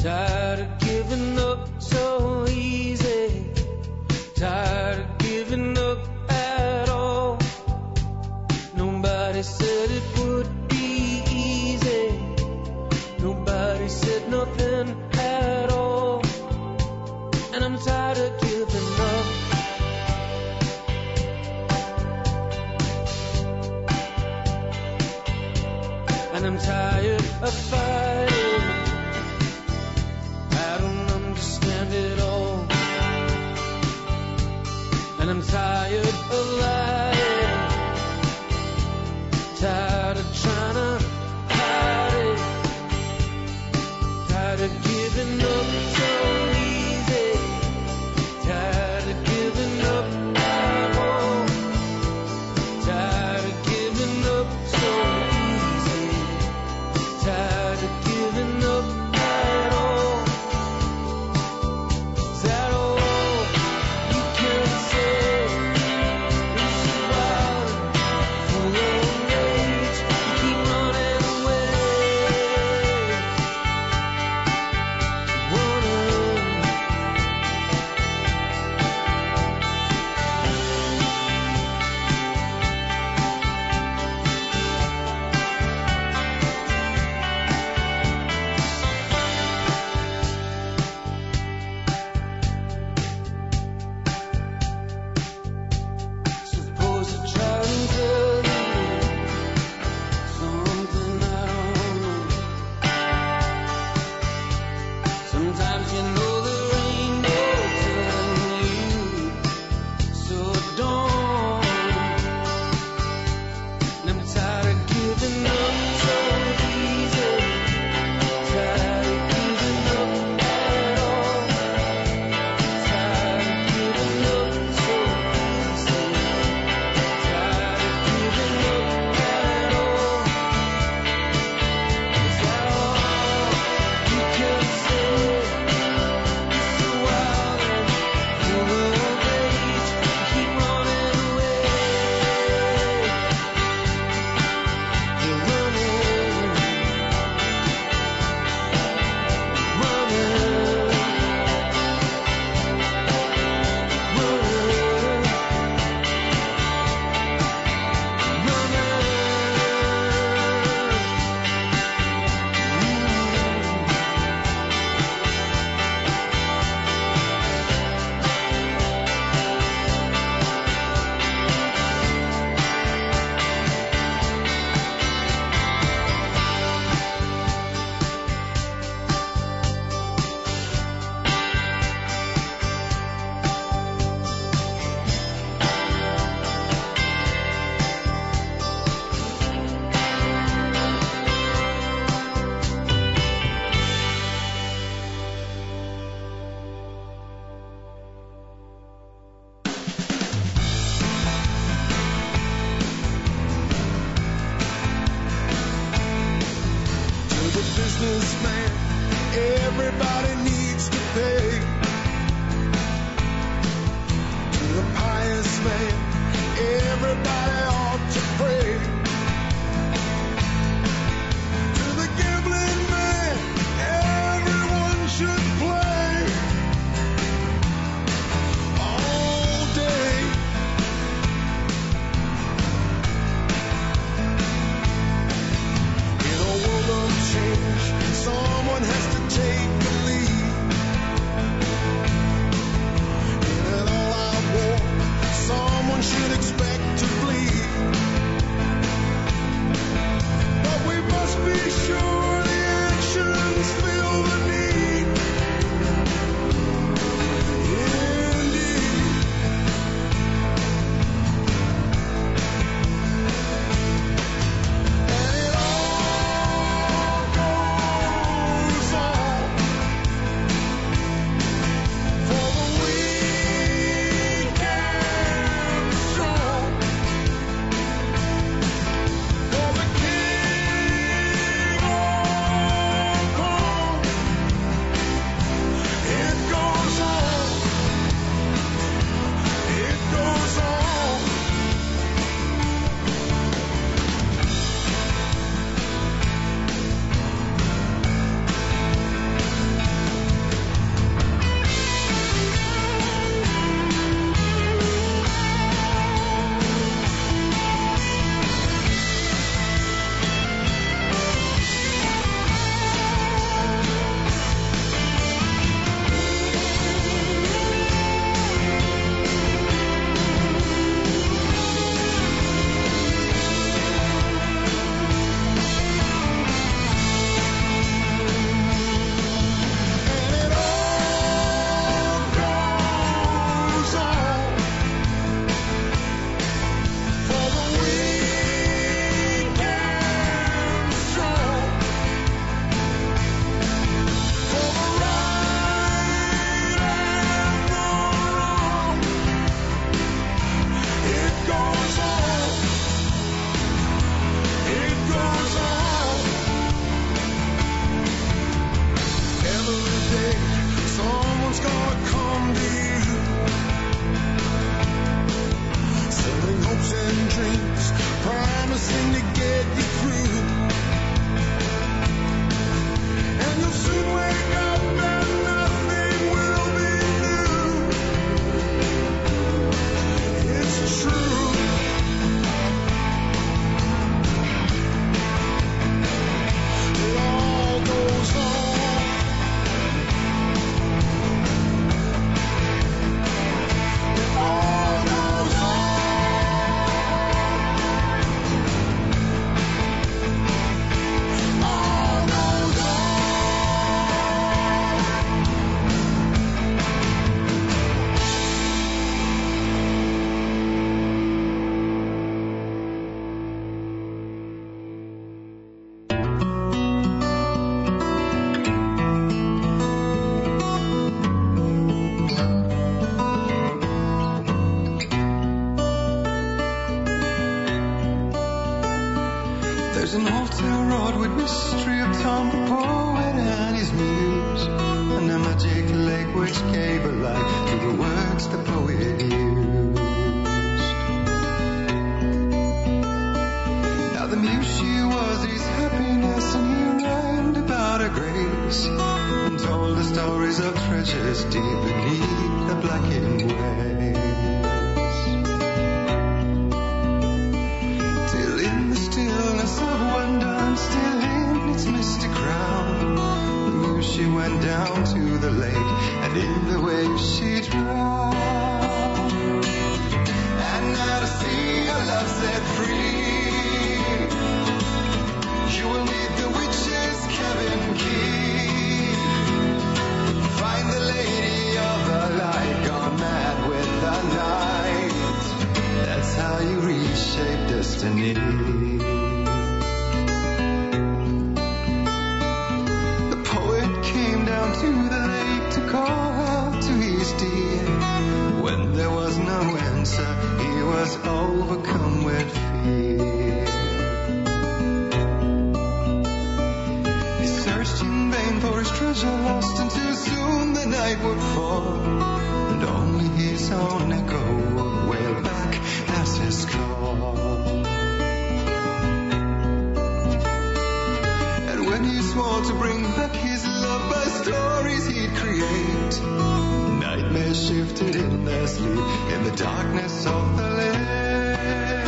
Tired of giving up so easy. Tired of giving up at all. Nobody said it would be easy. Nobody said nothing at all. And I'm tired of giving up. And I'm tired of fighting. I don't understand it all. And I'm tired of lying. Tired of trying to hide it. Tired of giving up so easy. Tired of giving up at all. Tired of giving up so easy. Tired of giving up at all. Is that all you can say? You're so wild, full of rage. You keep running away. Suppose I try and tell you something I don't know. Sometimes you know there ain't no telling you, so don't. And I'm tired of giving up so easy. Tired of giving up at all. Tired of giving up so easy. Tired of giving up at all. Is that all you can say? You're so wild and full of rage. You keep running away. You're running, running, To the businessman, everybody needs to pay. To the pious man, everybody ought to pray. To the gambling man, everyone should play. All day. In a world of change, someone has to take the lead. In it all I walk, someone one's gonna come to you, selling hopes and dreams, promising to get you through. And you'll soon wake up and nothing will be new. It's true. It all goes on. It all goes on. All goes on. There's an altar wrought with mystery of Tom the poet and his muse, and a magic lake which gave a life to the words the poet used. Now the muse she was his happiness, and he rhymed about her grace, and told the stories of treasures deep beneath the blackened waves. Till in the stillness of one dawn, still in its misty crown, the muse she went down to the lake, and in the waves she drowned. And now to see your love set free, you will need the witch's cabin key. Find the lady of the light, gone mad with the night. That's how you reshape destiny. The poet came down to the lake to call out to his dear. When there was no answer, he was overcome with fear. He searched in vain for his treasure lost, and too soon the night would fall, and only his own echo would wail back as his call. And when he swore to bring back his love by stories he'd create, nightmares shifted in their sleep in the darkness of the lake.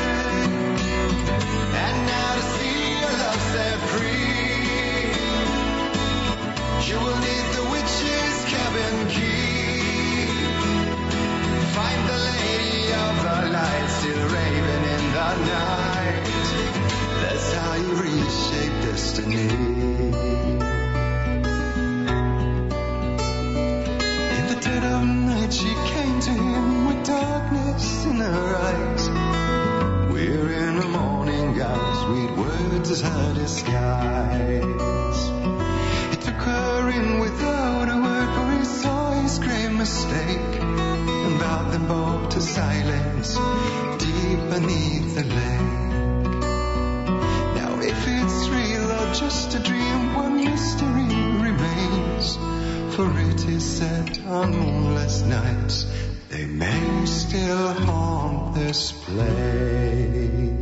And now to see your love set free, you will need the witch's cabin key. Find the lady of the light, still raving in the night. That's how you reshape destiny. In the dead of night she came to him with darkness in her eyes. We're in a morning gown, sweet words as her disguise. He took her in without a word, for he saw his grave mistake, and bowed them both to silence deep beneath the lake. Now if it's real or just a dream, one mystery remains, for it is said on moonless nights they may still haunt this place.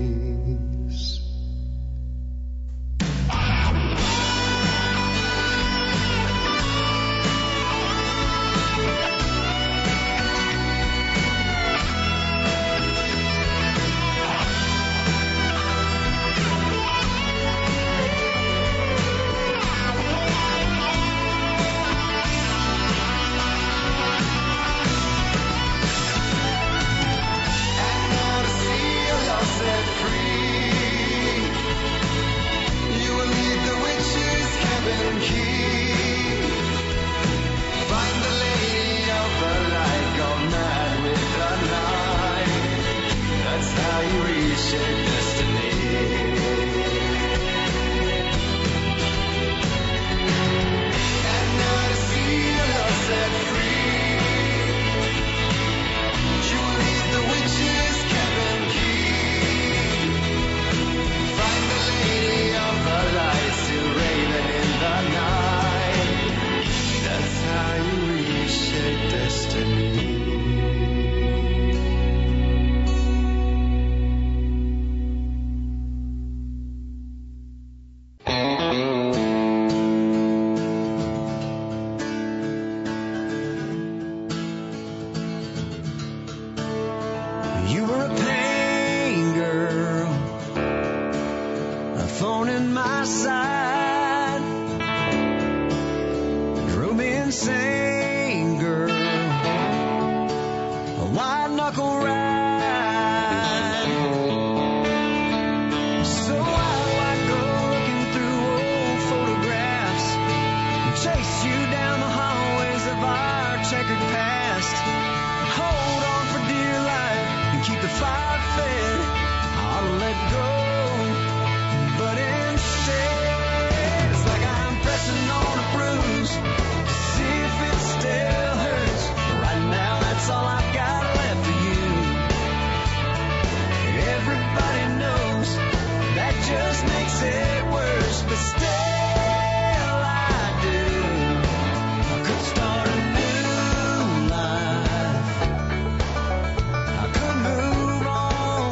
Set free, insane, girl. A white knuckle ride. So why do I go looking through old photographs and chase you down the hallways of our checkered past? Hold on for dear life and keep the fire fed. I ought to let go, but instead it's like I'm pressing on a bruise to see if it still hurts. Right now that's all I've got left for you. Everybody knows that just makes it worse, but still I do. I could start a new life. I could move on.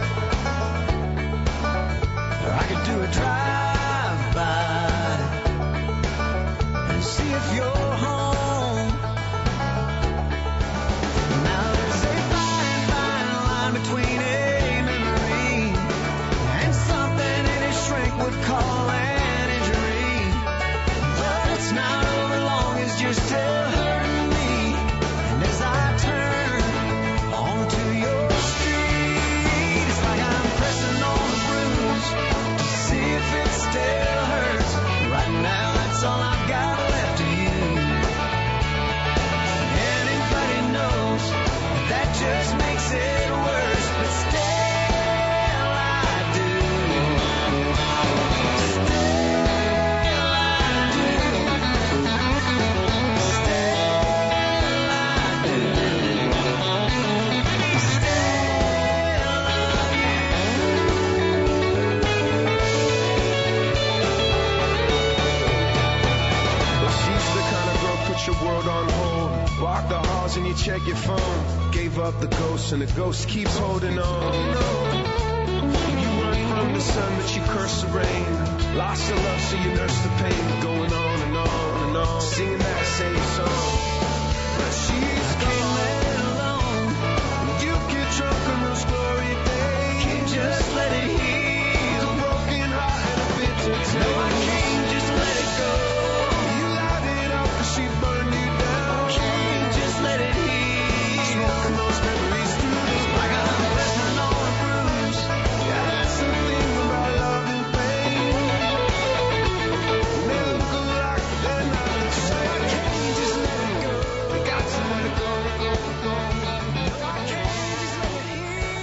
Or I could do a drive-by and see if you're home. Now there's a fine, fine line between a memory and something any shrink would call an injury. But it's not over long as you're still hurting me. And as I turn onto your street, it's like I'm pressing on the bruise to see if it still hurts. Right now that's all I've got left of you. Anybody knows that just makes it worse, but still I do. Still I do. She's the kind of girl put your world on hold. Walk the halls and you check your phone. Gave up the ghost and the ghost keeps holding on. You run from the sun but you curse the rain. Lost your love so you nurse the pain. Going on and on and on, singing that same song. But she's gone. Let it alone. You get drunk on those glory days. Can't just let it heal. A broken heart and a bitter taste. No, I can't just let it go. You light it up and she burned you down. Can't just let it heal. Smoking those memories through the Like I'm pressing on a bruise. Yeah, that's the thing about love and pain. They look alike, but they're not the same. I can't just let it go. I got to let it go, go, go. No, I can't just let it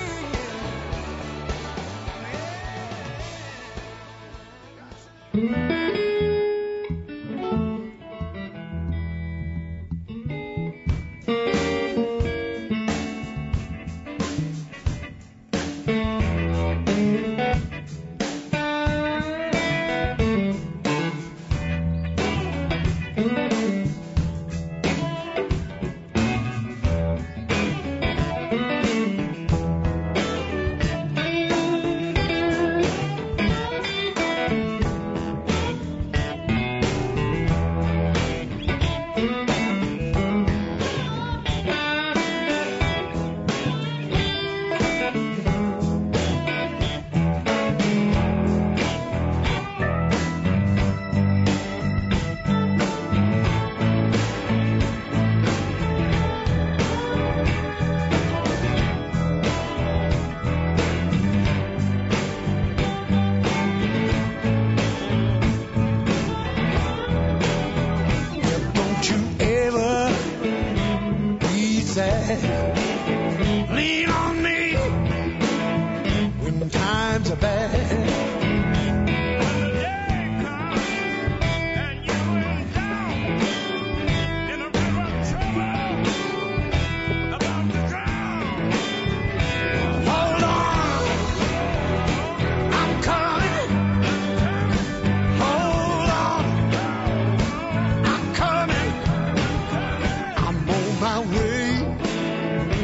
Don't you ever be sad. Lean on me when times are bad. Hold on, I'm coming. Hold on, I'm coming. I'm on my way.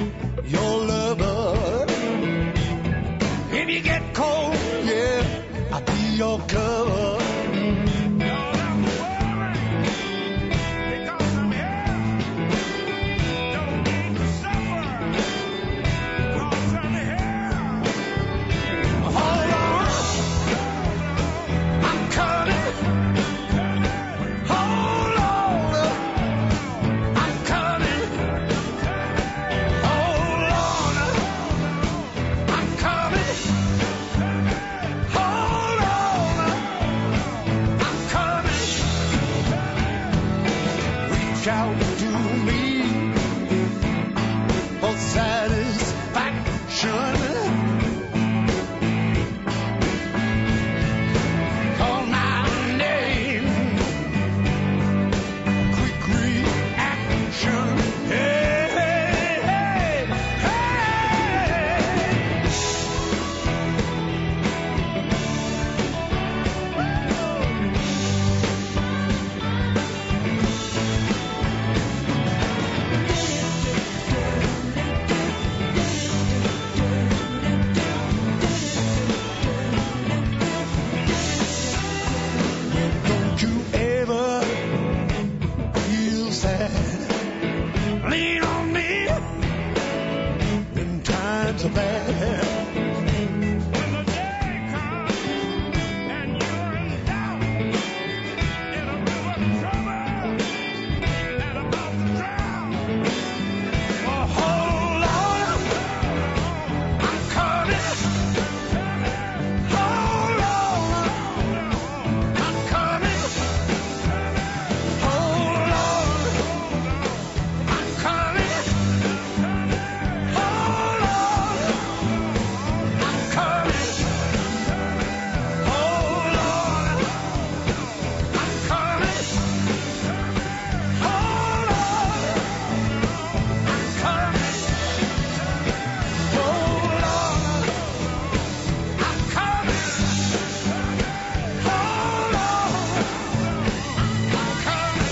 shout to me for satisfaction. Call my name, quick reaction. Hey, hey, hey, don't you ever feel sad? Lean on me when times are bad. When the day comes and you're in doubt, in a river of trouble and about to drown. Oh, hold on, I'm coming. Hold on, I'm coming. Hold on, I'm coming. Hold on, I'm coming. Hold on, I'm coming. Hold on, I'm coming. Hold on, I'm coming. Hold on, I'm coming.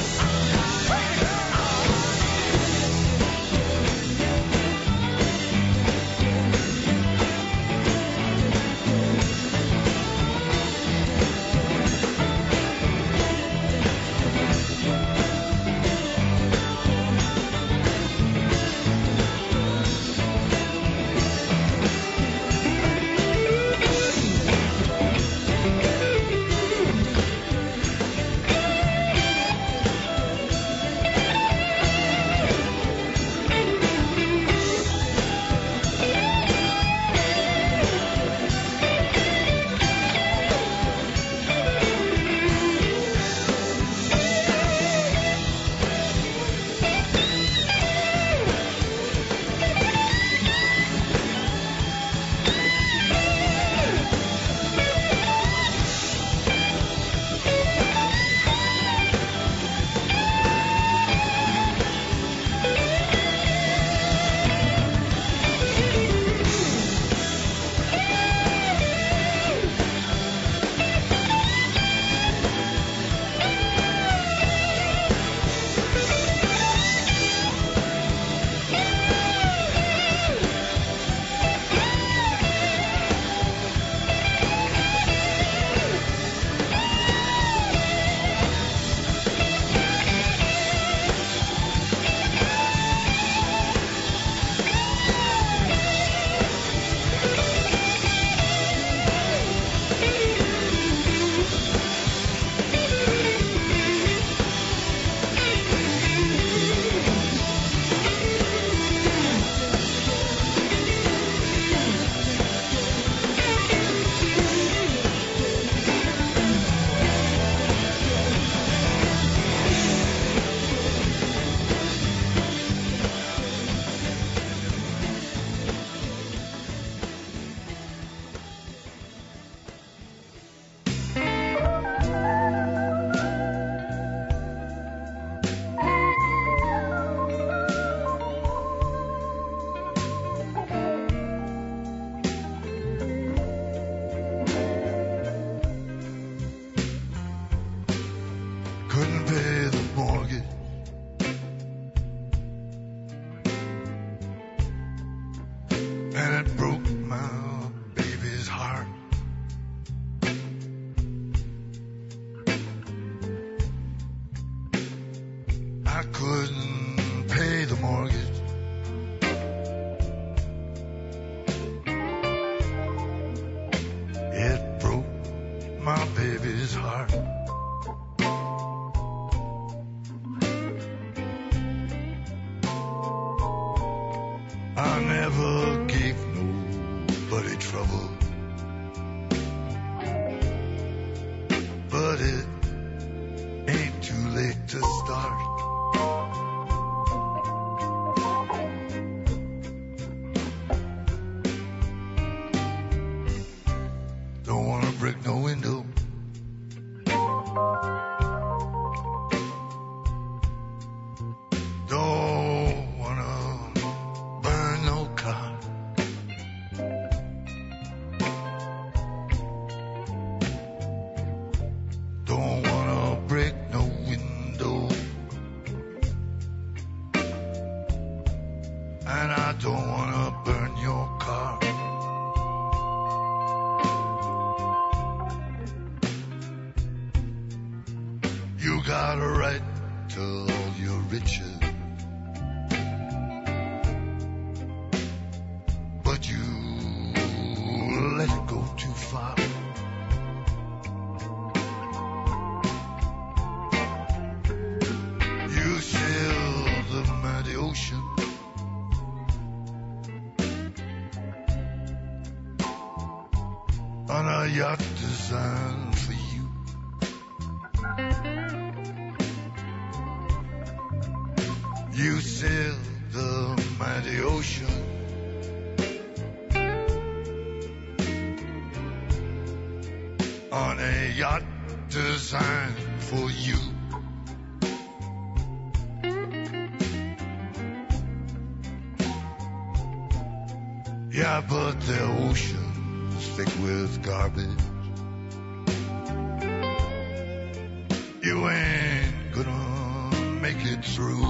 Couldn't pay the mortgage. And it broke my baby's heart. I couldn't pay the mortgage. It broke my baby's heart. I never gave nobody trouble, but it ain't too late to start. don't wanna burn your car. You got a right to all your riches, but you let it go too far. You sail the mighty ocean, on a yacht designed for you. You sail the mighty ocean, on a yacht designed for you. Yeah, but the ocean's thick with garbage. You ain't gonna make it through.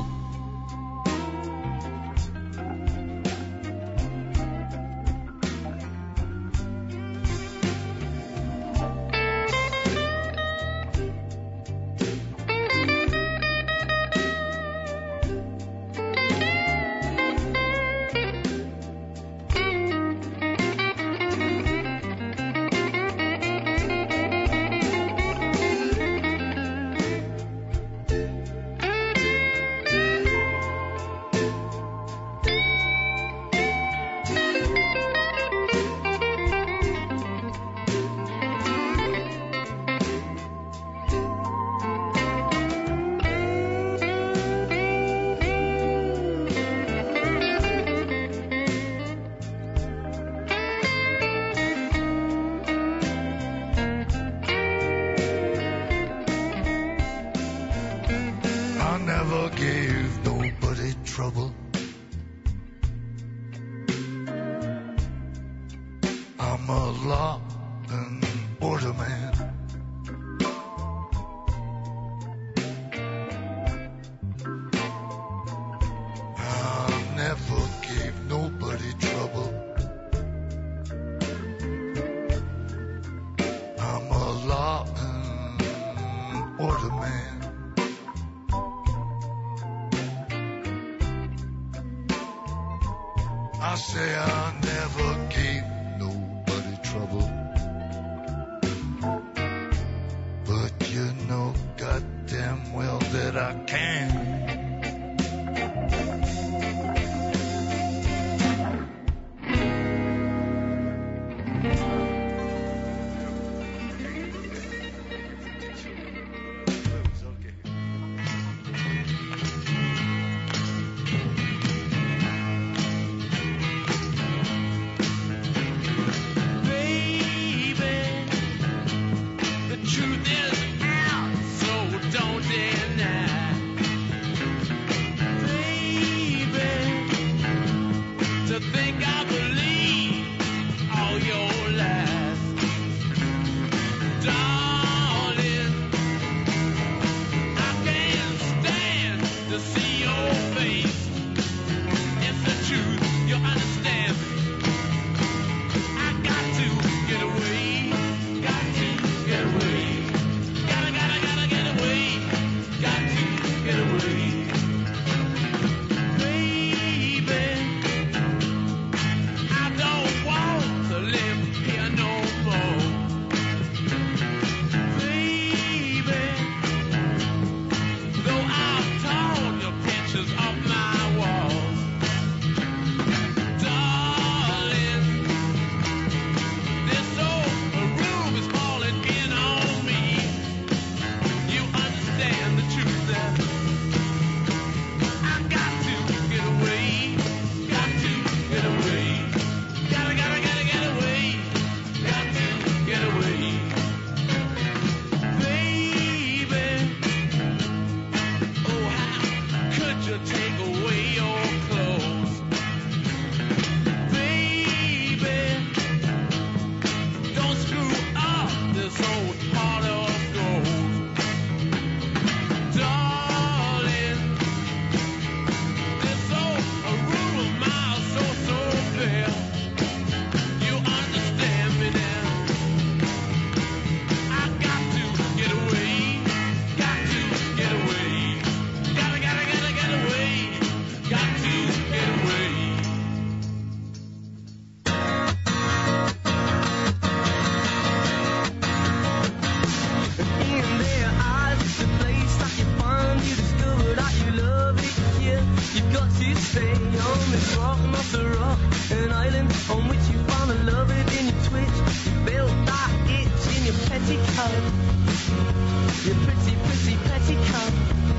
North Montserrat, an island on which you found a lover, then you twitch, you felt that itch in your petticoat, your pretty, pretty petticoat.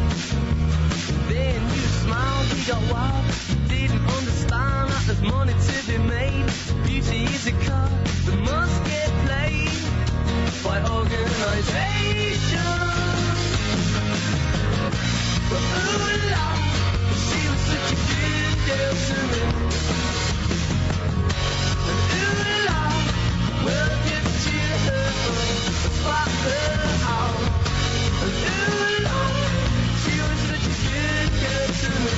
Then you smiled, you got wild, you didn't understand that there's money to be made. Beauty is a card that must get played by organization. But ooh la, she was such a good girl to me. And ooh la, well just cheer her up, spot her out. And ooh la, she was such a good girl to me.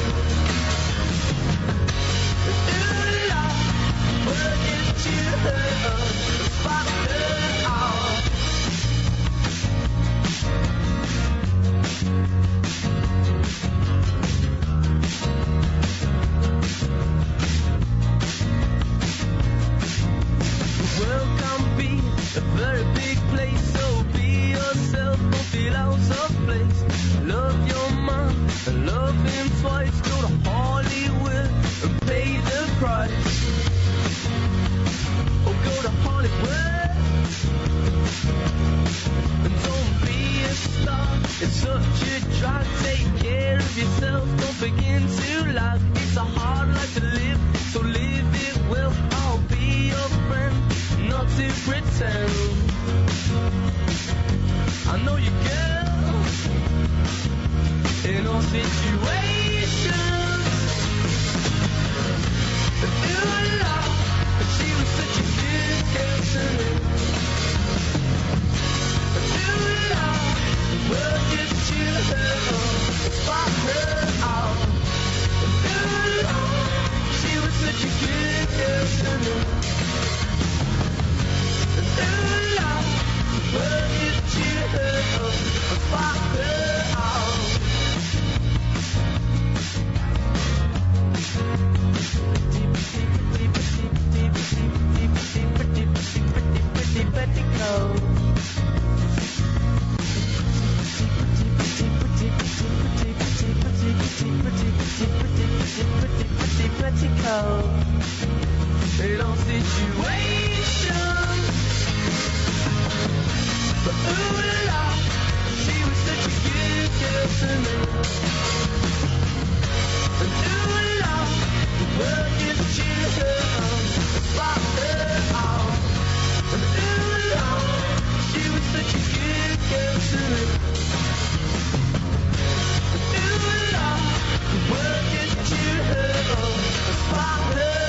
And ooh la, well just cheer her up, spot her out. The world can be a very big place, so be yourself, don't feel out of place. Love your man and love him twice. Go to Hollywood and pay the price. Or go to Hollywood and don't be a star. It's such a drag. Take care of yourself, don't begin to lag. It's a hard life to live, so live it well. I'll be your friend, not to pretend. I know you, girl, in all situations. But ooh la, she was such a good girl to me. But ooh la, well just cheer her up, spot her out. But ooh la, she was such a good girl to me. Ooh la, well just cheer her up, spot her out. In all situations. But ooh la, she was such a good girl to me. And ooh la, the world just cheer her up, spot her out. And ooh la, she was such a good girl to me. And ooh la, the world just cheer her up, spot her out.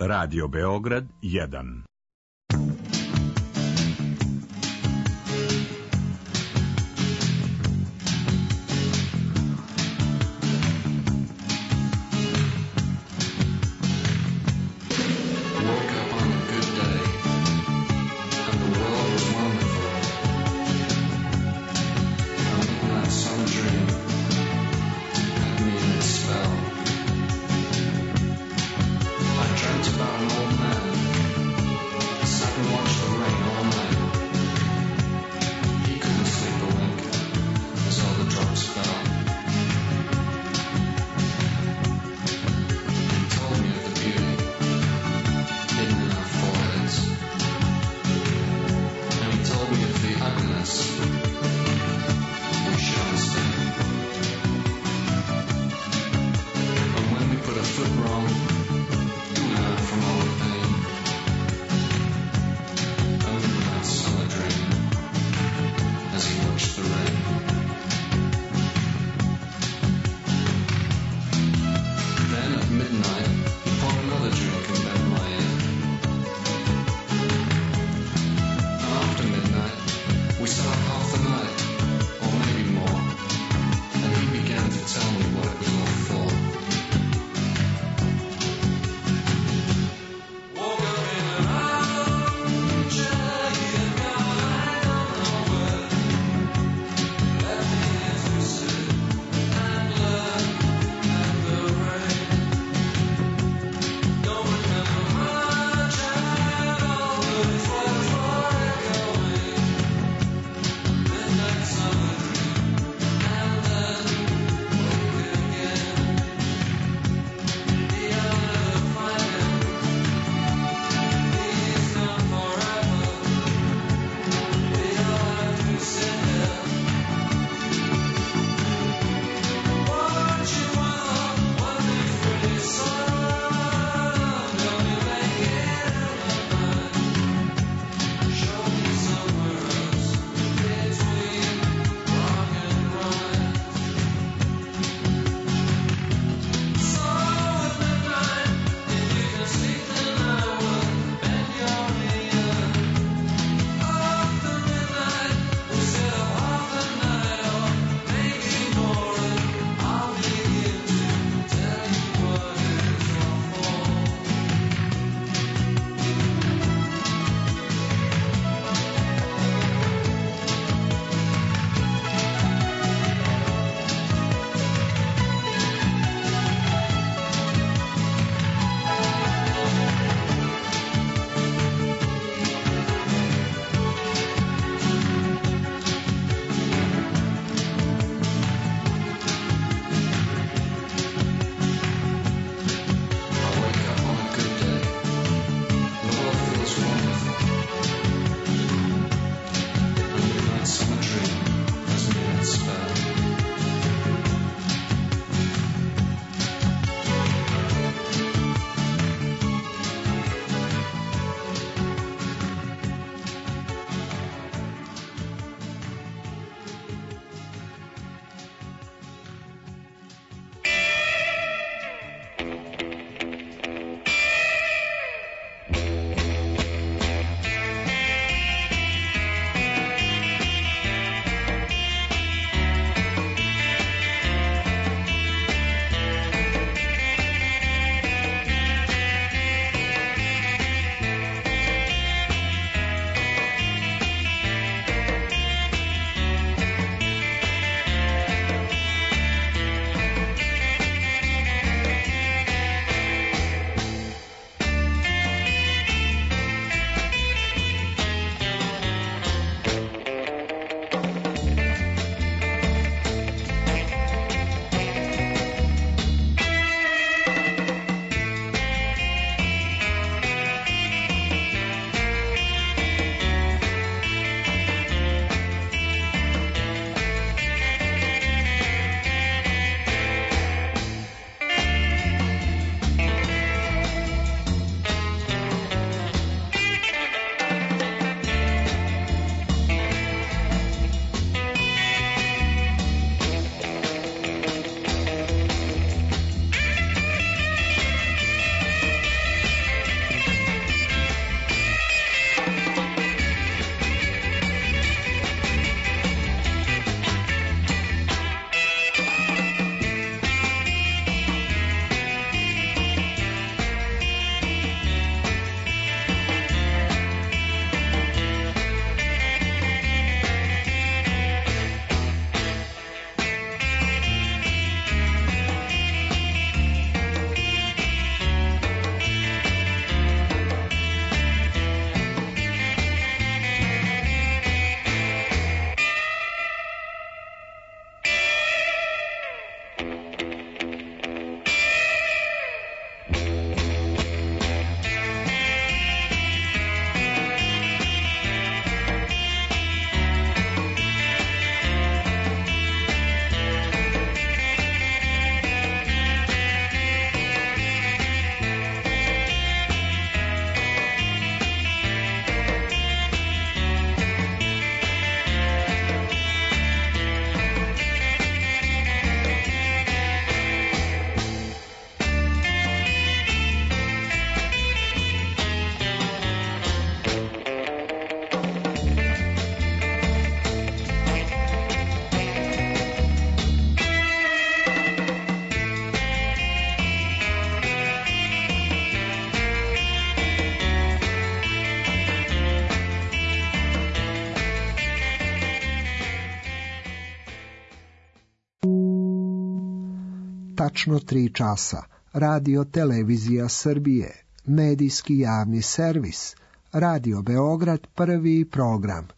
Radio Beograd jedan. About an old man tačno tri časa. Radio Televizija Srbije, medijski javni servis, Radio Beograd, prvi program.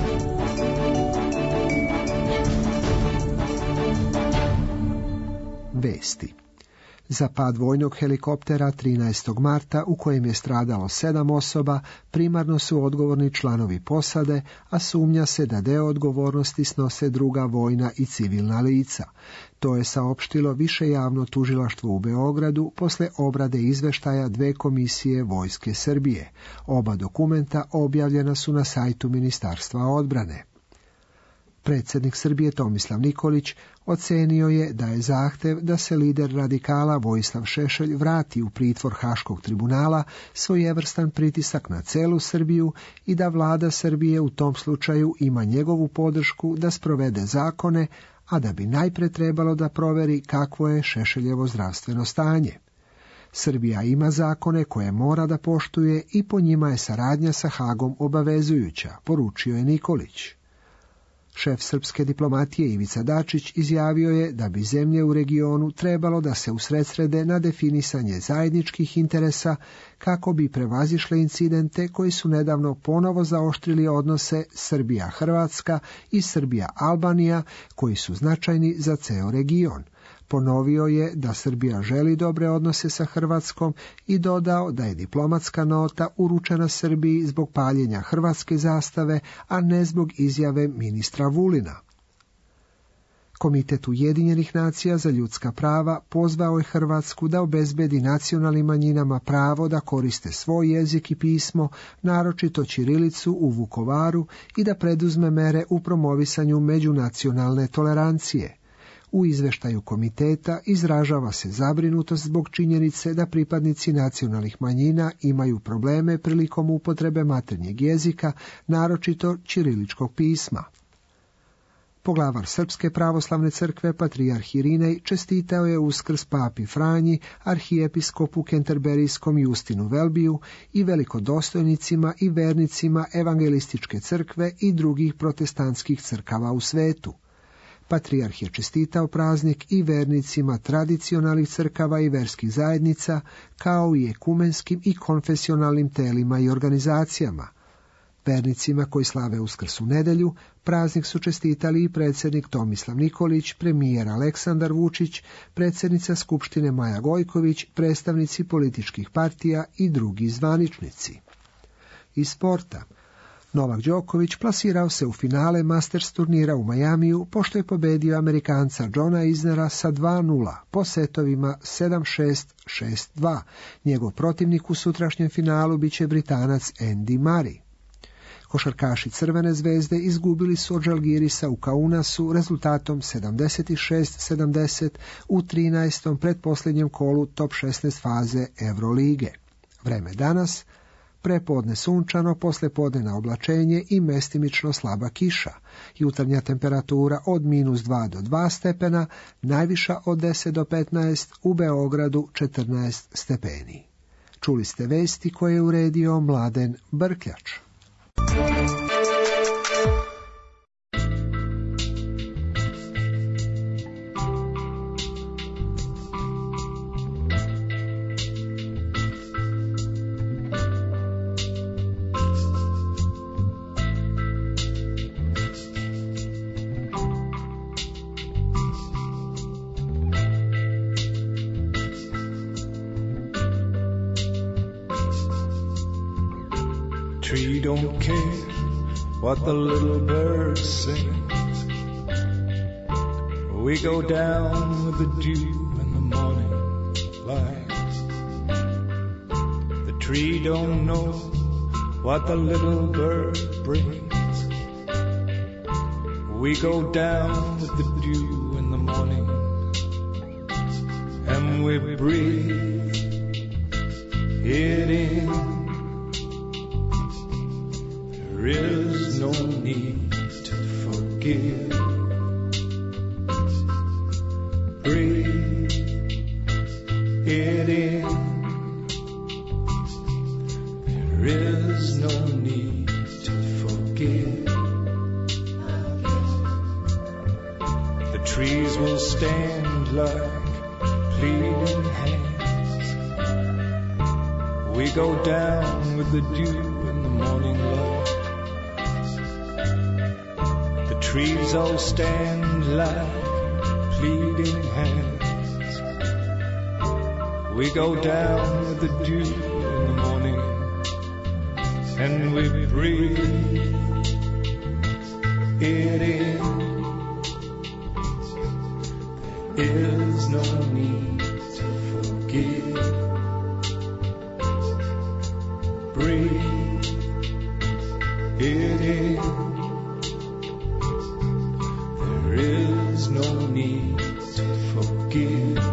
Vesti. Za pad vojnog helikoptera trinaestog marta u kojem je stradalo sedam osoba primarno su odgovorni članovi posade, a sumnja se da deo odgovornosti snose druga vojna i civilna lica. To je saopštilo više javno tužilaštvo u Beogradu posle obrade izveštaja dve komisije Vojske Srbije. Oba dokumenta objavljena su na sajtu Ministarstva odbrane. Predsjednik Srbije Tomislav Nikolić ocenio je da je zahtev da se lider radikala Vojislav Šešelj vrati u pritvor Haškog tribunala svojevrstan pritisak na celu Srbiju i da vlada Srbije u tom slučaju ima njegovu podršku da sprovede zakone, a da bi najpre trebalo da proveri kakvo je Šešeljevo zdravstveno stanje. Srbija ima zakone koje mora da poštuje i po njima je saradnja sa Hagom obavezujuća, poručio je Nikolić. Šef srpske diplomatije Ivica Dačić izjavio je da bi zemlje u regionu trebalo da se usredsrede na definisanje zajedničkih interesa kako bi prevazišle incidente koji su nedavno ponovo zaoštrili odnose Srbija-Hrvatska i Srbija-Albanija, koji su značajni za ceo region. Ponovio je da Srbija želi dobre odnose sa Hrvatskom i dodao da je diplomatska nota uručena Srbiji zbog paljenja hrvatske zastave, a ne zbog izjave ministra Vulina. Komitet Ujedinjenih nacija za ljudska prava pozvao je Hrvatsku da obezbedi nacionalnim manjinama pravo da koriste svoj jezik i pismo, naročito ćirilicu u Vukovaru, i da preduzme mere u promovisanju međunacionalne tolerancije. U izveštaju komiteta izražava se zabrinutost zbog činjenice da pripadnici nacionalnih manjina imaju probleme prilikom upotrebe maternjeg jezika, naročito ćiriličkog pisma. Poglavar Srpske pravoslavne crkve, patrijarh Irinej, čestitao je Uskrs papi Franji, arhijepiskopu kenterberijskom Justinu Velbiju i velikodostojnicima i vernicima evangelističke crkve i drugih protestantskih crkava u svetu. Patrijarh je čestitao praznik i vernicima tradicionalnih crkava i verskih zajednica, kao i ekumenskim i konfesionalnim telima i organizacijama. Vernicima koji slave Uskrs u nedelju, praznik su čestitali i predsjednik Tomislav Nikolić, premijer Aleksandar Vučić, predsjednica Skupštine Maja Gojković, predstavnici političkih partija i drugi zvaničnici. Iz sporta. Novak Đoković plasirao se u finale Masters turnira u Majamiju pošto je pobedio Amerikanca Johna Isnera sa dva nula po setovima sedam šest, šest dva. Njegov protivnik u sutrašnjem finalu biće Britanac Andy Murray. Košarkaši Crvene zvezde izgubili su od Žalgirisa u Kaunasu rezultatom sedamdeset šest sedamdeset u trinaestom pretposljednjem kolu top šesnaest faze Evrolige. Vreme danas: prepodne sunčano, poslijepodne na oblačenje i mestimično slaba kiša. Jutarnja temperatura od minus dva do dva stepena, najviša od deset do petnaest, u Beogradu četrnaest stepeni. Čuli ste vesti koje je uredio Mladen Brkljač. Tree don't care what the little bird sings. We go down with the dew in the morning light. The tree don't know what the little bird brings. We go down with the dew in the morning, and we breathe it in. There is no need to forgive. Breathe it in. There is no need to forgive. The trees will stand like pleading hands. We go down with the dew in the morning love. The trees all stand like pleading hands. We go down with the dew in the morning, and we breathe it in. There is no need to forgive. Breathe it in. There is no need to forgive.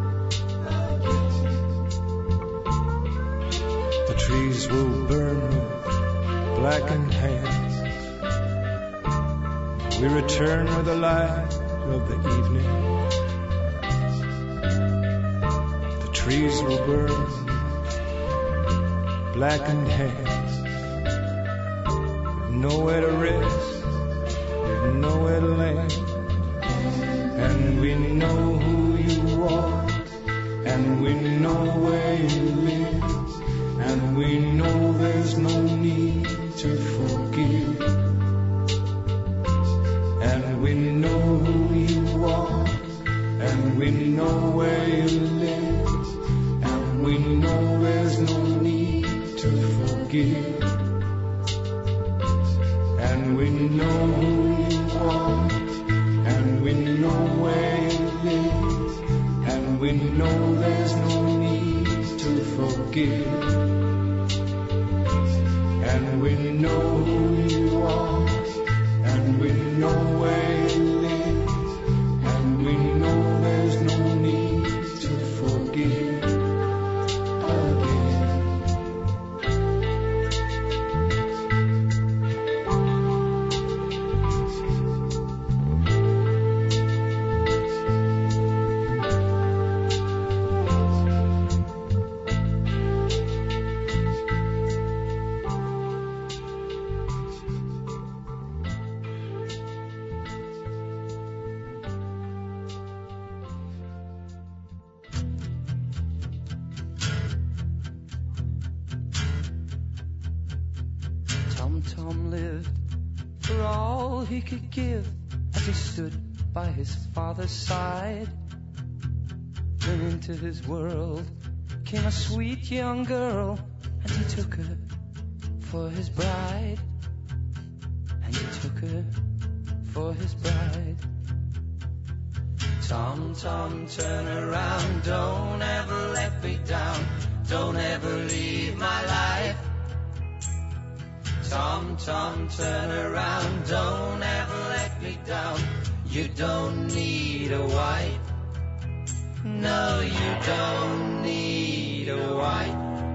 The trees will burn with blackened hands. We return with the light of the evening. The trees will burn, blackened hands. We've nowhere to rest, we've nowhere to land. And we know who you are, and we know where you live, and we know there's no need to forgive. And we know who you are, and we know where you live, and we know there's no need to forgive. And we know who you are, and we know where you live, and we know there's no need to forgive. And we know who you are, and we know where you live, and we know there's no need to forgive again. Tom lived for all he could give as he stood by his father's side. Then into his world came a sweet young girl, and he took her for his bride. And he took her for his bride. Tom, Tom, turn around, don't ever let me down, don't ever leave my life. Tom, Tom, turn around, don't ever let me down, you don't need a wife. No, you don't need a wife.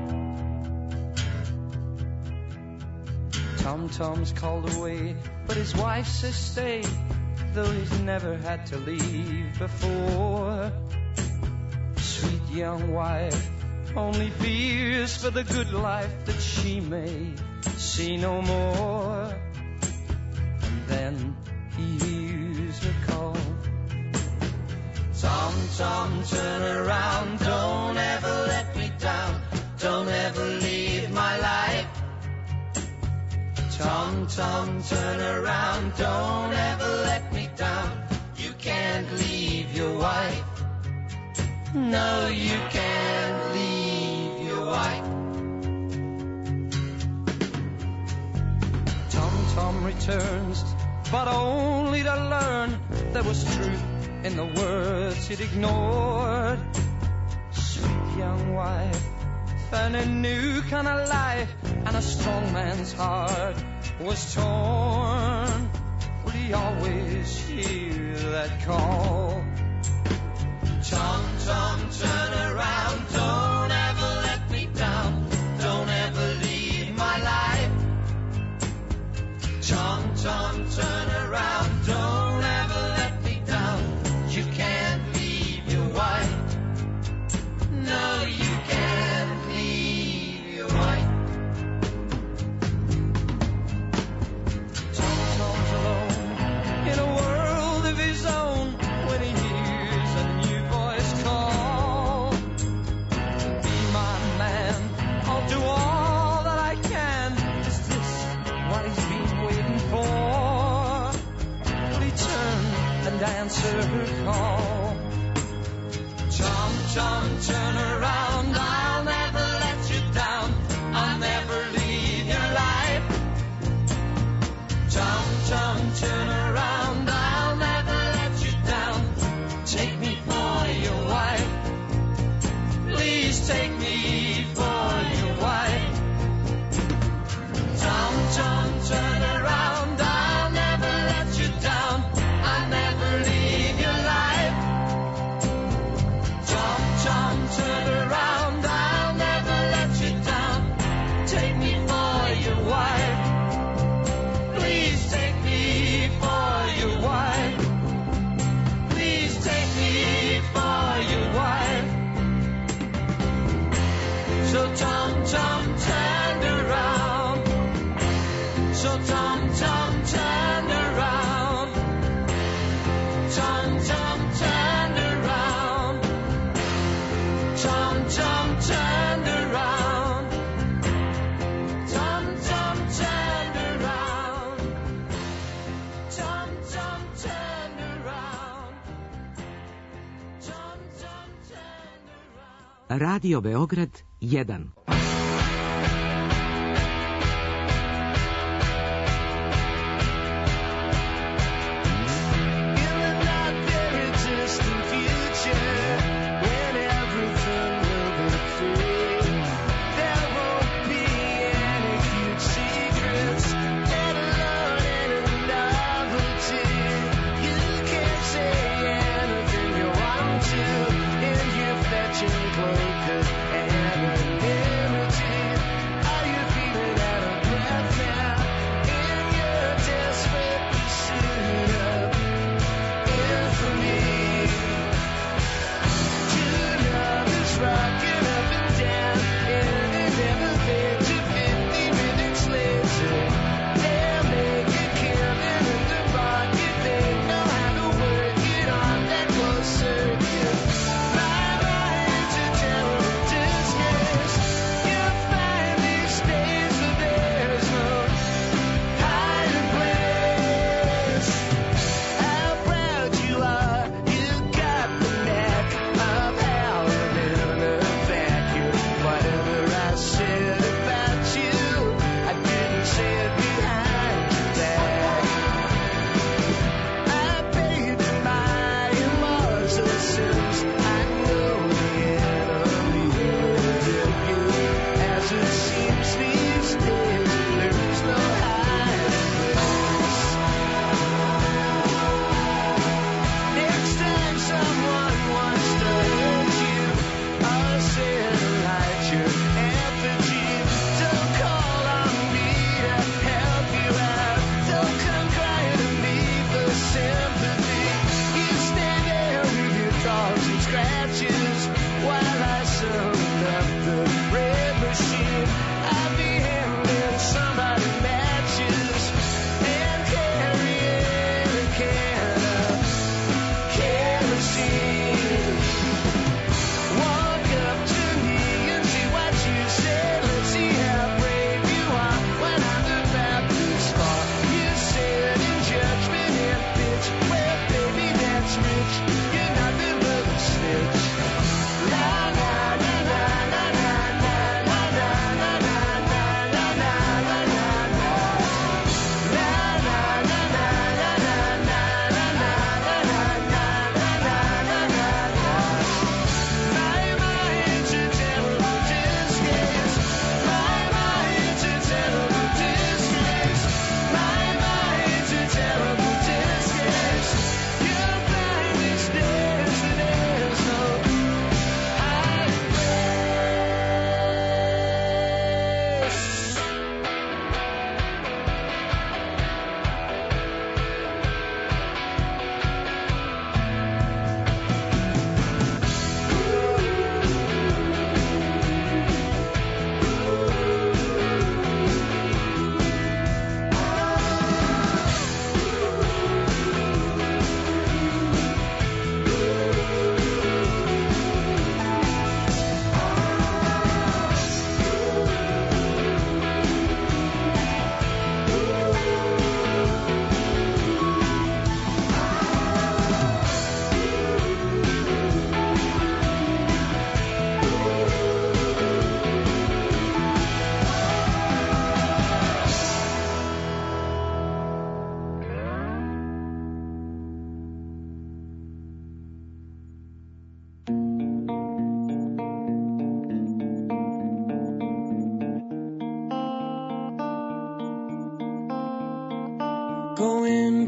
Tom, Tom's called away, but his wife says stay, though he's never had to leave before. Sweet young wife only fears for the good life that she may see no more. And then he hears her call. Tom, Tom, turn around, don't ever let me down, don't ever leave my life. Tom, Tom, turn around, don't ever let me down, you can't leave your wife. No, you can't leave your wife. Tom, Tom returns, but only to learn there was truth in the words he'd ignored. Sweet young wife found a new kind of life, and a strong man's heart was torn. Would he always hear that call? Tom, Tom, turn around, don't ever let me down, don't ever leave my life. Tom, Tom, turn around, don't ever let me down, you can't leave your wife. No, you can't leave your wife. Tom, Tom's alone in a world of his own when he hears a new voice call. and answer her call. Chum, chum, turn around, I'll never let you down, I'll never leave your life. Chum, chum, turn around, I'll never let you down, take me for your wife. Please take me for your wife. Chum, chum, turn around, I'll never let you down, I'll never leave your life. Chum, chum, turn around, I'll never let you down, take me for your wife. Please take me for your wife. Please take me for your wife. So Tom Tom turned around. So Tom Tom turned around. Tom Tom turned around. Tom Tom turned around. Tom Tom turned around. Tom Tom turned around. Tom Tom turned around. Radio Beograd jedan. Cloak and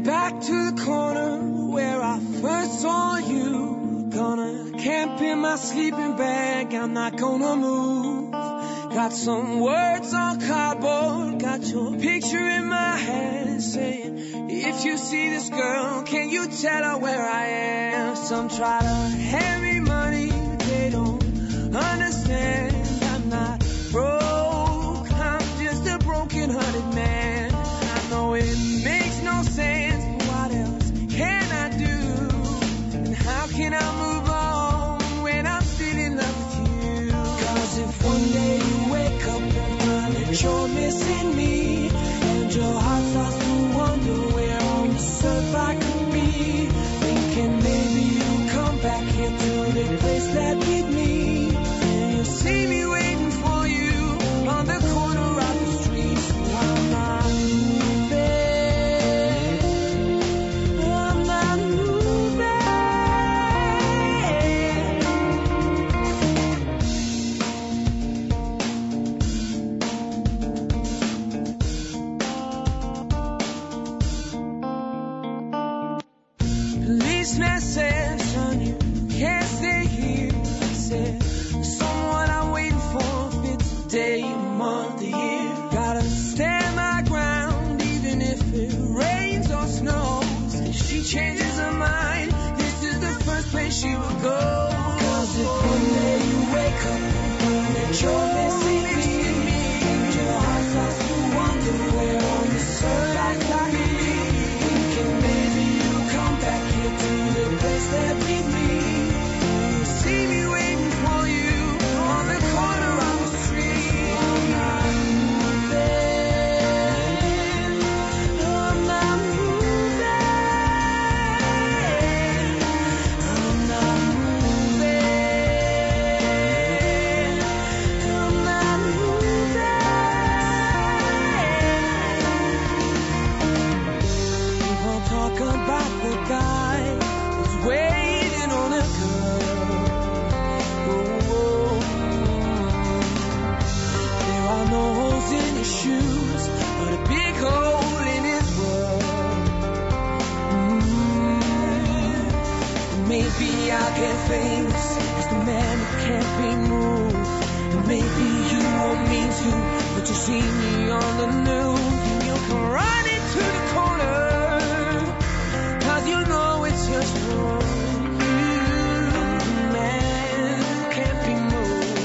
back to the corner where I first saw you. Gonna camp in my sleeping bag, I'm not gonna move. Got some words on cardboard, got your picture in my head saying, if you see this girl, can you tell her where I am? Some try to hand me money, but they don't understand. I'm not broke, I'm just a broken-hearted man. I know it makes no sense, but what else can I do? And how can I move on when I'm still in love with you? Cause if one day you wake up and find that you're missing me, and your heart starts to wonder where on this earth I could be, thinking maybe you'll come back here to the place that with me, and you'll see me waiting for you on the corner of the street. So I'm not moving, I'm not moving. Policeman said, son, you can't stay here. He said, someone I'm waiting for fits the day, the month, the year. Gotta stand my ground even if it rains or snows. If she changes her mind, this is the first place she will go. Cause if one day you wake up and find that you're missing me, and your heart starts to wonder where on this earth I could be, thinking maybe you'll come back here to the place that with me, you'll see me waiting for you on the corner of the street. I'm not moving, I'm not moving, I'm not moving, I'm not moving. People talk about the guy who's waiting on a girl. Oh, there are no holes in his shoes, but a big hole in his world. Mm. Maybe I'll get famous as the man who can't be moved. And maybe you won't mean to, but you see me on the news, and you'll come running to the corner, cause you know it's just wrong. I'm the man who can't be moved.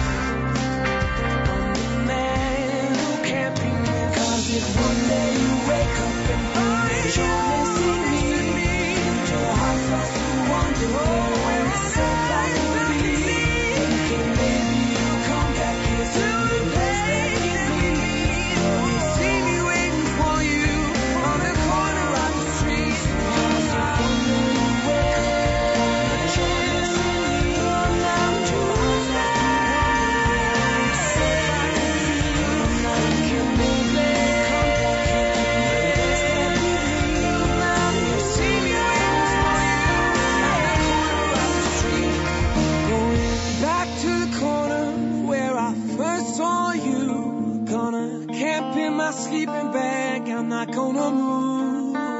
I'm the man who can't be moved. Cause if one day you wake up and find that you're missing me, and your heart starts to wonder where it's so like to be, thinking maybe you'll come back here to the place that gives me. Oh, you see me waiting for you on the corner of the street. Cause if one day you wake up and you're missing me, and your heart starts to wonder where it's so like to be, thinking maybe you'll come back here to the place that gives me. You'll see me waiting for you on the corner of the street. Going back to the corner where I first saw you. Gonna camp in my sleeping bag, I'm not gonna move.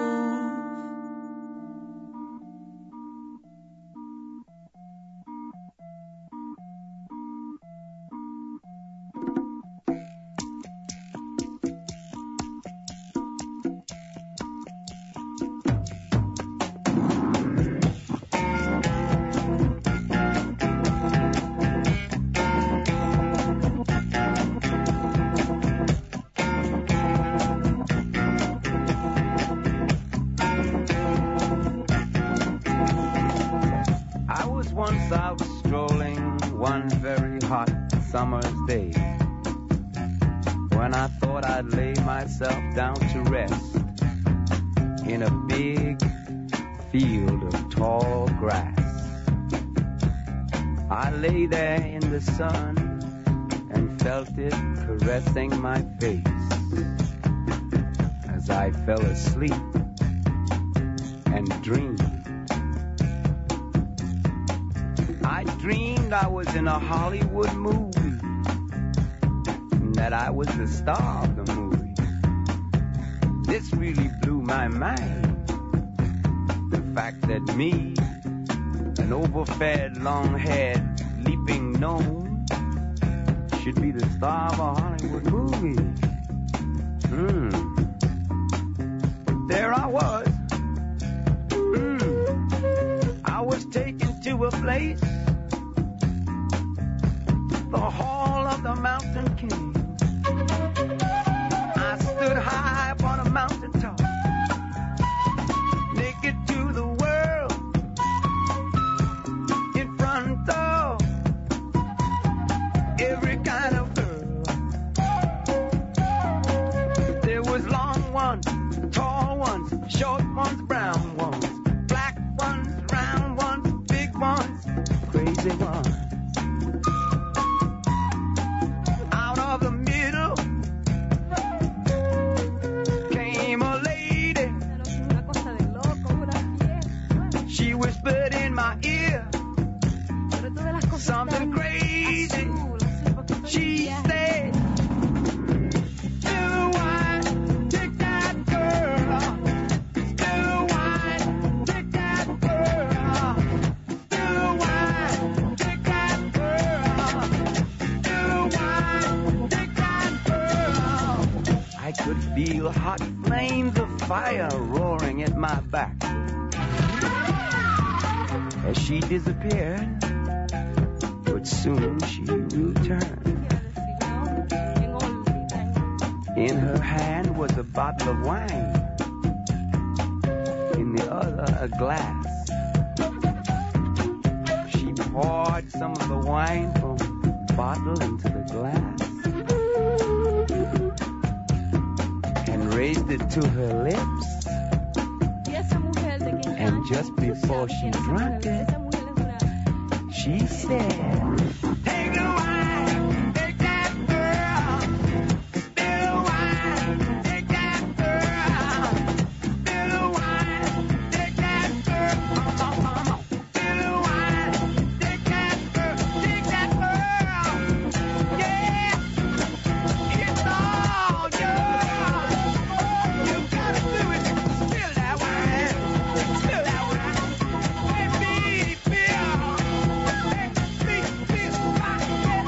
I was once out strolling one very hot summer's day, when I thought I'd lay myself down to rest in a big field of tall grass. I lay there in the sun and felt it caressing my face as I fell asleep and dreamed. I dreamed I was in a Hollywood movie, and that I was the star of the movie. This really blew my mind. fact that me, an overfed, long-haired, leaping gnome, should be the star of a Hollywood movie. Hmm. There I was. Hmm. I was taken to a place, the Hall of the Mountain King. I stood high upon a mountain top, naked to the world, in front of every kind of girl. There was long ones, tall ones, short ones, brown ones, black ones, round ones, big ones, crazy ones. Out of the middle came a lady. She whispered in my ear something crazy. She said, "Still wine, take that girl. Still wine, take that girl. Still wine, take that girl. Still wine, take that girl." I could feel hot flames of fire roaring at my back as she disappeared, but soon she returned. In her hand was a bottle of wine, in the other a glass. She poured some of the wine from the bottle into the glass and raised it to her lips. And just before she drank it, she said, "Take the wine, take that girl. Still wine, take that girl. Still wine, take that girl. Come on, come on. Still wine, take that girl, take that girl. Yeah, it's all yours. You gotta do it. Spill that wine, spill that wine. Let me feel, let me feel my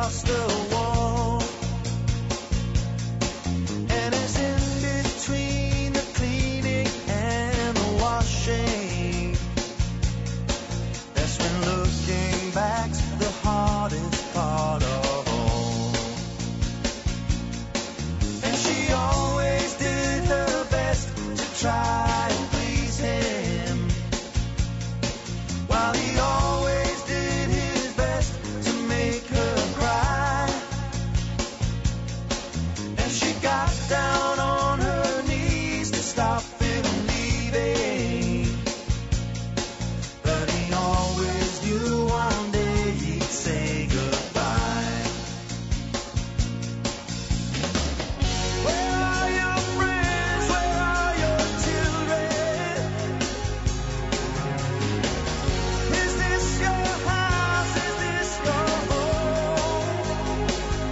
across the wall. And it's in between the cleaning and the washing. That's when looking back's the hardest part of all. And she always did her best to try and please him, while he always did his best to make her cry. And she got down on her knees to stop him leaving, but he always knew one day he'd say goodbye. Where are your friends? Where are your children? Is this your house? Is this your home?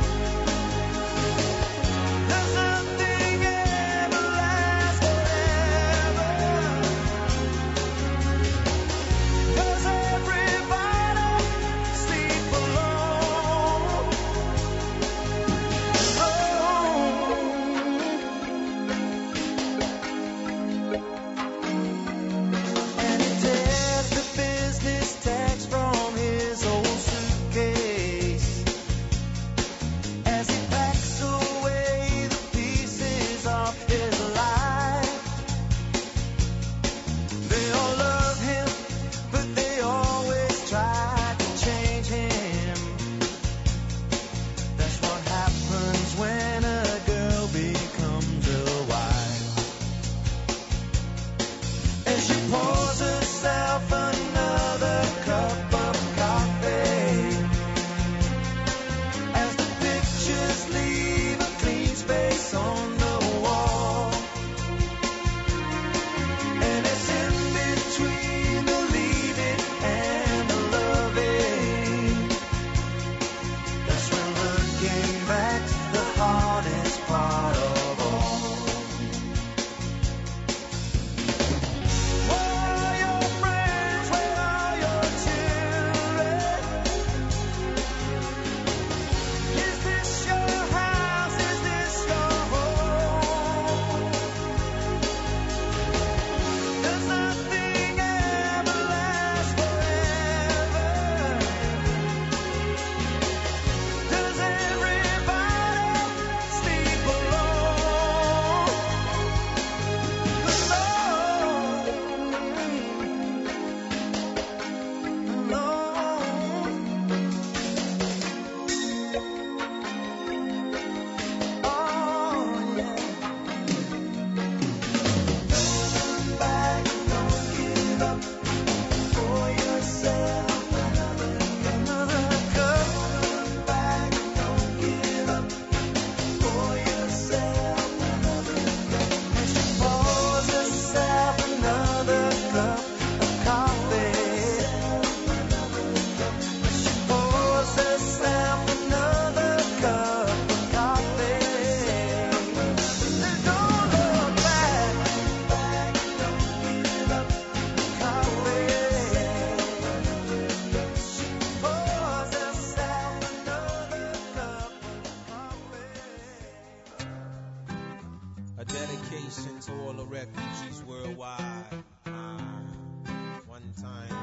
Does nothing ever last forever? Does everybody sleep alone? And he tears the business tags from his old suitcase as he packs away the pieces of his life. They all love him, but they always try to change him. That's what happens when a girl becomes a wife. And she pours herself another cup of coffee as the pictures leave a clean space on the wall. And it's in between the leaving and the loving. That's when looking back's the hardest part of all. Where are your friends? Where are your children? Is this your house? Is this your home? Does nothing ever last forever? Does everybody sleep alone? A dedication to all the refugees worldwide. Uh, one time.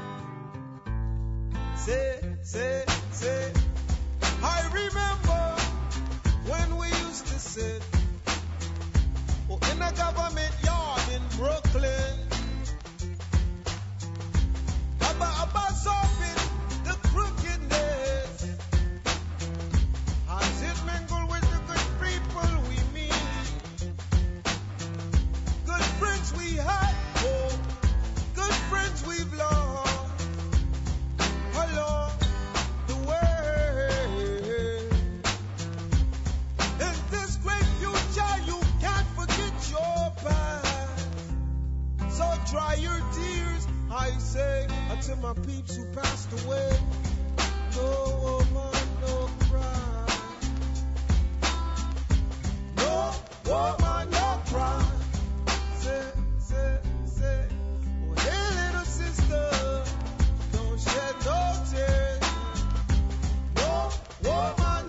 Say, say, say. I remember when we used to sit oh, in a government yard in Brooklyn. Abba, Abba, solving the crookedness. As it mingled with the good people we meet. Good friends we had, oh, good friends we've lost along the way. In this great future, you can't forget your past. So dry your tears, I say, unto my peeps who passed away. No woman, no cry. No woman, no cry. Say, say, say, oh, hey, little sister, don't shed no tears. No woman,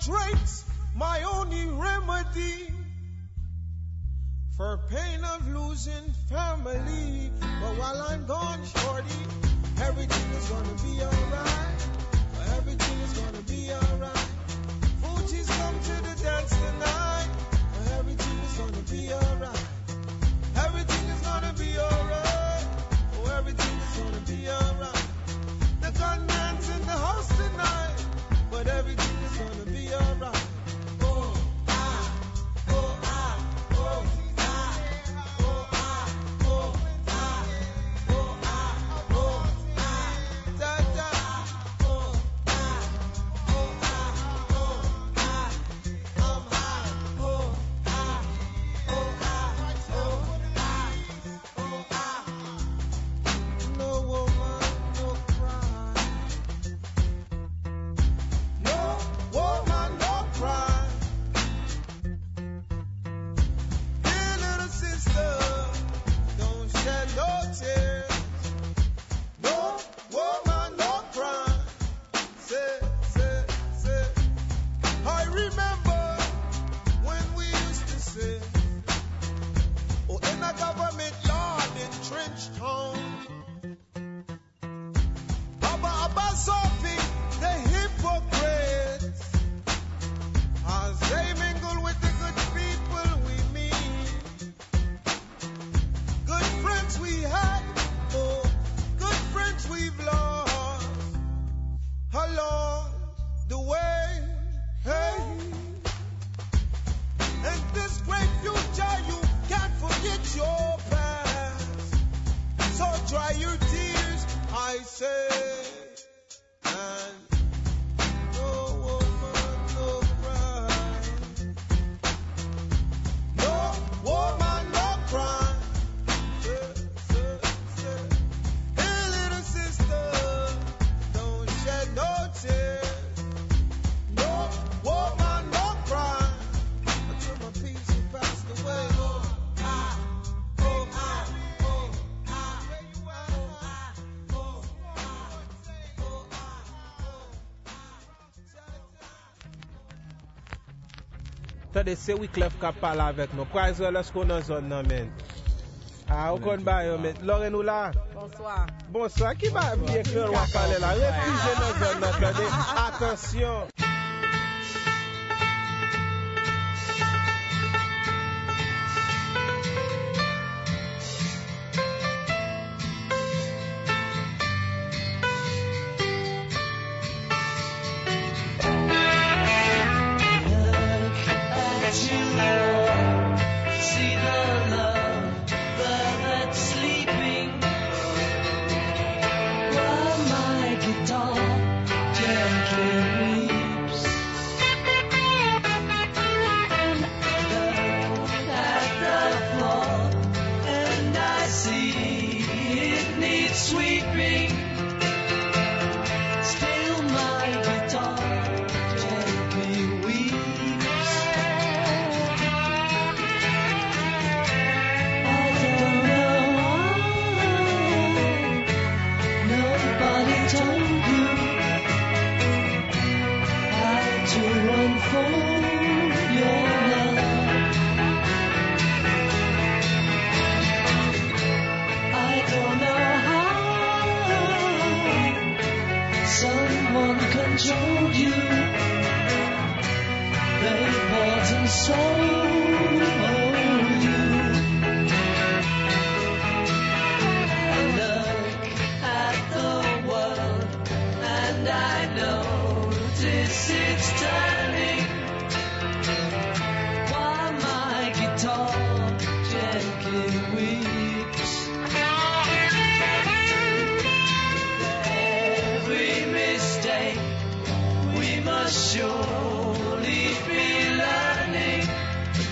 Heartbreak's my only remedy for pain of losing family. But while I'm gone, shorty, everything is gonna be alright. Everything is gonna be alright. Fuji's come to the dance tonight. Everything is gonna be alright. Everything is gonna be alright. Oh, everything is gonna be alright. The gunman's in the house tonight, but everything is gonna be alright. Oh, ah, oh, ah, oh, ah, oh, ah, oh, ah, oh, ah, oh, ah, da, da, oh, ah, oh, ah, oh, ah, I'm high, oh, ah, oh, ah, oh, ah, oh, ah. No woman, no cry. No woman, no cry. Dear little sister, don't shed no tears. No woman, no cry. Say, say, say. I remember when we used to say, oh, in a government yard in Trench Town, Baba Abba Sophie, the hypocrites, as they mingle with the good people we meet. Good friends we had, oh, good friends we've lost along the way. Hey, and this great future, you can't forget your past. So dry your tears, I say, and no woman, no cry. No woman, no cry. Say, say, say. Hey, little sister, don't shed no tears. No woman, no cry. Until my peace you passed away. Oh, ah, oh, ah, oh, ah, where you at? Oh, ah, oh, ah, oh, ah, Tade se Wyclef ka pala avek nou. Kwa izwe lè sko nan zon nan men. Ah, ou kon ba yo men. Lore nou la? Bonsoir. Bonsoir. Ki ba biye kler wap pale la? Refuse nan zon nan tade. Atensyon. See the love that's sleeping. While my guitar gently weeps. Look at the floor and I see it needs sweeping. Still my guitar gently weeps. I don't know why nobody told you how to unfold your love. I don't know how someone controlled you. They bought and sold you. I look at the world and I notice it's turning. While my guitar gently weeps. Every mistake we must surely be learning.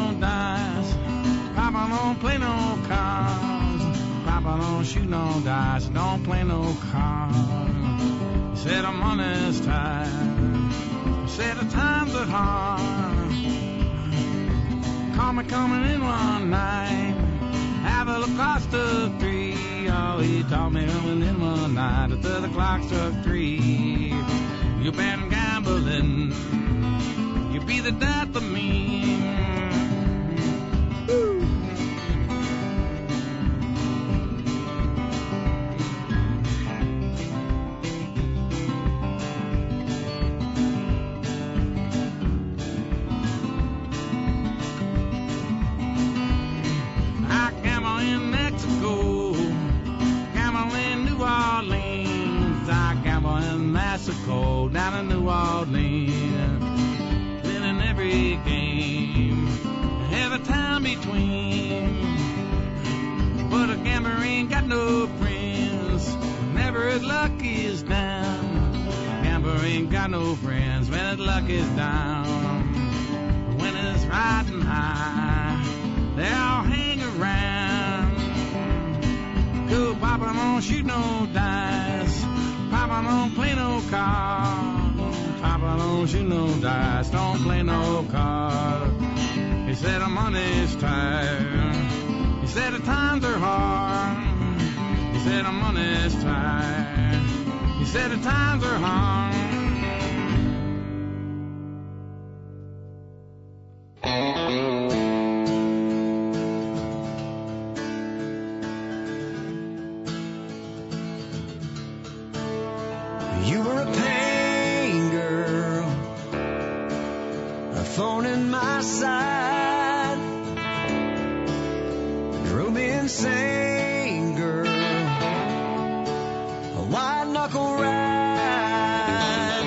no dice. Papa don't play no cards. Papa don't shoot no dice. Don't play no cards. He said I'm honest tired. He said the times are hard. Call me coming in one night. Have a look cost of three. Oh, he taught me coming in one night until the clock struck three. You've been gambling. You be the death of me. Woo. I gamble in Mexico, gamble in New Orleans. I gamble in Mexico, down in New Orleans. Every game, every time between. But a gambler ain't got no friends whenever his luck is down. Gambler ain't got no friends when his luck is down. When it's riding high, they all hang around. Go, Papa don't shoot no dice. Papa don't play no cards. Papa don't shoot no dice, don't play no cards. He said the money's tight. He said the times are hard. He said the money's tight. He said the times are hard. You were a pain girl, a thorn in my side, drove me insane, girl, a white knuckle ride.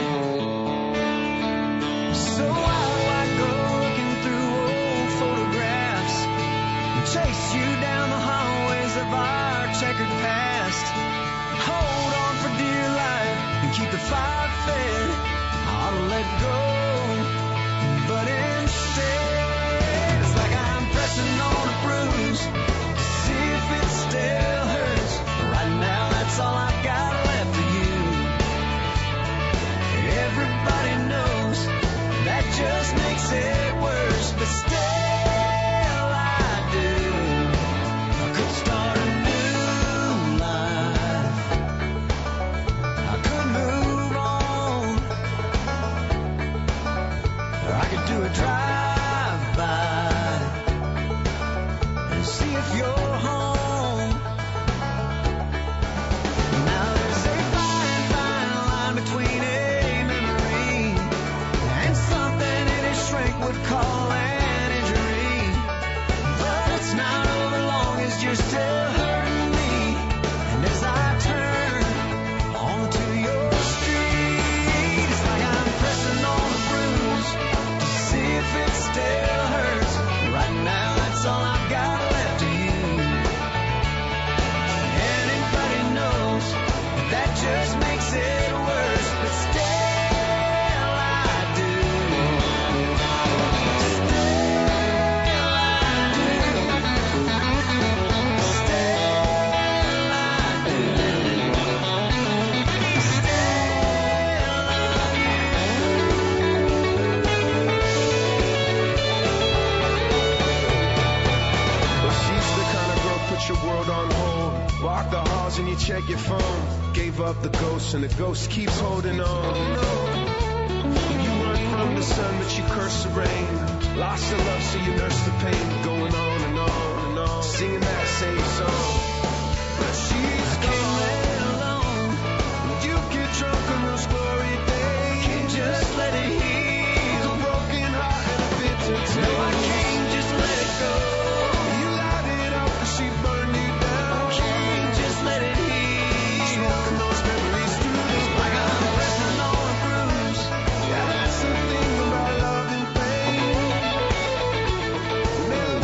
So why do I go looking through old photographs and chase you down the hallways of our checkered past? Hold on for dear life and keep the fire fed. I ought to let go, but instead it's like I'm pressing on a bruise to see if it still hurts. Right now that's all I've got left for you. Everybody knows that just makes it worse, but still I do. I could start a new life. I could move on. Or I could do a drive-by and see if you're home. Now there's a fine, fine line between a memory and something any shrink would call an injury. But it's not over long as you're still hurting me. And as I turn onto your street, it's like I'm pressing on a bruise to see if it still hurts. Right now that's all I've got left of you. Anybody knows that just makes it worse, but still I do. She's the kind of girl put your world on hold. Walk the halls and you check your phone. Gave up the ghost and the ghost keeps holding on. You run from the sun but you curse the rain. Lost the love so you nurse the pain. Going on and on and on, singing that same song. But she's gone alone. You get drunk on those glory days. Can't just let it heal. A broken heart and a bitter taste. No, I can't just let it go. You light it up and she burned you down. Can't just let it heal. Smoking those memories through this. Like I'm pressing on a bruise. Yeah, that's the thing about love and pain.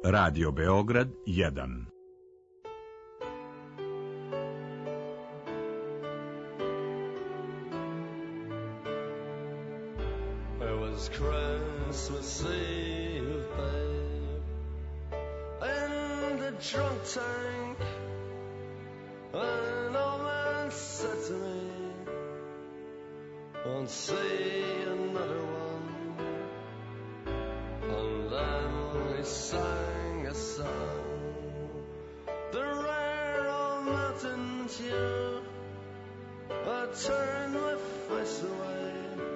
Radio Beograd jedan. It was Christmas Eve, babe, in the drunk tank. An old man said to me, won't see another one. And then we sang a song, the rare old mountain tune. I turned my face away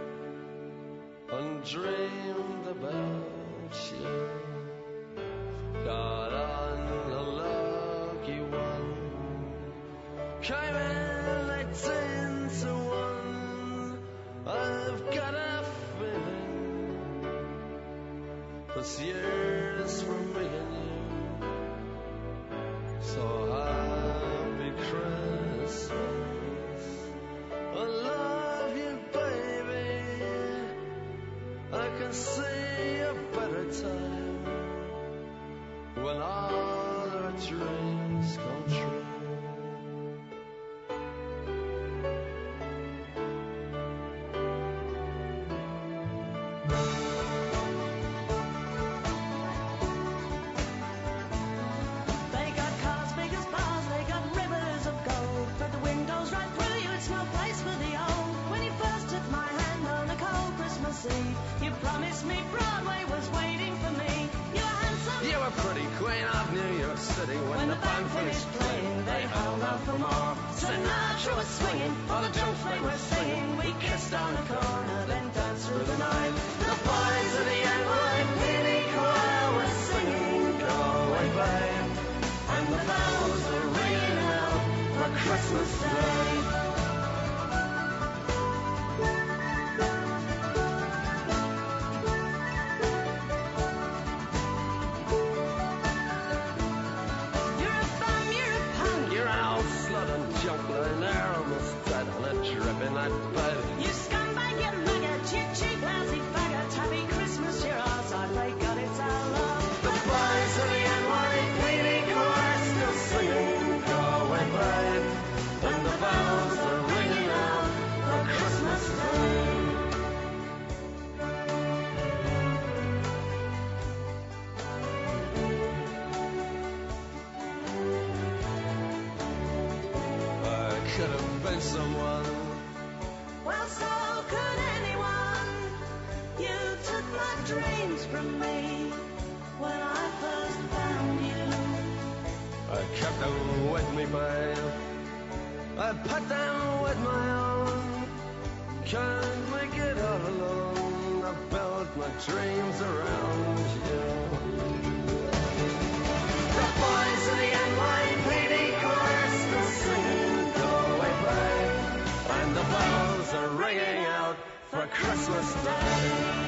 and dreamed about you. Got on a lucky one, came in eighteen to one. I've got a feeling this year's for me and you. So happy Christmas, I love you, baby. I can see a better time when all our dreams come true. They got cars big as bars, they got rivers of gold, but the windows right through you, it's no place for the old. When you first took my hand on a cold Christmas Eve, you promised me Broadway was waiting for me. You were handsome, You were pretty queen of New York City. When, when the band finished playing, they held out for more. Sinatra was swinging, all the jokes they were singing. We kissed on the corner, then danced through the night. The boys of the N Y P D choir were singing, go away, babe. And the bells were ringing out for Christmas Day. you're a bum, you're a punk. You're an old slut and junk, lying there almost dead on a drip in that bed. You scumbag, you maggot, you cheap, lousy faggot. Happy Christmas, you're ours, I pray God it's our love. The boys of the N Y P D choir still singing, go away, babe. And the bells are ringing out for Christmas Day. I could have been someone. Well, so could anyone. You took my dreams from me when I first found you. I kept them with me, babe. I put them with my own. Can't make it all alone. I built my dreams around you. The boys of the N Y P D chorus are singing, go away, babe. And the bells are ringing out for Christmas Day.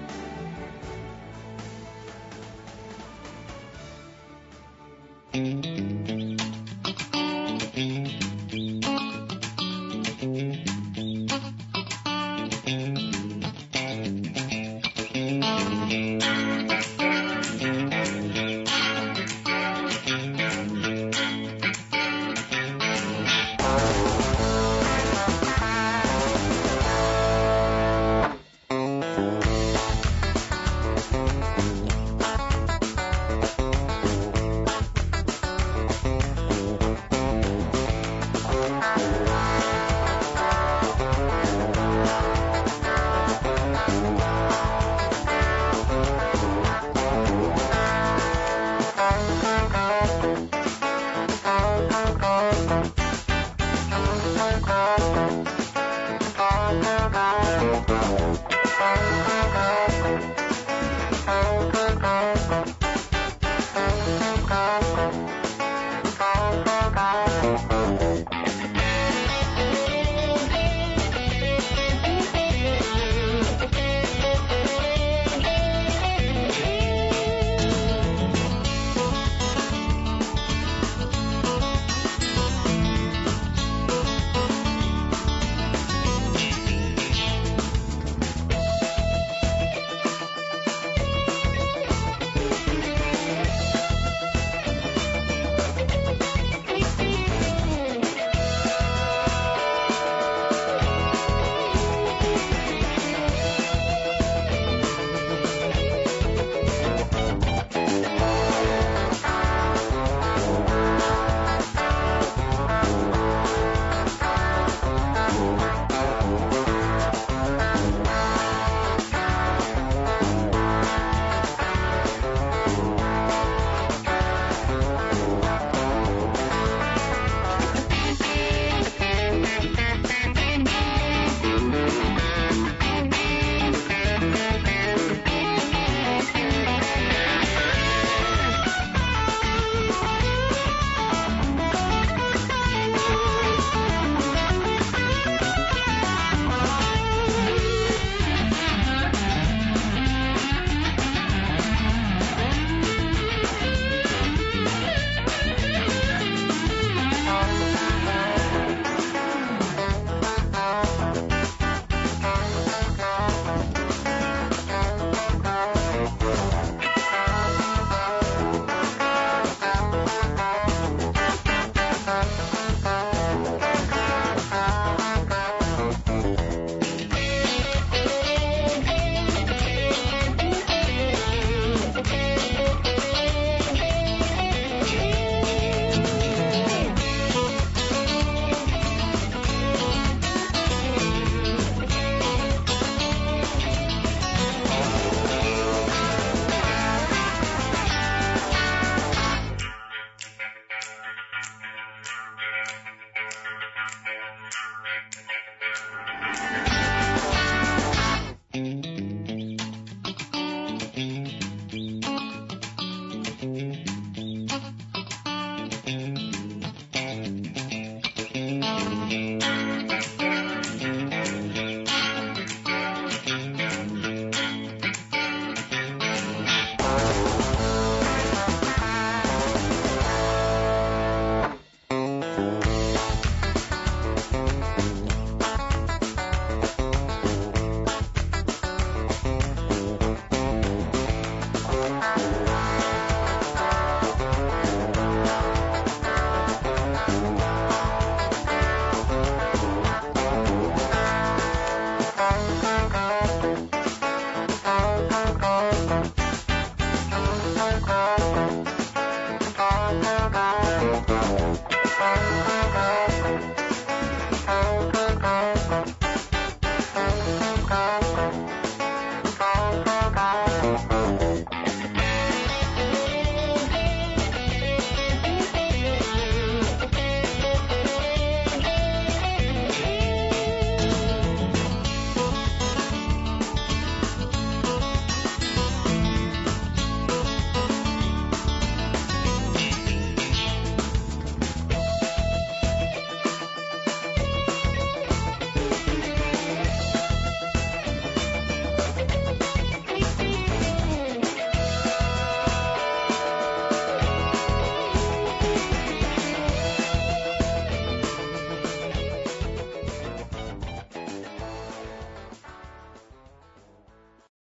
Mm-hmm.